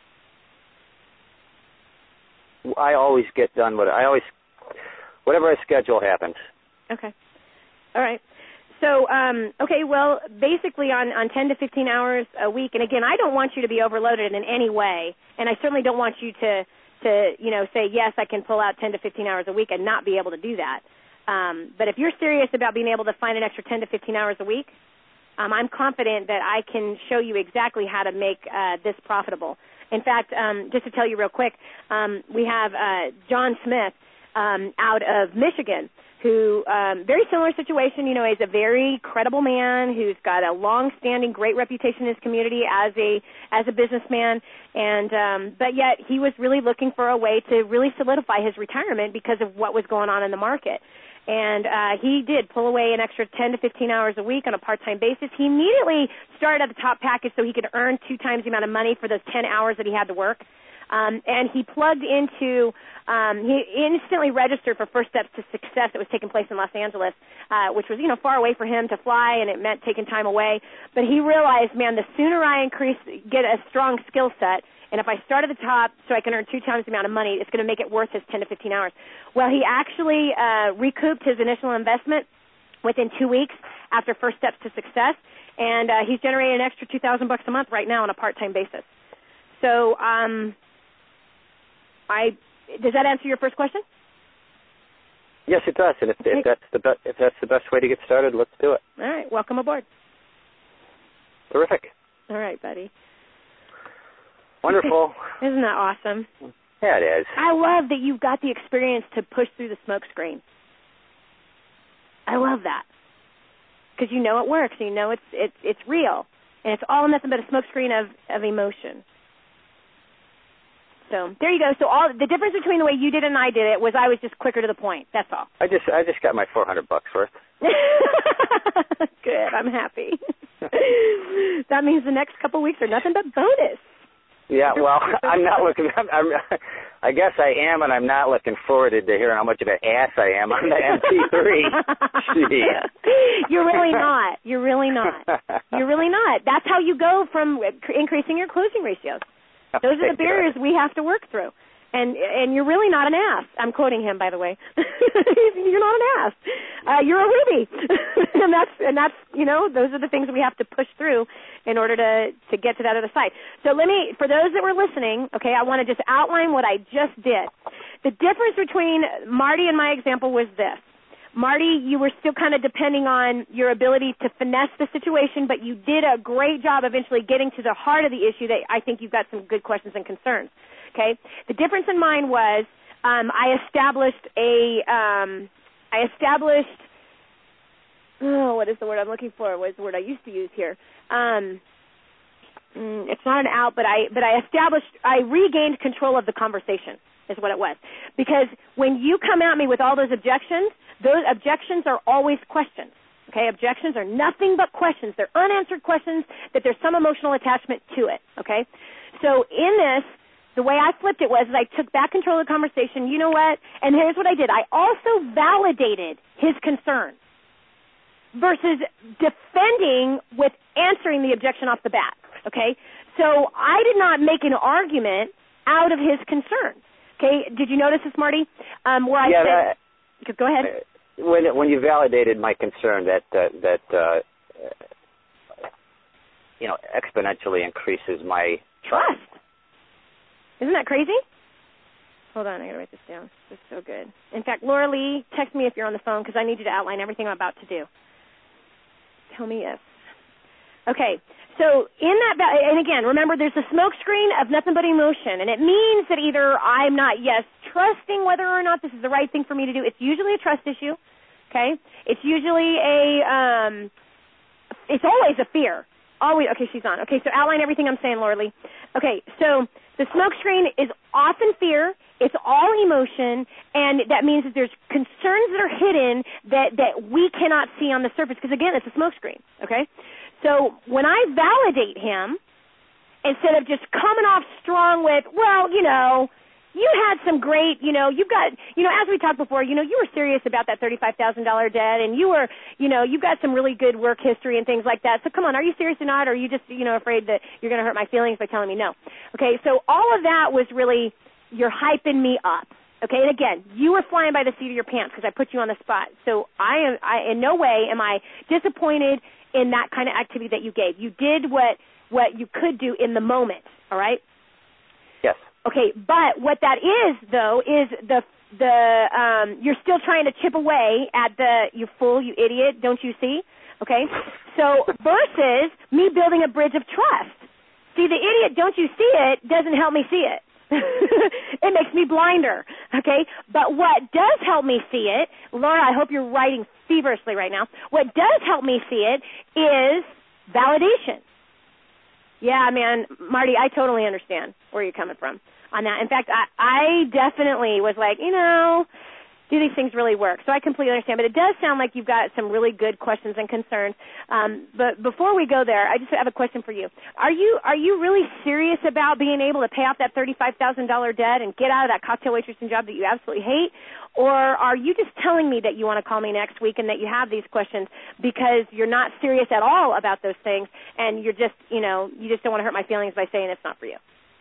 [SPEAKER 12] I always get done with it. Whatever I schedule happens.
[SPEAKER 2] Okay. All right. So, well, basically on 10 to 15 hours a week, and again, I don't want you to be overloaded in any way, and I certainly don't want you to say, yes, I can pull out 10 to 15 hours a week and not be able to do that. But if you're serious about being able to find an extra 10 to 15 hours a week, I'm confident that I can show you exactly how to make this profitable. In fact, just to tell you real quick, we have John Smith out of Michigan, who, very similar situation, he's a very credible man who's got a long-standing great reputation in his community as a businessman, and but yet he was really looking for a way to really solidify his retirement because of what was going on in the market. And he did pull away an extra 10 to 15 hours a week on a part-time basis. He immediately started at the top package so he could earn 2 times the amount of money for those 10 hours that he had to work. And he plugged into, he instantly registered for First Steps to Success that was taking place in Los Angeles, which was, far away for him to fly, and it meant taking time away. But he realized, man, the sooner I get a strong skill set, and if I start at the top so I can earn 2 times the amount of money, it's going to make it worth his 10 to 15 hours. Well, he actually recouped his initial investment within 2 weeks after First Steps to Success, and he's generating an extra $2,000 a month right now on a part-time basis. So, does that answer your first question?
[SPEAKER 12] Yes, it does. And if that's the best way to get started, let's do it.
[SPEAKER 2] All right. Welcome aboard.
[SPEAKER 12] Terrific.
[SPEAKER 2] All right, buddy.
[SPEAKER 12] Wonderful.
[SPEAKER 2] Isn't that awesome?
[SPEAKER 12] Yeah, it is.
[SPEAKER 2] I love that you've got the experience to push through the smoke screen. I love that. Because you know it works. You know it's real. And it's all nothing but a smoke screen of emotion. So there you go. So the difference between the way you did it and I did it was I was just quicker to the point. That's all.
[SPEAKER 12] I just got my $400 worth.
[SPEAKER 2] Good. I'm happy. That means the next couple of weeks are nothing but bonus.
[SPEAKER 12] Yeah. Well, I'm not looking. I guess I am, and I'm not looking forward to hearing how much of an ass I am on the MP3.
[SPEAKER 2] You're really not. You're really not. You're really not. That's how you go from increasing your closing ratios. Those are the barriers we have to work through. And you're really not an ass. I'm quoting him, by the way. You're not an ass. you're a Ruby. and that's those are the things that we have to push through in order to get to that other side. So for those that were listening, okay, I want to just outline what I just did. The difference between Marty and my example was this. Marty, you were still kind of depending on your ability to finesse the situation, but you did a great job eventually getting to the heart of the issue that I think you've got some good questions and concerns. Okay? The difference in mine was I established what is the word I'm looking for? What is the word I used to use here? It's not an out, but I regained control of the conversation is what it was. Because when you come at me with all those objections are always questions. Okay? Objections are nothing but questions. They're unanswered questions that there's some emotional attachment to it. Okay? So in this, the way I flipped it was I took back control of the conversation. You know what? And here's what I did. I also validated his concern versus defending with answering the objection off the bat. Okay? So I did not make an argument out of his concerns. Okay? Did you notice this, Marty? Where I said, go ahead.
[SPEAKER 12] When you validated my concern, that exponentially increases my
[SPEAKER 2] trust. Isn't that crazy? Hold on, I got to write this down. This is so good. In fact, Laura Lee, text me if you're on the phone because I need you to outline everything I'm about to do. Tell me yes. Okay, so in that, and again, remember there's a smoke screen of nothing but emotion, and it means that either I'm not, trusting whether or not this is the right thing for me to do. It's usually a trust issue, okay? It's usually it's always a fear. Always, okay, she's on. Okay, so outline everything I'm saying, Laura Lee. Okay, so the smoke screen is often fear. It's all emotion, and that means that there's concerns that are hidden that we cannot see on the surface because, again, it's a smoke screen, okay? So when I validate him, instead of just coming off strong with, you had some great, you've got, as we talked before, you were serious about that $35,000 debt, and you've got some really good work history and things like that. So come on, are you serious or not? Or are you just, afraid that you're going to hurt my feelings by telling me no? Okay, so all of that was really, you're hyping me up. Okay, and again, you were flying by the seat of your pants because I put you on the spot. So I in no way am I disappointed in that kind of activity that you gave. You did what you could do in the moment. All right.
[SPEAKER 12] Yes.
[SPEAKER 2] Okay, but what that is though is you're still trying to chip away at you fool, you idiot, don't you see? Okay, so versus me building a bridge of trust. See, the idiot, don't you see it, doesn't help me see it. It makes me blinder, okay? But what does help me see it, Laura, I hope you're writing feverishly right now. What does help me see it is validation. Yeah, man, Marty, I totally understand where you're coming from on that. In fact, I definitely was like, do these things really work? So I completely understand. But it does sound like you've got some really good questions and concerns. But before we go there, I just have a question for you. Are you really serious about being able to pay off that $35,000 debt and get out of that cocktail waitressing job that you absolutely hate? Or are you just telling me that you want to call me next week and that you have these questions because you're not serious at all about those things and you're just, you just don't want to hurt my feelings by saying it's not for you?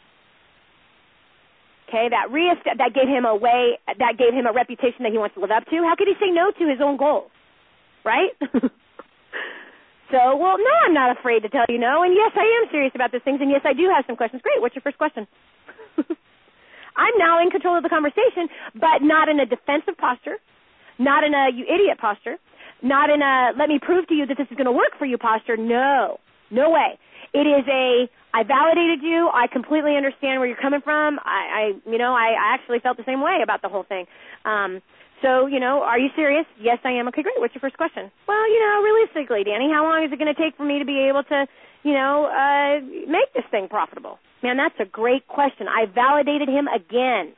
[SPEAKER 2] Okay, that gave him a reputation that he wants to live up to. How could he say no to his own goals, right? So, no, I'm not afraid to tell you no. And yes, I am serious about these things. And yes, I do have some questions. Great. What's your first question? I'm now in control of the conversation, but not in a defensive posture, not in a you idiot posture, not in a let me prove to you that this is going to work for you posture. No way. It is I validated you. I completely understand where you're coming from. I actually felt the same way about the whole thing. So, are you serious? Yes, I am. Okay, great. What's your first question? Well, realistically, Danny, how long is it going to take for me to be able to, make this thing profitable? Man, that's a great question. I validated him again.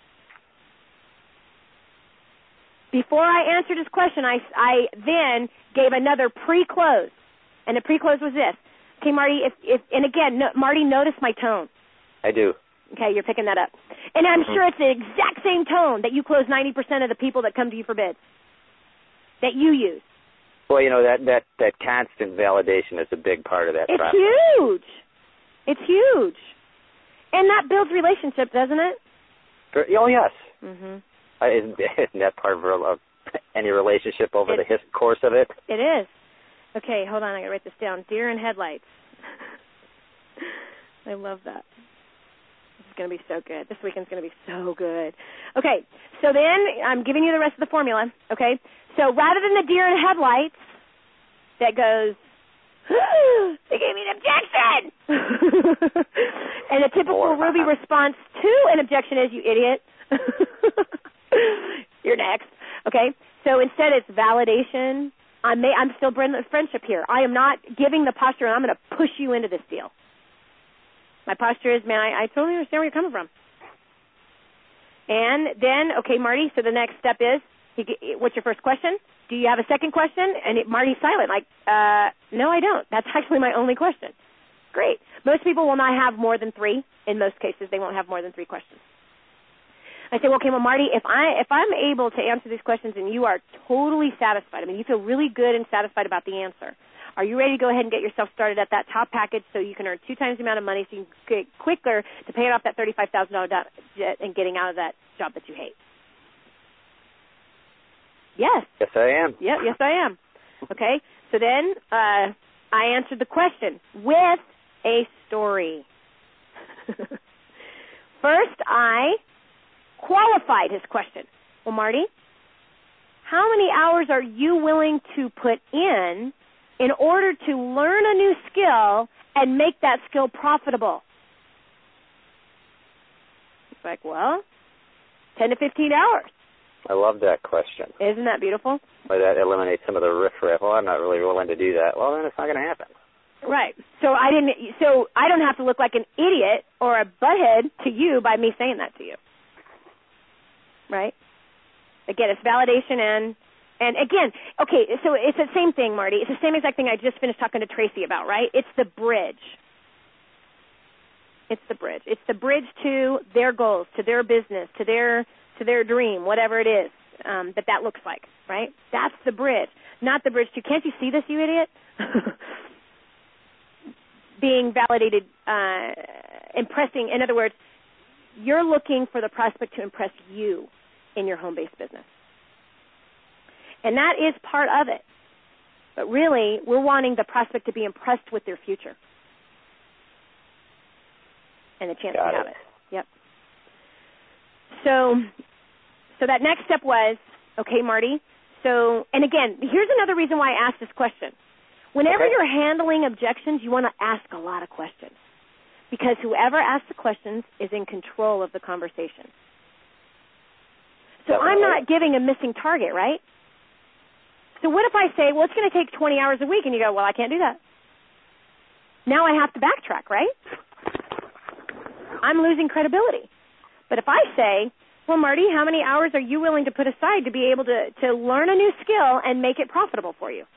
[SPEAKER 2] Before I answered his question, I then gave another pre-close. And the pre-close was this. Okay, Marty, and again, Marty, notice my tone.
[SPEAKER 12] I do.
[SPEAKER 2] Okay, you're picking that up. And I'm sure it's the exact same tone that you close 90% of the people that come to you for bids, that you use.
[SPEAKER 12] Well, that constant validation is a big part of that process.
[SPEAKER 2] It's huge. And that builds relationships, doesn't it?
[SPEAKER 12] Oh, yes.
[SPEAKER 2] Mm-hmm.
[SPEAKER 12] Isn't that part of any relationship over the course of it.
[SPEAKER 2] It is. Okay, hold on. I got to write this down. Deer in headlights. I love that. This is going to be so good. This weekend's going to be so good. Okay, so then I'm giving you the rest of the formula, okay? So rather than the deer in headlights that goes, they gave me an objection! And the typical Ruby response to an objection is, you idiot. You're next. Okay? So instead it's validation. I'm still bringing friendship here. I am not giving the posture, and I'm going to push you into this deal. My posture is, man, I totally understand where you're coming from. And then, okay, Marty, so the next step is, what's your first question? Do you have a second question? And Marty's silent, like, no, I don't. That's actually my only question. Great. Most people will not have more than 3. In most cases, they won't have more than 3 questions. I say, well, okay, well, Marty, if I'm able to answer these questions and you are totally satisfied, I mean, you feel really good and satisfied about the answer, are you ready to go ahead and get yourself started at that top package so you can earn 2 times the amount of money so you can get quicker to paying off that $35,000 debt and getting out of that job that you hate? Yes.
[SPEAKER 12] Yes, I am.
[SPEAKER 2] Yeah, yes, I am. Okay, so then I answered the question with a story. First, I qualified his question. Well, Marty, how many hours are you willing to put in order to learn a new skill and make that skill profitable? It's like, well, 10 to 15 hours.
[SPEAKER 12] I love that question.
[SPEAKER 2] Isn't that beautiful?
[SPEAKER 12] Well, that eliminates some of the riffraff. Well, I'm not really willing to do that. Well, then it's not going to happen.
[SPEAKER 2] Right. So I don't have to look like an idiot or a butthead to you by me saying that to you. Right? Again, it's validation and again, okay, so it's the same thing, Marty. It's the same exact thing I just finished talking to Tracy about, right? It's the bridge. It's the bridge. It's the bridge to their goals, to their business, to their dream, whatever it is that looks like, right? That's the bridge, not the bridge to, can't you see this, you idiot? Being validated, impressing. In other words, you're looking for the prospect to impress you in your home-based business. And that is part of it. But really, we're wanting the prospect to be impressed with their future. And the chance to have it. Yep. So that next step was, okay, Marty, and again, here's another reason why I asked this question. Whenever you're handling objections, you want to ask a lot of questions. Because whoever asks the questions is in control of the conversation. So I'm not giving a missing target, right? So what if I say, well, it's going to take 20 hours a week, and you go, well, I can't do that. Now I have to backtrack, right? I'm losing credibility. But if I say, well, Marty, how many hours are you willing to put aside to be able to learn a new skill and make it profitable for you?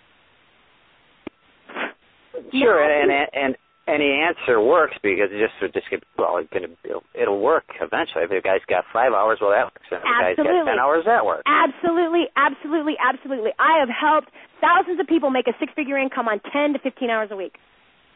[SPEAKER 12] Sure, and any answer works because it'll work eventually. If the guy's got 5 hours, well, that works. And if the guy's got 10 hours, that works.
[SPEAKER 2] Absolutely, absolutely, absolutely. I have helped thousands of people make a 6-figure income on 10 to 15 hours a week.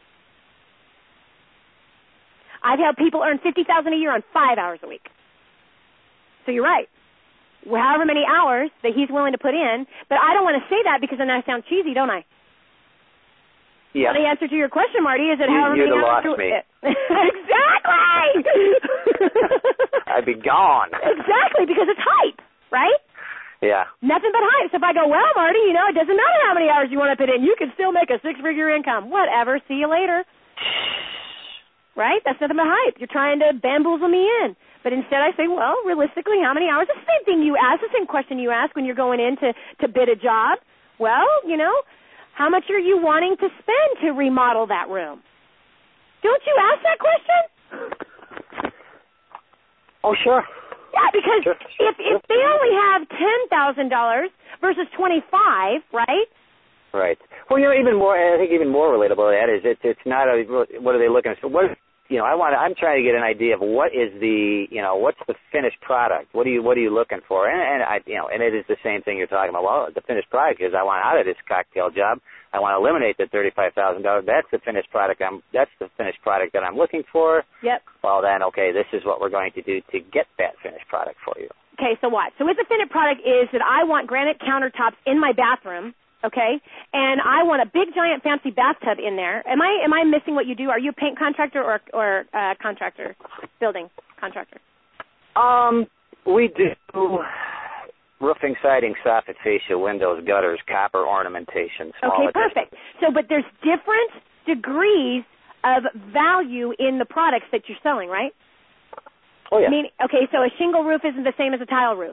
[SPEAKER 2] I've helped people earn $50,000 a year on 5 hours a week. So you're right. However many hours that he's willing to put in, but I don't want to say that because then I sound cheesy, don't I?
[SPEAKER 12] Yeah.
[SPEAKER 2] Well, the answer to your question, Marty, is that however many hours...
[SPEAKER 12] You'd have lost me.
[SPEAKER 2] Exactly!
[SPEAKER 12] I'd be gone.
[SPEAKER 2] Exactly, because it's hype, right?
[SPEAKER 12] Yeah.
[SPEAKER 2] Nothing but hype. So if I go, well, Marty, it doesn't matter how many hours you want to put in. You can still make a 6-figure income. Whatever. See you later. Right? That's nothing but hype. You're trying to bamboozle me in. But instead I say, well, realistically, how many hours? The same thing you ask, the same question you ask when you're going in to bid a job. Well, how much are you wanting to spend to remodel that room? Don't you ask that question?
[SPEAKER 12] Oh, sure.
[SPEAKER 2] Yeah, because if they only have $10,000 versus $25,000, right?
[SPEAKER 12] Right. Well, even more. I think even more relatable to that is it's not what are they looking for? I'm trying to get an idea of what is what's the finished product? What are you looking for? And it is the same thing you're talking about. Well, the finished product is I want out of this cocktail job. I want to eliminate the $35,000. That's the finished product. That's the finished product that I'm looking for.
[SPEAKER 2] Yep.
[SPEAKER 12] Well, then, okay, this is what we're going to do to get that finished product for you.
[SPEAKER 2] Okay, so what? So with the finished product is that I want granite countertops in my bathroom, okay, and I want a big giant fancy bathtub in there. Am I missing what you do? Are you a paint contractor or contractor, building contractor?
[SPEAKER 12] We do roofing, siding, soffit, fascia, windows, gutters, copper ornamentation.
[SPEAKER 2] Okay, perfect. So, but there's different degrees of value in the products that you're selling, right?
[SPEAKER 12] Oh, yeah.
[SPEAKER 2] Okay, so a shingle roof isn't the same as a tile roof.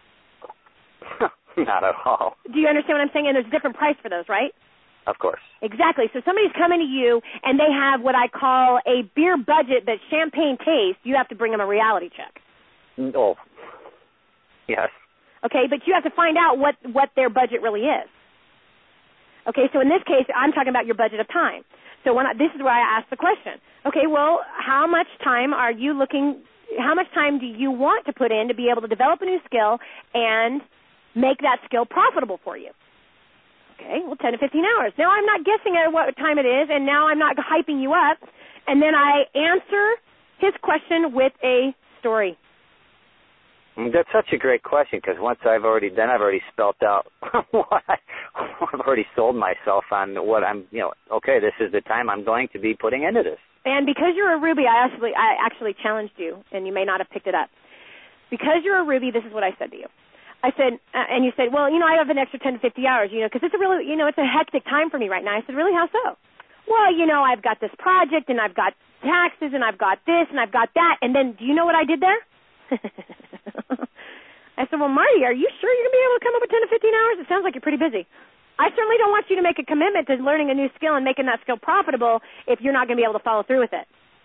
[SPEAKER 12] Not at all.
[SPEAKER 2] Do you understand what I'm saying? And there's a different price for those, right?
[SPEAKER 12] Of course.
[SPEAKER 2] Exactly. So somebody's coming to you, and they have what I call a beer budget that's champagne taste. You have to bring them a reality check.
[SPEAKER 12] Oh, yes.
[SPEAKER 2] Okay, but you have to find out what their budget really is. Okay, so in this case, I'm talking about your budget of time. So this is where I ask the question. Okay, well, how much time do you want to put in to be able to develop a new skill and make that skill profitable for you? Okay, well, 10 to 15 hours. Now I'm not guessing at what time it is, and now I'm not hyping you up, and then I answer his question with a story.
[SPEAKER 12] That's such a great question, because once I've already spelt out what I've already sold myself on what I'm, okay, this is the time I'm going to be putting into this.
[SPEAKER 2] And because you're a Ruby, I actually challenged you, and you may not have picked it up. Because you're a Ruby, this is what I said to you. I said, and you said, well, I have an extra 10 to 50 hours, because it's a really, it's a hectic time for me right now. I said, really, how so? Well, I've got this project, and I've got taxes, and I've got this, and I've got that, and then do you know what I did there? I said, well, Marty, are you sure you're going to be able to come up with 10 to 15 hours? It sounds like you're pretty busy. I certainly don't want you to make a commitment to learning a new skill and making that skill profitable if you're not going to be able to follow through with it.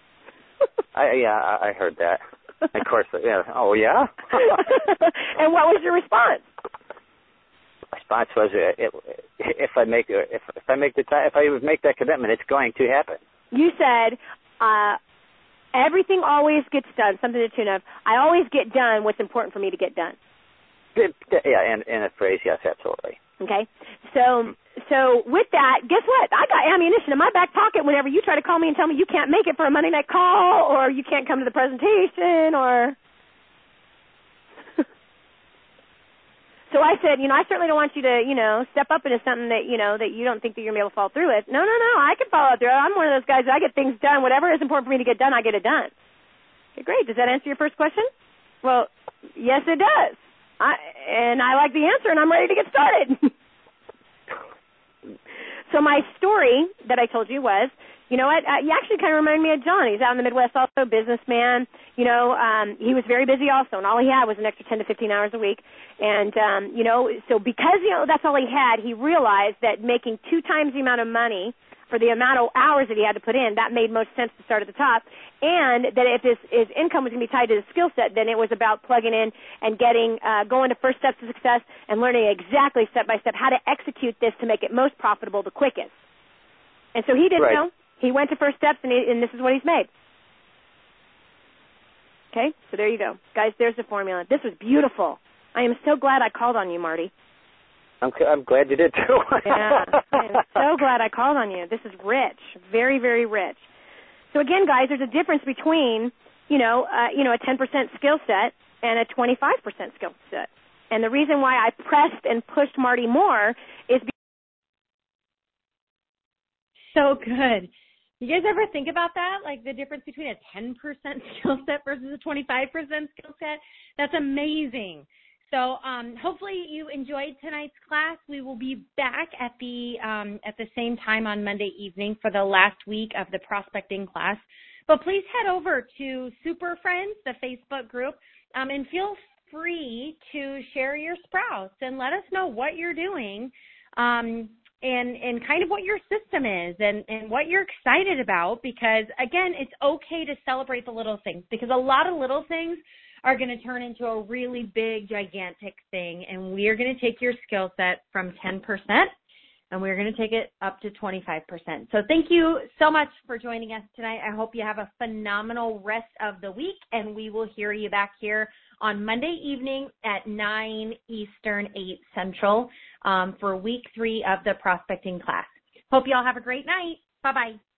[SPEAKER 12] I heard that. Of course, yeah. Oh, yeah?
[SPEAKER 2] And what was your response?
[SPEAKER 12] My response was, if I make that commitment, it's going to happen.
[SPEAKER 2] You said, everything always gets done, something to the tune of, I always get done what's important for me to get done.
[SPEAKER 12] Yeah, in a phrase, yes, absolutely.
[SPEAKER 2] Okay, so with that, guess what? I got ammunition in my back pocket whenever you try to call me and tell me you can't make it for a Monday night call, or you can't come to the presentation, or... So I said, I certainly don't want you to, step up into something that, that you don't think that you're going to be able to follow through with. No, I can follow through. I'm one of those guys that I get things done. Whatever is important for me to get done, I get it done. Okay, great. Does that answer your first question? Well, yes, it does. And I like the answer, and I'm ready to get started. So my story that I told you was, you actually kind of remind me of John. He's out in the Midwest also, businessman. He was very busy also, and all he had was an extra 10 to 15 hours a week. And, so because, that's all he had, he realized that making 2 times the amount of money for the amount of hours that he had to put in, that made most sense to start at the top. And that if his income was going to be tied to the skill set, then it was about plugging in and going to first steps to success and learning exactly step by step how to execute this to make it most profitable the quickest. And so he didn't know. He went to first steps, and this is what he's made. Okay, so there you go. Guys, there's the formula. This was beautiful. I am so glad I called on you, Marty.
[SPEAKER 12] I'm glad you did, too.
[SPEAKER 2] Yeah, I'm so glad I called on you. This is rich, very, very rich. So, again, guys, there's a difference between, a 10% skill set and a 25% skill set. And the reason why I pressed and pushed Marty more is because...
[SPEAKER 1] So good. You guys ever think about that? Like the difference between a 10% skill set versus a 25% skill set? That's amazing. So hopefully you enjoyed tonight's class. We will be back at the same time on Monday evening for the last week of the prospecting class. But please head over to Super Friends, the Facebook group, and feel free to share your sprouts and let us know what you're doing. And kind of what your system is and what you're excited about, because, again, it's okay to celebrate the little things, because a lot of little things are going to turn into a really big, gigantic thing, and we are going to take your skill set from 10% and we're going to take it up to 25%. So thank you so much for joining us tonight. I hope you have a phenomenal rest of the week, and we will hear you back here on Monday evening at 9 Eastern, 8 Central for week 3 of the prospecting class. Hope you all have a great night. Bye-bye.